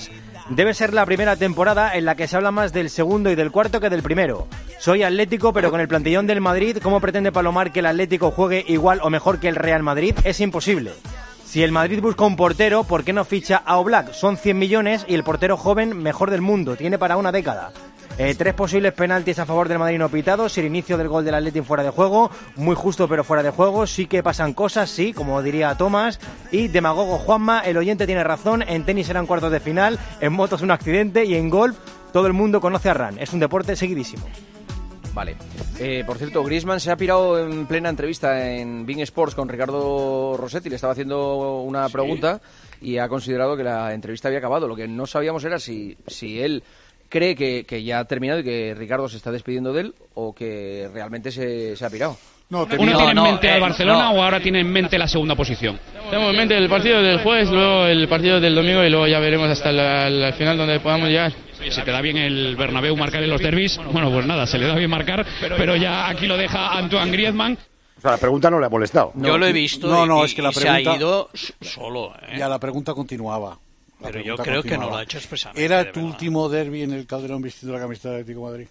Debe ser la primera temporada en la que se habla más del segundo y del cuarto que del primero. Soy atlético, pero con el plantillón del Madrid, ¿cómo pretende Palomar que el Atlético juegue igual o mejor que el Real Madrid? Es imposible. Si el Madrid busca un portero, ¿por qué no ficha a Oblak? Son cien millones y el portero joven mejor del mundo, tiene para una década. Eh, tres posibles penaltis a favor del Madrid no pitados, el inicio del gol del Atleti fuera de juego, muy justo pero fuera de juego, sí que pasan cosas, sí, como diría Tomás, y demagogo Juanma, el oyente tiene razón, en tenis eran cuartos de final, en motos un accidente y en golf todo el mundo conoce a Ran, es un deporte seguidísimo. Vale. Eh, por cierto, Griezmann se ha pirado en plena entrevista en Bein Sports con Ricardo Rossetti, le estaba haciendo una Sí. pregunta y ha considerado que la entrevista había acabado. Lo que no sabíamos era si, si él cree que, que ya ha terminado y que Ricardo se está despidiendo de él o que realmente se, se ha pirado. No, ¿Uno tiene en mente al Barcelona o ahora tiene en mente la segunda posición? Tenemos en mente el partido del jueves, luego el partido del domingo y luego ya veremos hasta la, la final donde podamos llegar. Si te da bien el Bernabéu marcar en los derbis, bueno, pues nada, se le da bien marcar, pero ya aquí lo deja Antoine Griezmann. O sea, la pregunta no le ha molestado. Yo lo he visto No, no, y, es que la y se pregunta- ha ido s- solo. ¿eh? Ya la pregunta continuaba. La Pero yo pregunta creo que no continuaba. lo ha hecho expresamente. ¿Era de tu verdad. último derbi en el Calderón vistiendo la camiseta del Atlético de Madrid?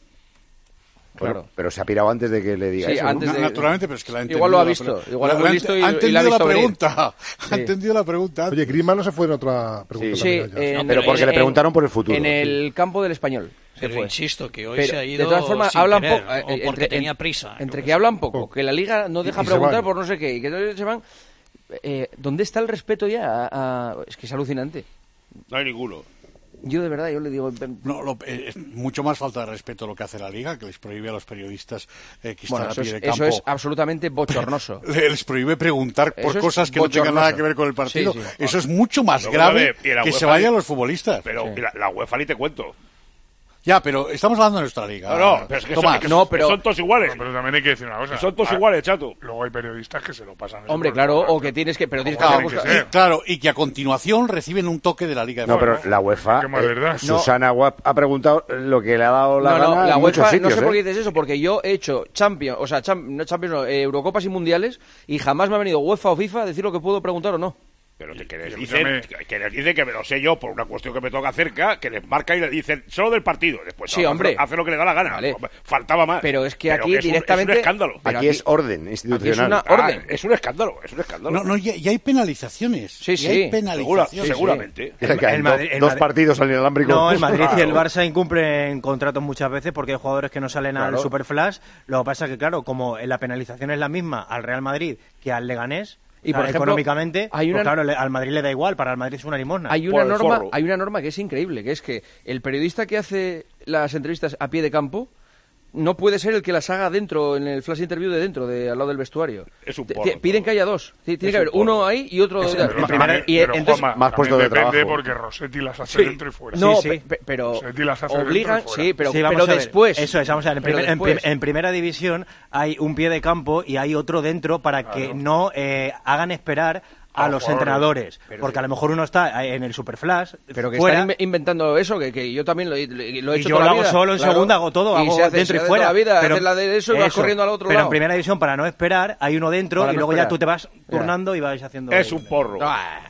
Bueno, Claro. pero se ha pirado antes de que le diga Sí, eso, ¿no? antes de- Naturalmente, pero es que la ha entendido. Igual lo ha la visto, pre- igual la- lo ha la- visto y- ha y la ha entendido visto la venir. pregunta. Sí. Ha entendido la pregunta. Oye, Griezmann no se fue en otra pregunta. Sí, también, ya. en- pero porque le en- preguntaron por el futuro. En el campo del Español. se Pero fue. insisto que hoy Pero, se ha ido de todas formas, sin hablan querer, poco. eh, o porque entre, tenía en- prisa. Entre que hablan poco, que la Liga no deja y se preguntar van. por no sé qué, y que se van. Eh, ¿Dónde está el respeto ya? a- a- es que es alucinante. No hay ninguno. Yo de verdad, yo le digo... No, lo- eh, es mucho más falta de respeto lo que hace la Liga, que les prohíbe a los periodistas eh, que Bueno, están eso a pie es, de campo. eso es absolutamente bochornoso. Les prohíbe preguntar por Eso es cosas que no tengan bochornoso. nada que ver con el partido. Sí, sí. Eso es mucho más Luego, grave a ver, y la que UEFA se vayan ni- los futbolistas. Pero Sí. y la, la UEFA ni te cuento. Ya, pero estamos hablando de nuestra Liga. No, no, pero es que, Tomás. son, que son- que son todos iguales. No, pero también hay que decir una cosa. Que son todos Ah, iguales, chato. Luego hay periodistas que se lo pasan. eso Hombre, por claro, favor. o que tienes que... Pero tienes que Claro, hacer y, buscar- claro, y que a continuación reciben un toque de la Liga de No, pero Fútbol. la UEFA, Qué más eh, verdad. Susana Guap ha preguntado lo que le ha dado la No, no, gana la en muchos UEFA, sitios, no sé por qué ¿eh? dices eso, porque yo he hecho Champions, o sea, cham- no Champions, no, eh, Eurocopas y Mundiales, y jamás me ha venido UEFA o FIFA a decir lo que puedo preguntar o no. Pero que, que les Y dicen, escúchame. que, que les dicen que me lo sé yo por una cuestión que me toca cerca, que les marca y le dicen solo del partido. Después, Sí, no, hombre. hace, hace lo que le da la gana. Vale. Faltaba más. Pero es que aquí es un- directamente- es un escándalo. Pero Aquí, aquí- es orden aquí institucional. es una Ah, orden. es un escándalo, es un escándalo. No, no, y, y hay penalizaciones. Sí, Y sí, hay Segura- penalizaciones. seguramente. Que caen el do- Madrid- el dos Madrid- partidos al inalámbrico. No, el Madrid y el Claro. Barça incumplen contratos muchas veces porque hay jugadores que no salen Claro. al Superflash. Lo que pasa es que, claro, como la penalización es la misma al Real Madrid que al Leganés, Y, o sea, por ejemplo, económicamente, hay una- pues claro, le- al Madrid le da igual, para el Madrid es una limosna. Hay Por una el norma, forro. hay una norma que es increíble, que es que el periodista que hace las entrevistas a pie de campo no puede ser el que las haga dentro, en el flash interview de dentro, de al lado del vestuario. Es un Te- porro te- Piden todo. que haya dos. Tiene Es que un haber porro. uno ahí y otro... Es- de- en Pero primera- también- y pero, entonces- Juanma, más también puesto de depende trabajo. porque Rossetti las hace Sí. dentro y fuera. No, Sí, sí. pe- pe- pero Rossetti las hace dentro y obligan, fuera. sí, pero, Sí, vamos pero a ver. después. Eso es, vamos a ver. En, Pero primer- en después. prim- en primera división hay un pie de campo y hay otro dentro para que no eh, hagan esperar a A los los entrenadores. Pero porque que- a lo mejor uno está en el Superflash, Pero que fuera, están inve- inventando eso, que, que yo también lo, he- lo he y hecho yo toda lo la hago vida. solo en Claro. segunda, hago todo, Y hago se hace- dentro se y hace fuera. toda la vida, pero haces la de eso y vas corriendo al otro pero lado. en primera división, para no esperar, hay uno dentro Para y no luego ya esperar. tú te vas turnando y vas haciendo... Es un porro. Ah,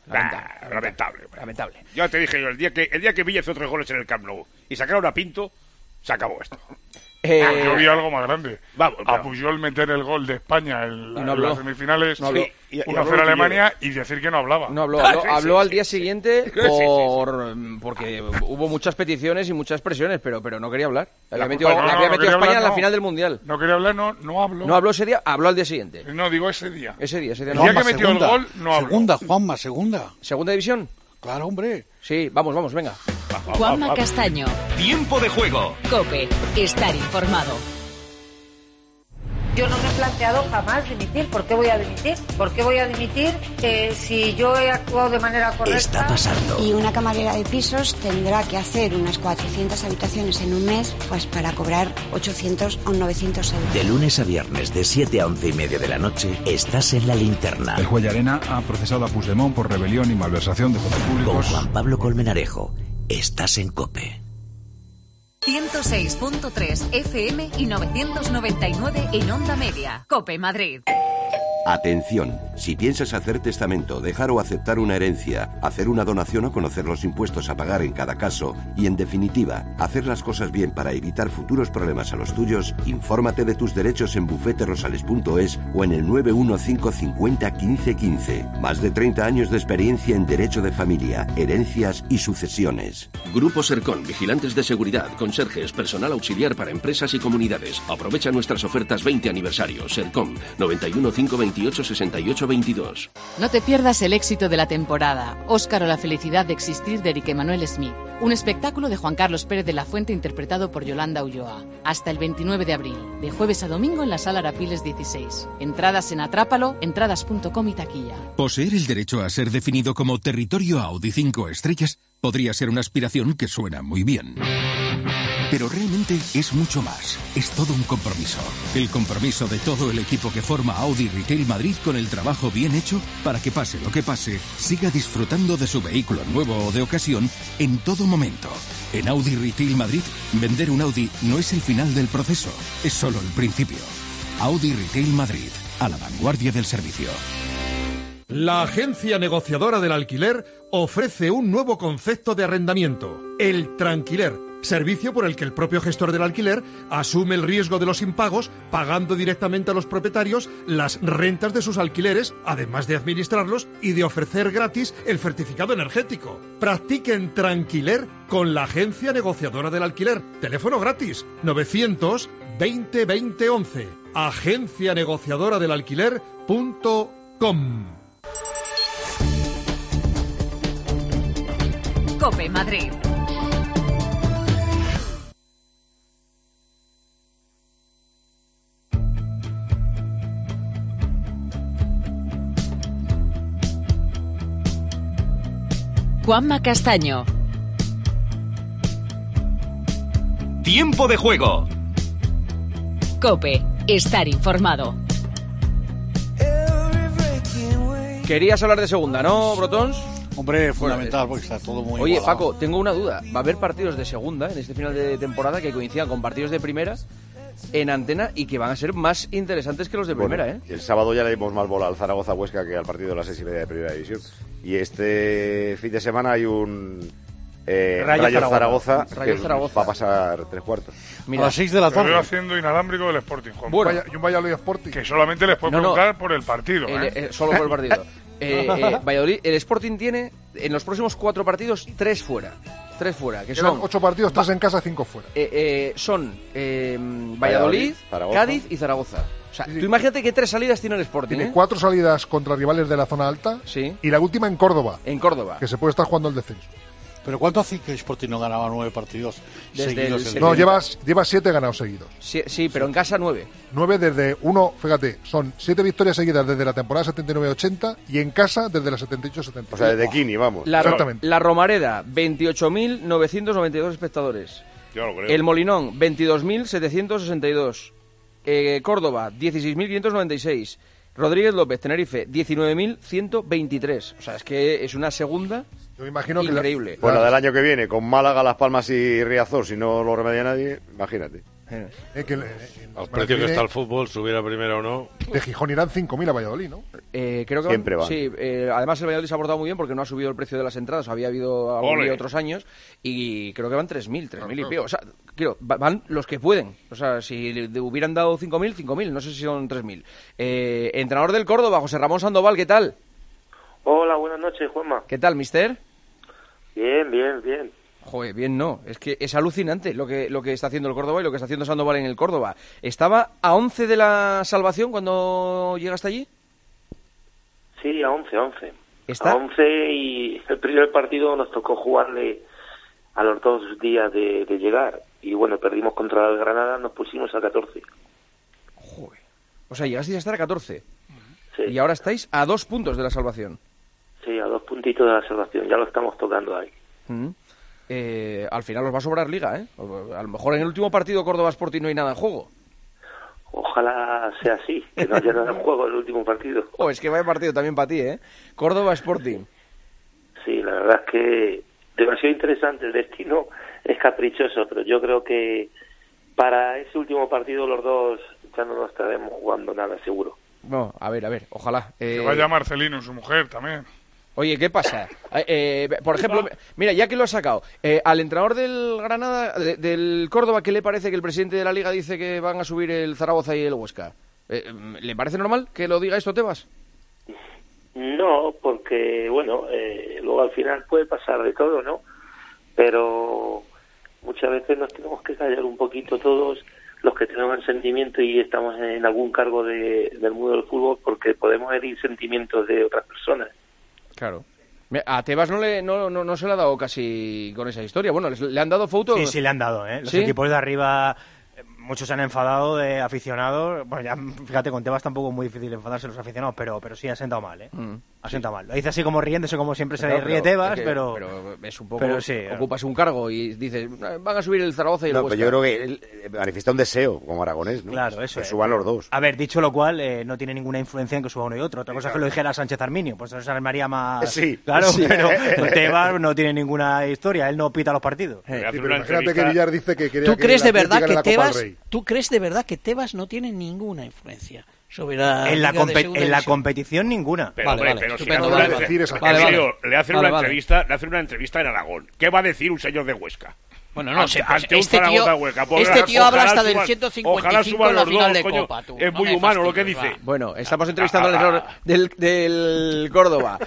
Ah, lamentable. lamentable. Ya te dije yo, el día que el día que Villa hizo tres goles en el Camp Nou y sacaron a Pinto, se acabó esto. Eh, Pues yo vi algo más grande. Vamos, A pero- Puyol meter el gol de España en, la- Y no en habló. las semifinales, No habló. Sí, y- y uno habló cero el Alemania y decir que no hablaba. No habló, Ah, habló, sí, habló sí, al sí, día sí. siguiente Sí, sí, sí, sí. por porque hubo muchas peticiones y muchas presiones, pero pero no quería hablar. Había La metido, culpa- no, no, había no metido quería a España hablar, en la no. final del Mundial. No quería hablar, no, no habló. No habló ese día, habló al día siguiente. No, digo ese día. Ese día, ese día. El no. día que Juanma, metió segunda. el gol, no habló. Segunda, Juanma, segunda. ¿Segunda división? Claro, hombre. Sí, vamos, vamos, venga. Juanma Castaño. Tiempo de juego. Cope. Estar informado. Yo no me he planteado jamás dimitir. ¿Por qué voy a dimitir? ¿Por qué voy a dimitir eh, si yo he actuado de manera correcta? Está pasando. Y una camarera de pisos tendrá que hacer unas cuatrocientas habitaciones en un mes, pues para cobrar ochocientos o novecientos euros. De lunes a viernes, de siete a once y media de la noche, estás en La Linterna. El juez Llarena ha procesado a Puigdemont por rebelión y malversación de fondos Con públicos. Juan Pablo Colmenarejo. Estás en COPE. ciento seis punto tres F M y novecientos noventa y nueve en Onda Media. Cope Madrid. Atención, si piensas hacer testamento, dejar o aceptar una herencia, hacer una donación o conocer los impuestos a pagar en cada caso y, en definitiva, hacer las cosas bien para evitar futuros problemas a los tuyos, infórmate de tus derechos en bufete rosales punto es o en el nueve uno cinco cincuenta quince quince. Más de treinta años de experiencia en derecho de familia, herencias y sucesiones. Grupo Sercon, vigilantes de seguridad, conserjes, personal auxiliar para empresas y comunidades. Aprovecha nuestras ofertas veinte aniversario. Sercon, noventa y uno cinco veintiocho sesenta y ocho veintidós. No te pierdas el éxito de la temporada, Óscar o la felicidad de existir de Eric Emanuel Smith. Un espectáculo de Juan Carlos Pérez de la Fuente interpretado por Yolanda Ulloa. Hasta el veintinueve de abril, de jueves a domingo en la Sala Arapiles dieciséis. Entradas en Atrápalo, entradas punto com y taquilla. Poseer el derecho a ser definido como territorio Audi cinco estrellas podría ser una aspiración que suena muy bien. Pero realmente es mucho más. Es todo un compromiso. El compromiso de todo el equipo que forma Audi Retail Madrid con el trabajo bien hecho para que pase lo que pase, siga disfrutando de su vehículo nuevo o de ocasión en todo momento. En Audi Retail Madrid, vender un Audi no es el final del proceso, es solo el principio. Audi Retail Madrid, a la vanguardia del servicio. La agencia negociadora del alquiler ofrece un nuevo concepto de arrendamiento, el Tranquiler, servicio por el que el propio gestor del alquiler asume el riesgo de los impagos, pagando directamente a los propietarios las rentas de sus alquileres, además de administrarlos y de ofrecer gratis el certificado energético. Practiquen Tranquiler con la agencia negociadora del alquiler. Teléfono gratis, novecientos veinte veinte once. agencia negociadora del alquiler punto com. COPE Madrid. Juanma Castaño. Tiempo de juego. COPE. Estar informado. Querías hablar de segunda, ¿no, Brotons? Hombre, fundamental, porque está todo muy Oye, igualado. Paco, tengo una duda. ¿Va a haber partidos de segunda en este final de temporada que coincidan con partidos de primera en antena y que van a ser más interesantes que los de primera, Bueno, eh? El sábado ya le dimos más bola al Zaragoza-Huesca que al partido de las seis y media de Primera División. Y este fin de semana hay un eh, Rayo Rayo Zaragoza. Zaragoza, Rayo que Zaragoza. va a pasar tres cuartos. Mira, a las seis de la tarde. haciendo inalámbrico del Sporting, Juan. Bueno. Vaya- y un Valladolid Sporting. Que solamente les puede No, no. preguntar por el partido. El- ¿eh? eh, solo por el partido. Eh, eh, Valladolid, el Sporting tiene en los próximos cuatro partidos tres fuera. Tres fuera, que Quedan son ocho partidos, tres en casa, cinco fuera. eh, eh, son eh, Valladolid, Valladolid, Zaragoza. Cádiz y Zaragoza. O sea, tú imagínate que tres salidas tiene el Sporting, Tiene ¿eh? cuatro salidas contra rivales de la zona alta y la última en Córdoba. En Córdoba. Que se puede estar jugando el descenso. ¿Pero cuánto hace que el Sporting no ganaba nueve partidos Desde seguidos? el en No, Liga? llevas, llevas siete ganados seguidos. Sí, sí, pero en casa nueve. Nueve desde uno, fíjate, son siete victorias seguidas desde la temporada setenta y nueve ochenta y en casa desde la setenta y ocho setenta. O sea, desde Kini, vamos. La, Ro- Exactamente. la Romareda, veintiocho mil novecientos noventa y dos espectadores. Yo lo creo. El Molinón, veintidós mil setecientos sesenta y dos. Eh, Córdoba, dieciséis mil quinientos noventa y seis. Rodríguez López, Tenerife, diecinueve mil ciento veintitrés. O sea, es que es una segunda Yo me imagino que increíble. Pues la del año que viene, con Málaga, Las Palmas y Riazor, si no lo remedia nadie, imagínate. Eh, que, eh, Al semana precio que que está viene, el fútbol, subiera primera o no. de Gijón irán cinco mil a Valladolid, ¿no? Eh, creo que Siempre van. Sí, eh, además el Valladolid se ha portado muy bien porque no ha subido el precio de las entradas. Había habido algún Ole. día otros años y creo que van tres mil, tres mil y pico. O sea, quiero, va- van los que pueden. O sea, si le hubieran dado cinco mil, cinco mil. No sé si son tres mil. Eh, entrenador del Córdoba, José Ramón Sandoval, ¿qué tal? Hola, buenas noches, Juanma. ¿Qué tal, mister? Bien, bien, bien. Joder, bien no. Es que es alucinante lo que, lo que está haciendo el Córdoba y lo que está haciendo Sandoval en el Córdoba. ¿Estaba a once de la salvación cuando llega hasta allí? Sí, a once, a once. ¿Está? A once y el primer partido nos tocó jugarle a los dos días de, de llegar. Y bueno, perdimos contra el Granada, nos pusimos a catorce. O sea, llegasteis a estar a catorce. Y ahora estáis a dos puntos de la salvación. Sí, a dos puntitos de la salvación, ya lo estamos tocando ahí. Mm. Eh, al final os va a sobrar liga, ¿eh? A lo mejor en el último partido Córdoba Sporting no hay nada en juego. Ojalá sea así, que no haya nada en juego el último partido. Oh, es que vaya partido también para ti, ¿eh? Córdoba Sporting. Sí, la verdad es que demasiado interesante. El destino es caprichoso, pero yo creo que para ese último partido los dos ya no nos estaremos jugando nada, seguro. No, a ver, a ver, ojalá. Eh... Que vaya Marcelino, su mujer, también. Oye, ¿qué pasa? Eh, eh, por ejemplo, mira, ya que lo has sacado, eh, al entrenador del Granada, de, del Córdoba, ¿qué le parece que el presidente de la Liga dice que van a subir el Zaragoza y el Huesca? Eh, ¿Le parece normal que lo diga esto, Tebas? No, porque, bueno, eh, luego al final puede pasar de todo, ¿no? Pero muchas veces nos tenemos que callar un poquito todos los que tenemos el sentimiento y estamos en algún cargo de, del mundo del fútbol, porque podemos herir sentimientos de otras personas. Claro. A Tebas no, le, no, no, no se le ha dado casi con esa historia. Bueno, ¿le han dado fotos? Sí, sí le han dado, ¿eh? Los ¿Sí? equipos de arriba, muchos se han enfadado de aficionados. Bueno, ya fíjate, con Tebas tampoco es muy difícil enfadarse los aficionados, pero, pero sí ha sentado mal, ¿eh? Mm. Ha sentado mal. Lo dice así como riéndose, como siempre se Claro, ríe pero Tebas, es que- pero... pero es un poco... pero sí, ocupas un cargo y dices, van a subir el Zaragoza y el No, Huesca. pero yo creo que él eh, manifiesta un deseo, como Aragonés, ¿no? Claro, eso Que es. suban los dos. A ver, dicho lo cual, eh, no tiene ninguna influencia en que suba uno y otro. Otra cosa es que lo dijera Sánchez Arminio, pues eso se armaría más... Sí, claro, sí. pero Tebas no tiene ninguna historia, él no pita los partidos. Sí, pero imagínate que Villar dice que quería ¿Tú que crees el de Atleti verdad gane que la Copa del Tebas, Rey. tú crees de verdad que Tebas no tiene ninguna influencia sobre la En la, Liga de compe- Segunda en la División? competición ninguna. Pero, Vale, hombre, vale, pero si estupendo, le vale, hacen vale. una, Vale, en vale. serio, le hacen Vale, una vale. entrevista, le hacen una entrevista en Aragón. ¿Qué va a decir un señor de Huesca? Bueno, no sé, pues ante un este Zaragoza tío, Huesca. Pues, este tío habla ojalá hasta del suban- ciento cincuenta y ojalá cinco suban en la los final dos, de coño. Copa, tú. Es No muy me humano lo que fastidies, dice. va. Bueno, estamos entrevistando al entrenador del, del Córdoba.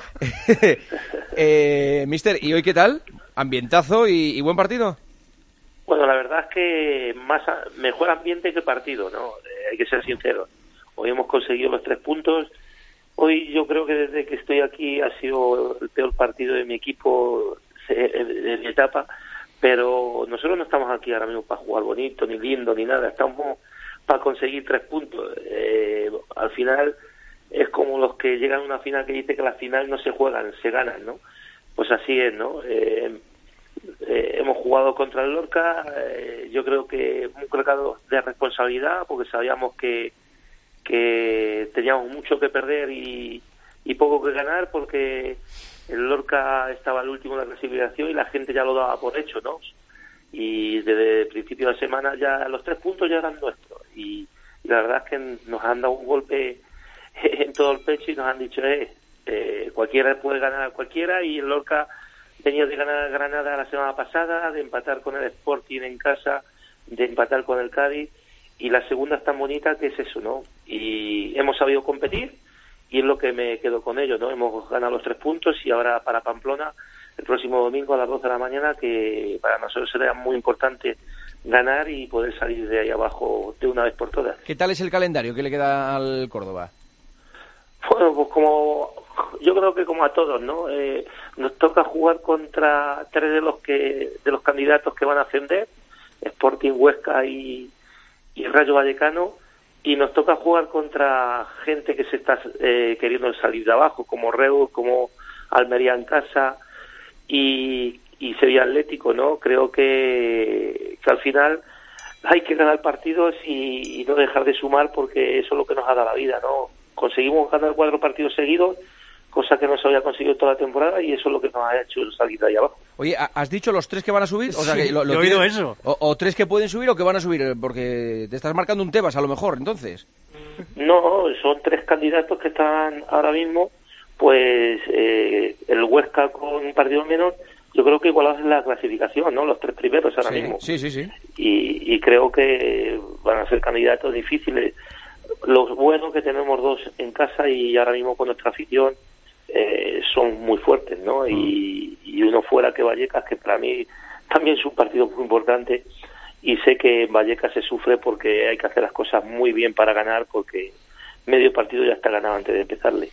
eh, mister, ¿y hoy qué tal? ¿Ambientazo y, y buen partido? Bueno, la verdad es que más a- mejor ambiente que partido, ¿no? Eh, hay que ser sinceros. Hoy hemos conseguido los tres puntos. Hoy yo creo que desde que estoy aquí ha sido el peor partido de mi equipo eh, de mi etapa, pero nosotros no estamos aquí ahora mismo para jugar bonito, ni lindo, ni nada. Estamos para conseguir tres puntos. Eh, al final es como los que llegan a una final que dice que la final no se juegan, se ganan, ¿no? Pues así es, ¿no? Eh, Eh, hemos jugado contra el Lorca, eh, yo creo que un cargado de responsabilidad, porque sabíamos que, que teníamos mucho que perder y, y poco que ganar, porque el Lorca estaba el último de la clasificación y la gente ya lo daba por hecho, ¿no? Y desde el principio de la semana ya los tres puntos ya eran nuestros, y, y la verdad es que nos han dado un golpe en todo el pecho y nos han dicho, eh, eh, cualquiera puede ganar a cualquiera, y el Lorca venía de ganar Granada la semana pasada, de empatar con el Sporting en casa, de empatar con el Cádiz, y la segunda es tan bonita que es eso, ¿no? Y hemos sabido competir, y es lo que me quedo con ello, ¿no? Hemos ganado los tres puntos, y ahora para Pamplona, el próximo domingo a las doce de la mañana, que para nosotros será muy importante ganar y poder salir de ahí abajo de una vez por todas. ¿Qué tal es el calendario que le queda al Córdoba? Bueno, pues como yo creo que como a todos, ¿no? Eh, nos toca jugar contra tres de los que de los candidatos que van a ascender, Sporting, Huesca y, y Rayo Vallecano, y nos toca jugar contra gente que se está eh, queriendo salir de abajo, como Reus, como Almería en casa y, y Sevilla Atlético, ¿no? Creo que, que al final hay que ganar partidos y, y no dejar de sumar, porque eso es lo que nos ha dado la vida, ¿no? Conseguimos ganar cuatro partidos seguidos, cosa que no se había conseguido toda la temporada, y eso es lo que nos ha hecho salir de ahí abajo. Oye, ¿has dicho los tres que van a subir? O sea, Sí, que lo, lo he oído tienes- eso. O, o tres que pueden subir o que van a subir, porque te estás marcando un Tebas a lo mejor, entonces. No, son tres candidatos que están ahora mismo, pues eh, el Huesca con un partido menos, yo creo que igualados en la clasificación, ¿no? Los tres primeros ahora Sí, mismo. sí, sí, sí. Y, y creo que van a ser candidatos difíciles. Lo bueno que tenemos dos en casa, y ahora mismo con nuestra afición eh, son muy fuertes, ¿no? Y, y uno fuera que Vallecas, que para mí también es un partido muy importante, y sé que en Vallecas se sufre porque hay que hacer las cosas muy bien para ganar, porque medio partido ya está ganado antes de empezarle.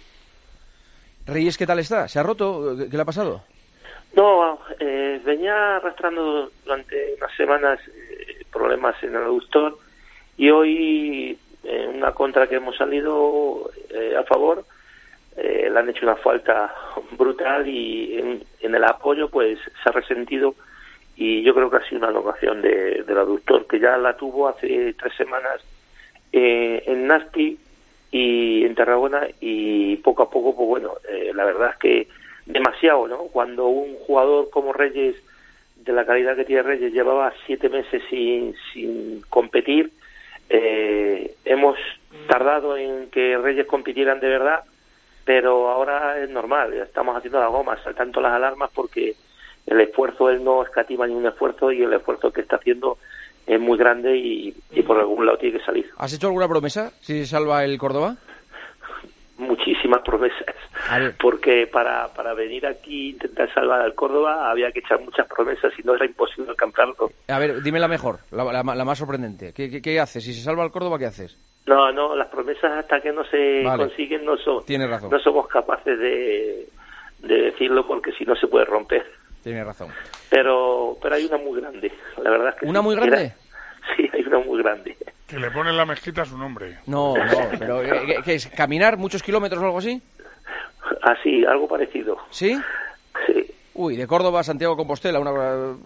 Reyes, ¿qué tal está? ¿Se ha roto? ¿Qué, qué le ha pasado? No, eh, venía arrastrando durante unas semanas eh, problemas en el aductor, y hoy en una contra que hemos salido eh, a favor, eh, le han hecho una falta brutal, y en, en el apoyo pues se ha resentido, y yo creo que ha sido una locación de, del aductor, que ya la tuvo hace tres semanas eh, en Nasti y en Tarragona, y poco a poco, pues bueno, eh, la verdad es que demasiado, ¿no? Cuando un jugador como Reyes, de la calidad que tiene Reyes, llevaba siete meses sin, sin competir, Eh, hemos tardado en que Reyes compitieran de verdad, pero ahora es normal, ya estamos haciendo la goma, saltando las alarmas porque el esfuerzo, él no escatima ningún esfuerzo y el esfuerzo que está haciendo es muy grande y, y por algún lado tiene que salir. ¿Has hecho alguna promesa si se salva el Córdoba? Muchísimas promesas, porque para, para venir aquí e intentar salvar al Córdoba había que echar muchas promesas y no era imposible alcanzarlo. A ver, dime la mejor, la, la, la más sorprendente. ¿Qué, qué, qué haces? Si se salva el Córdoba, ¿qué haces? No, no, las promesas hasta que no se Vale. consiguen no, son, Tienes razón. no somos capaces de, de decirlo porque si no se puede romper. Tienes razón. Pero pero hay una muy grande, la verdad es que ¿Una sí, muy grande? era- sí, hay una muy grande. Que le ponen la mezquita a su nombre. No, no, pero ¿qué, qué- qué es? ¿Caminar muchos kilómetros o algo así? Así, algo parecido. ¿Sí? Sí. Uy, de Córdoba a Santiago de Compostela, una...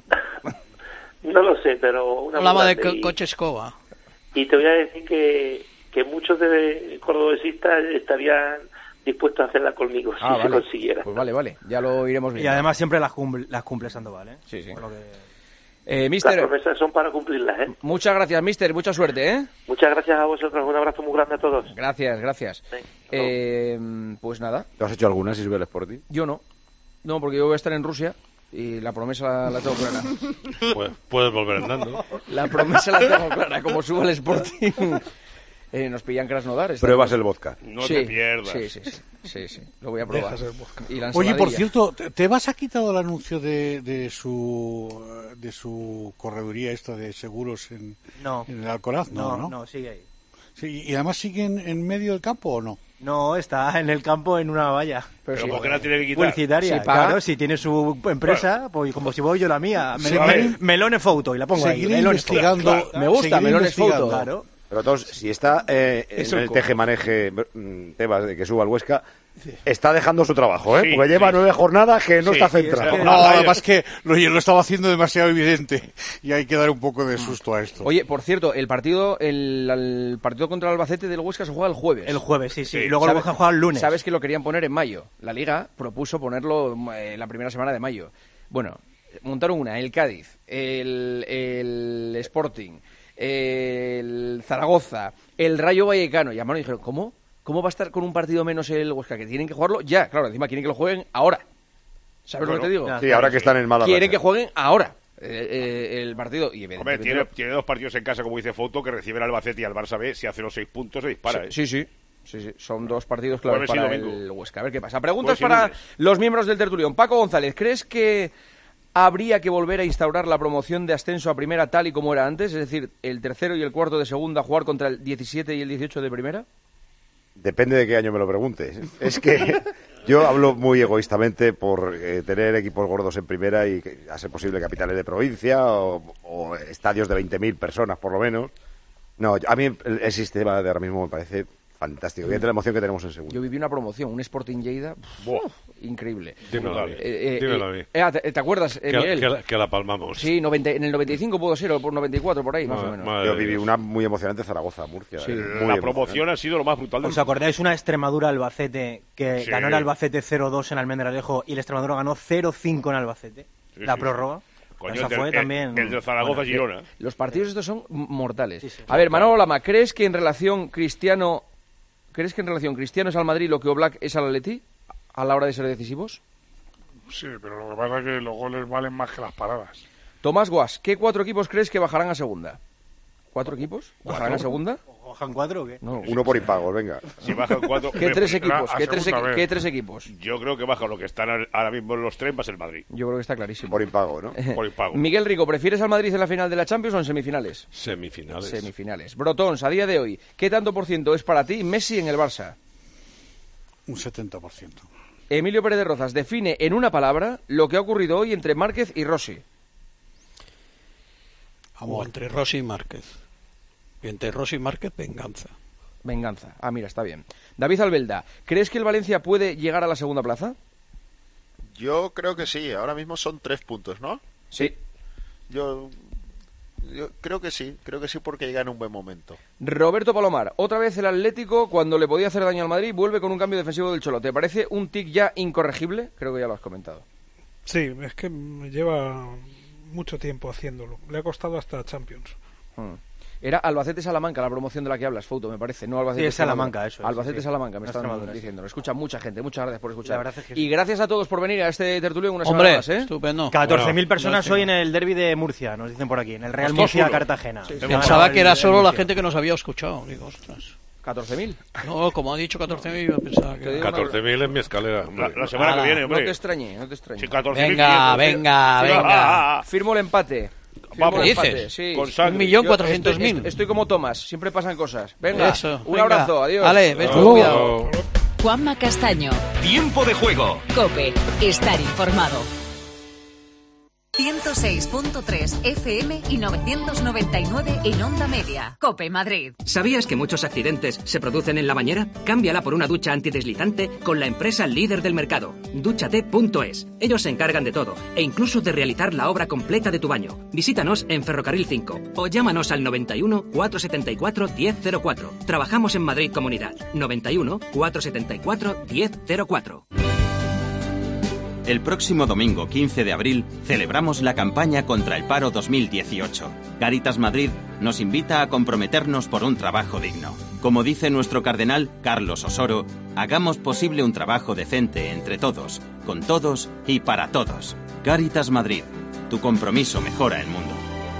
No lo sé, pero una muy Hablaba de grande co- y- coche escoba. Y te voy a decir que, que muchos de cordobesistas estarían dispuestos a hacerla conmigo Ah, si se vale. consiguiera. Pues vale, vale, ya lo iremos viendo. Y además siempre las cumple, las cumple Sandoval, ¿eh? Sí, sí. Por lo que- Eh, Las mister, promesas son para cumplirlas, ¿eh? muchas gracias, mister, mucha suerte, ¿eh? Muchas gracias a vosotros, un abrazo muy grande a todos. Gracias, gracias. Eh, pues nada, ¿Tú has hecho alguna, Isabel Sporting? yo no. No, porque yo voy a estar en Rusia y la promesa la, la tengo clara. Pues, puedes volver andando. La promesa la tengo clara, como suba el Sporting. Eh, nos pillan Krasnodar. esta Pruebas noche. el vodka. No Sí, te pierdas. Sí, sí, sí, sí, sí, lo voy a probar. Dejas el vodka. Y la Oye, por ensaladilla. cierto, ¿te- ¿Tebas ha quitado el anuncio de, de su de su correduría esta de seguros en, No. en el Alcoraz? No, No, no. no, sigue ahí. Sí, ¿y además sigue en, en medio del campo o no? No, está en el campo en una valla. Pero ¿por qué la tiene que quitar? Publicitaria, Si paga- claro, si tiene su empresa, pues como si voy yo la mía. Me- Seguiré- me- Melone Foto y la pongo ahí. Seguiré Melone investigando. Photo. Me gusta, seguiré Melones investigando. Foto. Claro. Pero todos, si está eh, en Eso el coge. teje-maneje mm, Tebas de que suba al Huesca, está dejando su trabajo, ¿eh? Sí, Porque lleva sí. nueve jornadas que no Sí, está sí, centrado. es No, además que lo, lo estaba haciendo demasiado evidente y hay que dar un poco de susto a esto. Oye, por cierto, el partido el, el partido contra el Albacete del Huesca se juega el jueves. El jueves, sí, sí. Sí. Y luego lo ¿Sabes- vamos a jugar el lunes. Sabes que lo querían poner en mayo. La Liga propuso ponerlo eh, la primera semana de mayo. Bueno, montaron una, el Cádiz, el, el Sporting, el Zaragoza, el Rayo Vallecano. Llamaron y dijeron, ¿cómo? ¿Cómo va a estar con un partido menos el Huesca? Que tienen que jugarlo ya. Claro, encima quieren que lo jueguen ahora. ¿Sabes lo Bueno, que te digo? ya. Sí, ahora que están en mala Quieren racha. que jueguen ahora eh, eh, el partido. Y Hombre, evidentemente tiene, lo- tiene dos partidos en casa, como dice Foto, que recibe el Albacete y al Barça B. Si hace los seis puntos, se dispara. ¿eh? Sí, sí, sí, sí. Son dos partidos claves Jueves y para domingo. el Huesca. A ver qué pasa. Preguntas Jueves y para lunes. los miembros del tertulión. Paco González, ¿crees que habría que volver a instaurar la promoción de ascenso a primera tal y como era antes? Es decir, el tercero y el cuarto de segunda jugar contra el diecisiete y el dieciocho de primera. Depende de qué año me lo preguntes. Es que yo hablo muy egoístamente por eh, tener equipos gordos en primera y, que, a ser posible, capitales de provincia o, o estadios de veinte mil personas, por lo menos. No, a mí el, el sistema de ahora mismo me parece fantástico. Fíjate la emoción que tenemos en segundo. Yo viví una promoción, un Sporting Lleida, Buah. increíble. Dímelo a mí. Eh, eh, Dímelo eh, a mí. eh, ah, ¿te, te acuerdas, eh, Que, Miguel? que la, que la palmamos. Sí, noventa en el noventa y cinco pudo ser, o por noventa y cuatro, por ahí, más Ma- o menos. madre Yo de viví Dios. una muy emocionante Zaragoza, Murcia. Sí. eh, muy La emocionante. promoción ha sido lo más brutal del ¿Os acordáis una Extremadura-Albacete que Sí. ganó el Albacete cero dos en Almendralejo y el Extremadura ganó cero cinco en Albacete? Sí, la sí, prórroga. Coño, Esa el del- fue el- también. el de Zaragoza-Girona. Los partidos estos son m- mortales. Sí, sí. A ver, Manolo Lama, ¿crees que en relación Cristiano, ¿crees que en relación Cristiano es al Madrid lo que Oblak es al Atleti a la hora de ser decisivos? Sí, pero lo que pasa es que los goles valen más que las paradas. Tomás Guas, ¿qué cuatro equipos crees que bajarán a segunda? ¿Cuatro equipos? ¿Bajarán a segunda? ¿Bajan cuatro o qué? No. Uno por impagos, venga. Si bajan cuatro... ¿Qué tres Era equipos? a ¿Qué tres, segunda equi- vez. qué tres equipos? Yo creo que baja lo que están al- ahora mismo en los tres, va a ser el Madrid. Yo creo que está clarísimo. Por impago, ¿no? Por impago. Miguel Rico, ¿prefieres al Madrid en la final de la Champions o en semifinales? Semifinales. Semifinales. Brotons, a día de hoy, ¿qué tanto por ciento es para ti Messi en el Barça? Un setenta por ciento. Emilio Pérez de Rozas, define en una palabra lo que ha ocurrido hoy entre Márquez y Rossi. Amor. O entre Rossi y Márquez. Y entre Rossi y Márquez, venganza. Venganza. Ah, mira, está bien. David Albelda, ¿crees que el Valencia puede llegar a la segunda plaza? Yo creo que sí, ahora mismo son tres puntos, ¿no? Sí. Yo, yo creo que sí, creo que sí porque llega en un buen momento. Roberto Palomar, otra vez el Atlético, cuando le podía hacer daño al Madrid, vuelve con un cambio defensivo del Cholo. ¿Te parece un tic ya incorregible? Creo que ya lo has comentado. Sí, es que me lleva mucho tiempo haciéndolo. Le ha costado hasta Champions. Hmm. Era Albacete-Salamanca la promoción de la que hablas, Fouto, me parece. No Albacete. Sí, es Salamanca, eso es. Albacete-Salamanca, me No, están Extremadura, diciendo. Lo escucha mucha gente. Muchas gracias por escuchar. La verdad es que y sí. gracias a todos por venir a este tertulio una Hombre, semana más, ¿eh? estupendo. catorce mil Bueno, personas no, hoy en el derbi de Murcia, nos dicen por aquí, en el Real Hostia, Murcia-Cartagena. Sí, sí. Pensaba que era solo la gente que nos había escuchado. Digo, ostras. ¿catorce mil? No, como ha dicho catorce mil, yo pensaba que... catorce mil en mi escalera. La, la semana Ala, que viene, hombre. No te extrañé, no te extrañé. Sí, catorce mil Venga, venga, venga. Firmo el empate. Vamos, Firmo el dices? empate, sí. Con sangre. Un millón Yo cuatrocientos estoy- mil. Estoy como Tomás, siempre pasan cosas. Venga, Eso, un venga. abrazo, adiós. Vale, ves con Oh. cuidado. Juanma Castaño. Tiempo de juego. Cope. Estar informado. ciento seis punto tres F M y novecientos noventa y nueve en Onda Media. Cope Madrid. ¿Sabías que muchos accidentes se producen en la bañera? Cámbiala por una ducha antideslizante con la empresa líder del mercado, dúchate punto es. Ellos se encargan de todo e incluso de realizar la obra completa de tu baño. Visítanos en Ferrocarril cinco o llámanos al noventa y uno, cuatrocientos setenta y cuatro, diez cero cuatro. Trabajamos en Madrid Comunidad. noventa y uno, cuatrocientos setenta y cuatro, diez cero cuatro. El próximo domingo quince de abril celebramos la campaña contra el paro dos mil dieciocho. Cáritas Madrid nos invita a comprometernos por un trabajo digno. Como dice nuestro cardenal Carlos Osoro, hagamos posible un trabajo decente entre todos, con todos y para todos. Cáritas Madrid, tu compromiso mejora el mundo.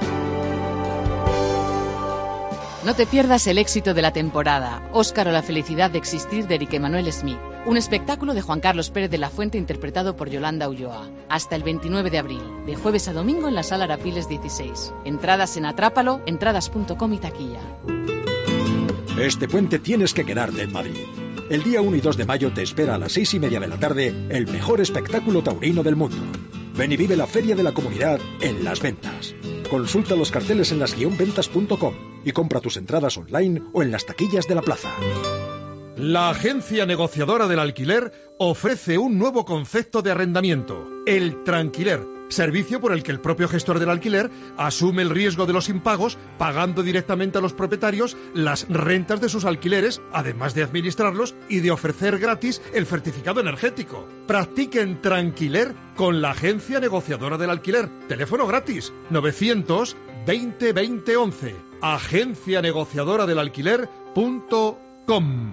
No te pierdas el éxito de la temporada, Óscar o la felicidad de existir de Eric Emanuel Smith, un espectáculo de Juan Carlos Pérez de la Fuente interpretado por Yolanda Ulloa, hasta el veintinueve de abril, de jueves a domingo en la Sala Arapiles dieciséis. Entradas en Atrápalo, entradas punto com y taquilla. Este puente tienes que quedarte en Madrid. El día uno y dos de mayo te espera a las seis y media de la tarde el mejor espectáculo taurino del mundo. Ven y vive la Feria de la Comunidad en Las Ventas. Consulta los carteles en las guion ventas punto com y compra tus entradas online o en las taquillas de la plaza. La agencia negociadora del alquiler ofrece un nuevo concepto de arrendamiento, el tranquiler, servicio por el que el propio gestor del alquiler asume el riesgo de los impagos, pagando directamente a los propietarios las rentas de sus alquileres, además de administrarlos y de ofrecer gratis el certificado energético. Practiquen tranquiler con la agencia negociadora del alquiler. Teléfono gratis novecientos veinte veinte once. agencia negociadora del alquiler punto com.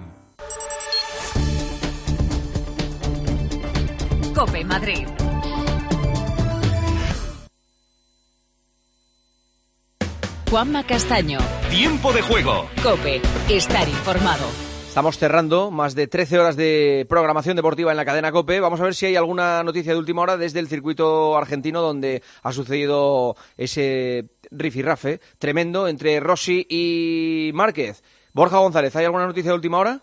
Cope Madrid. Juanma Castaño. Tiempo de juego. Cope. Estar informado. Estamos cerrando más de trece horas de programación deportiva en la cadena COPE. Vamos a ver si hay alguna noticia de última hora desde el circuito argentino, donde ha sucedido ese rifirrafe tremendo entre Rossi y Márquez. Borja González, ¿hay alguna noticia de última hora?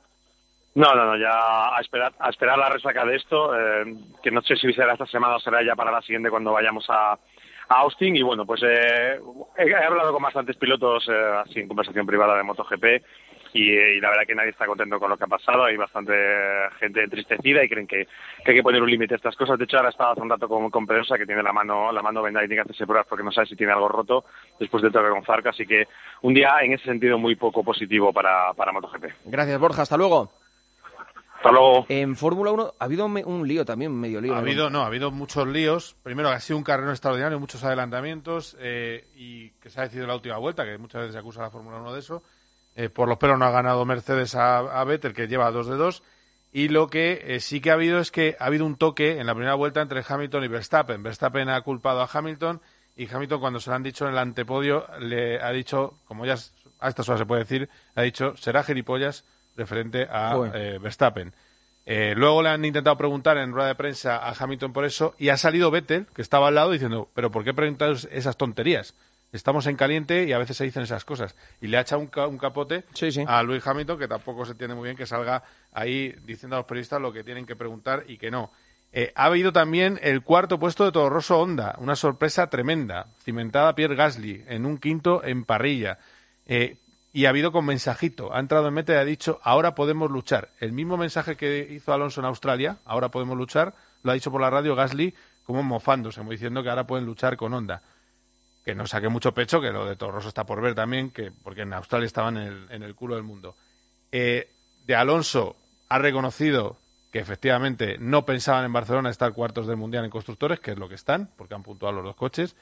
No, no, no, ya a esperar, a esperar la resaca de esto, eh, que no sé si será esta semana o será ya para la siguiente cuando vayamos a, a Austin. Y bueno, pues eh, he, he hablado con bastantes pilotos eh, así en conversación privada de MotoGP. Y, y la verdad que nadie está contento con lo que ha pasado. Hay bastante gente entristecida y creen que, que hay que poner un límite a estas cosas. De hecho, ahora estaba hace un rato con, con Pedrosa, que tiene la mano la mano vendada y tiene que hacerse pruebas porque no sabe si tiene algo roto después de toque con Zarco. Así que un día en ese sentido muy poco positivo para, para MotoGP. Gracias, Borja. Hasta luego. Hasta luego. En Fórmula uno ha habido me- un lío también, medio lío. Ha ¿no? habido, no, ha habido muchos líos. Primero, ha sido un carrerón extraordinario, muchos adelantamientos eh, y que se ha decidido en la última vuelta, que muchas veces se acusa a la Fórmula uno de eso. Eh, por los pelos no ha ganado Mercedes a, a Vettel, que lleva dos de dos. Y lo que eh, sí que ha habido es que ha habido un toque en la primera vuelta entre Hamilton y Verstappen. Verstappen ha culpado a Hamilton y Hamilton, cuando se lo han dicho en el antepodio, le ha dicho, como ya a estas horas se puede decir, ha dicho, será gilipollas referente a Joder. eh, Verstappen. Eh, luego le han intentado preguntar en rueda de prensa a Hamilton por eso y ha salido Vettel, que estaba al lado, diciendo, pero ¿por qué preguntáis esas tonterías? Estamos en caliente y a veces se dicen esas cosas. Y le ha echado un, ca- un capote Sí, sí. a Lewis Hamilton, que tampoco se entiende muy bien que salga ahí diciendo a los periodistas lo que tienen que preguntar y que no. Eh, ha habido también el cuarto puesto de Toro Rosso Honda, una sorpresa tremenda, cimentada Pierre Gasly en un quinto en parrilla. Eh, y ha habido con mensajito, ha entrado en meta y ha dicho, ahora podemos luchar. El mismo mensaje que hizo Alonso en Australia, ahora podemos luchar, lo ha dicho por la radio Gasly como mofándose, como diciendo que ahora pueden luchar con Honda. Que no saque mucho pecho, que lo de Toro Rosso está por ver también, que porque en Australia estaban en el, en el culo del mundo. Eh, de Alonso ha reconocido que efectivamente no pensaban en Barcelona estar cuartos del Mundial en constructores, que es lo que están, porque han puntuado los dos coches.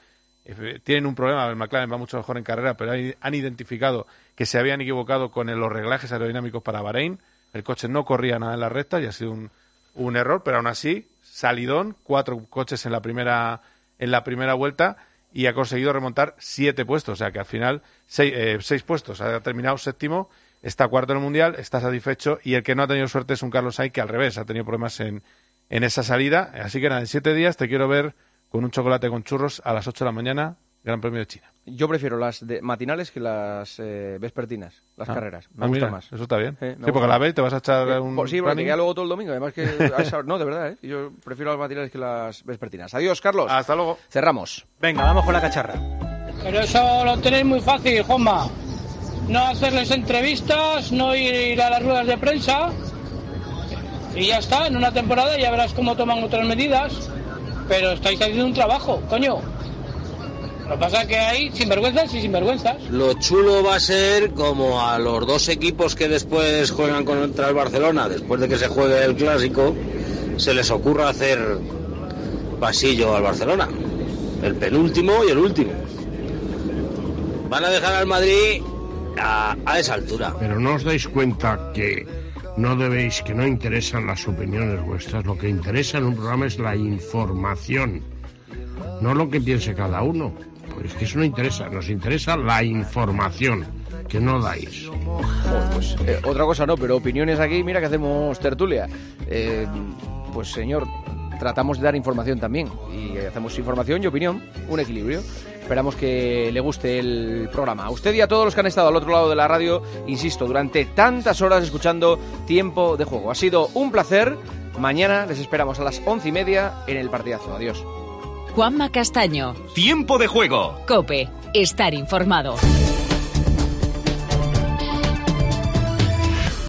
eh, tienen un problema, el McLaren va mucho mejor en carrera, pero hay, han identificado que se habían equivocado con el, los reglajes aerodinámicos para Bahrein. El coche no corría nada en la recta y ha sido un, un error, pero aún así, salidón, cuatro coches en la primera en la primera vuelta y ha conseguido remontar siete puestos, o sea que al final seis, eh, seis puestos, ha terminado séptimo, está cuarto en el Mundial, está satisfecho, y el que no ha tenido suerte es un Carlos Sainz que al revés ha tenido problemas en, en esa salida, así que nada, en siete días te quiero ver con un chocolate con churros a las ocho de la mañana, Gran Premio de China. Yo prefiero las de matinales que las eh, vespertinas, las Ah, carreras. Me ah, gusta mira, más. Eso está bien. Eh, me sí, gusta porque a la más. vez te vas a echar Eh, un... por- sí, porque running. ya luego todo el domingo. Además que a esa- no, de verdad, ¿eh? Yo prefiero las matinales que las vespertinas. Adiós, Carlos. Hasta luego. Cerramos. Venga, vamos con la cacharra. Pero eso lo tenéis muy fácil, Juanma. No hacerles entrevistas, no ir a las ruedas de prensa. Y ya está, en una temporada ya verás cómo toman otras medidas. Pero estáis haciendo un trabajo, coño. Lo que pasa es que hay sinvergüenzas y sinvergüenzas. Lo chulo va a ser como a los dos equipos que después juegan contra el Barcelona, después de que se juegue el Clásico, se les ocurra hacer pasillo al Barcelona. El penúltimo y el último. Van a dejar al Madrid a, a esa altura. Pero no os dais cuenta que no debéis, que no interesan las opiniones vuestras. Lo que interesa en un programa es la información, no lo que piense cada uno. Pues que eso no interesa, nos interesa la información que no dais. Pues, eh, otra cosa no, pero opiniones aquí, mira que hacemos tertulia. Eh, pues señor, tratamos de dar información también. Y hacemos información y opinión, un equilibrio. Esperamos que le guste el programa. A usted y a todos los que han estado al otro lado de la radio, insisto, durante tantas horas escuchando Tiempo de Juego. Ha sido un placer. Mañana les esperamos a las once y media en el partidazo. Adiós. Juanma Castaño. Tiempo de Juego. COPE. Estar informado.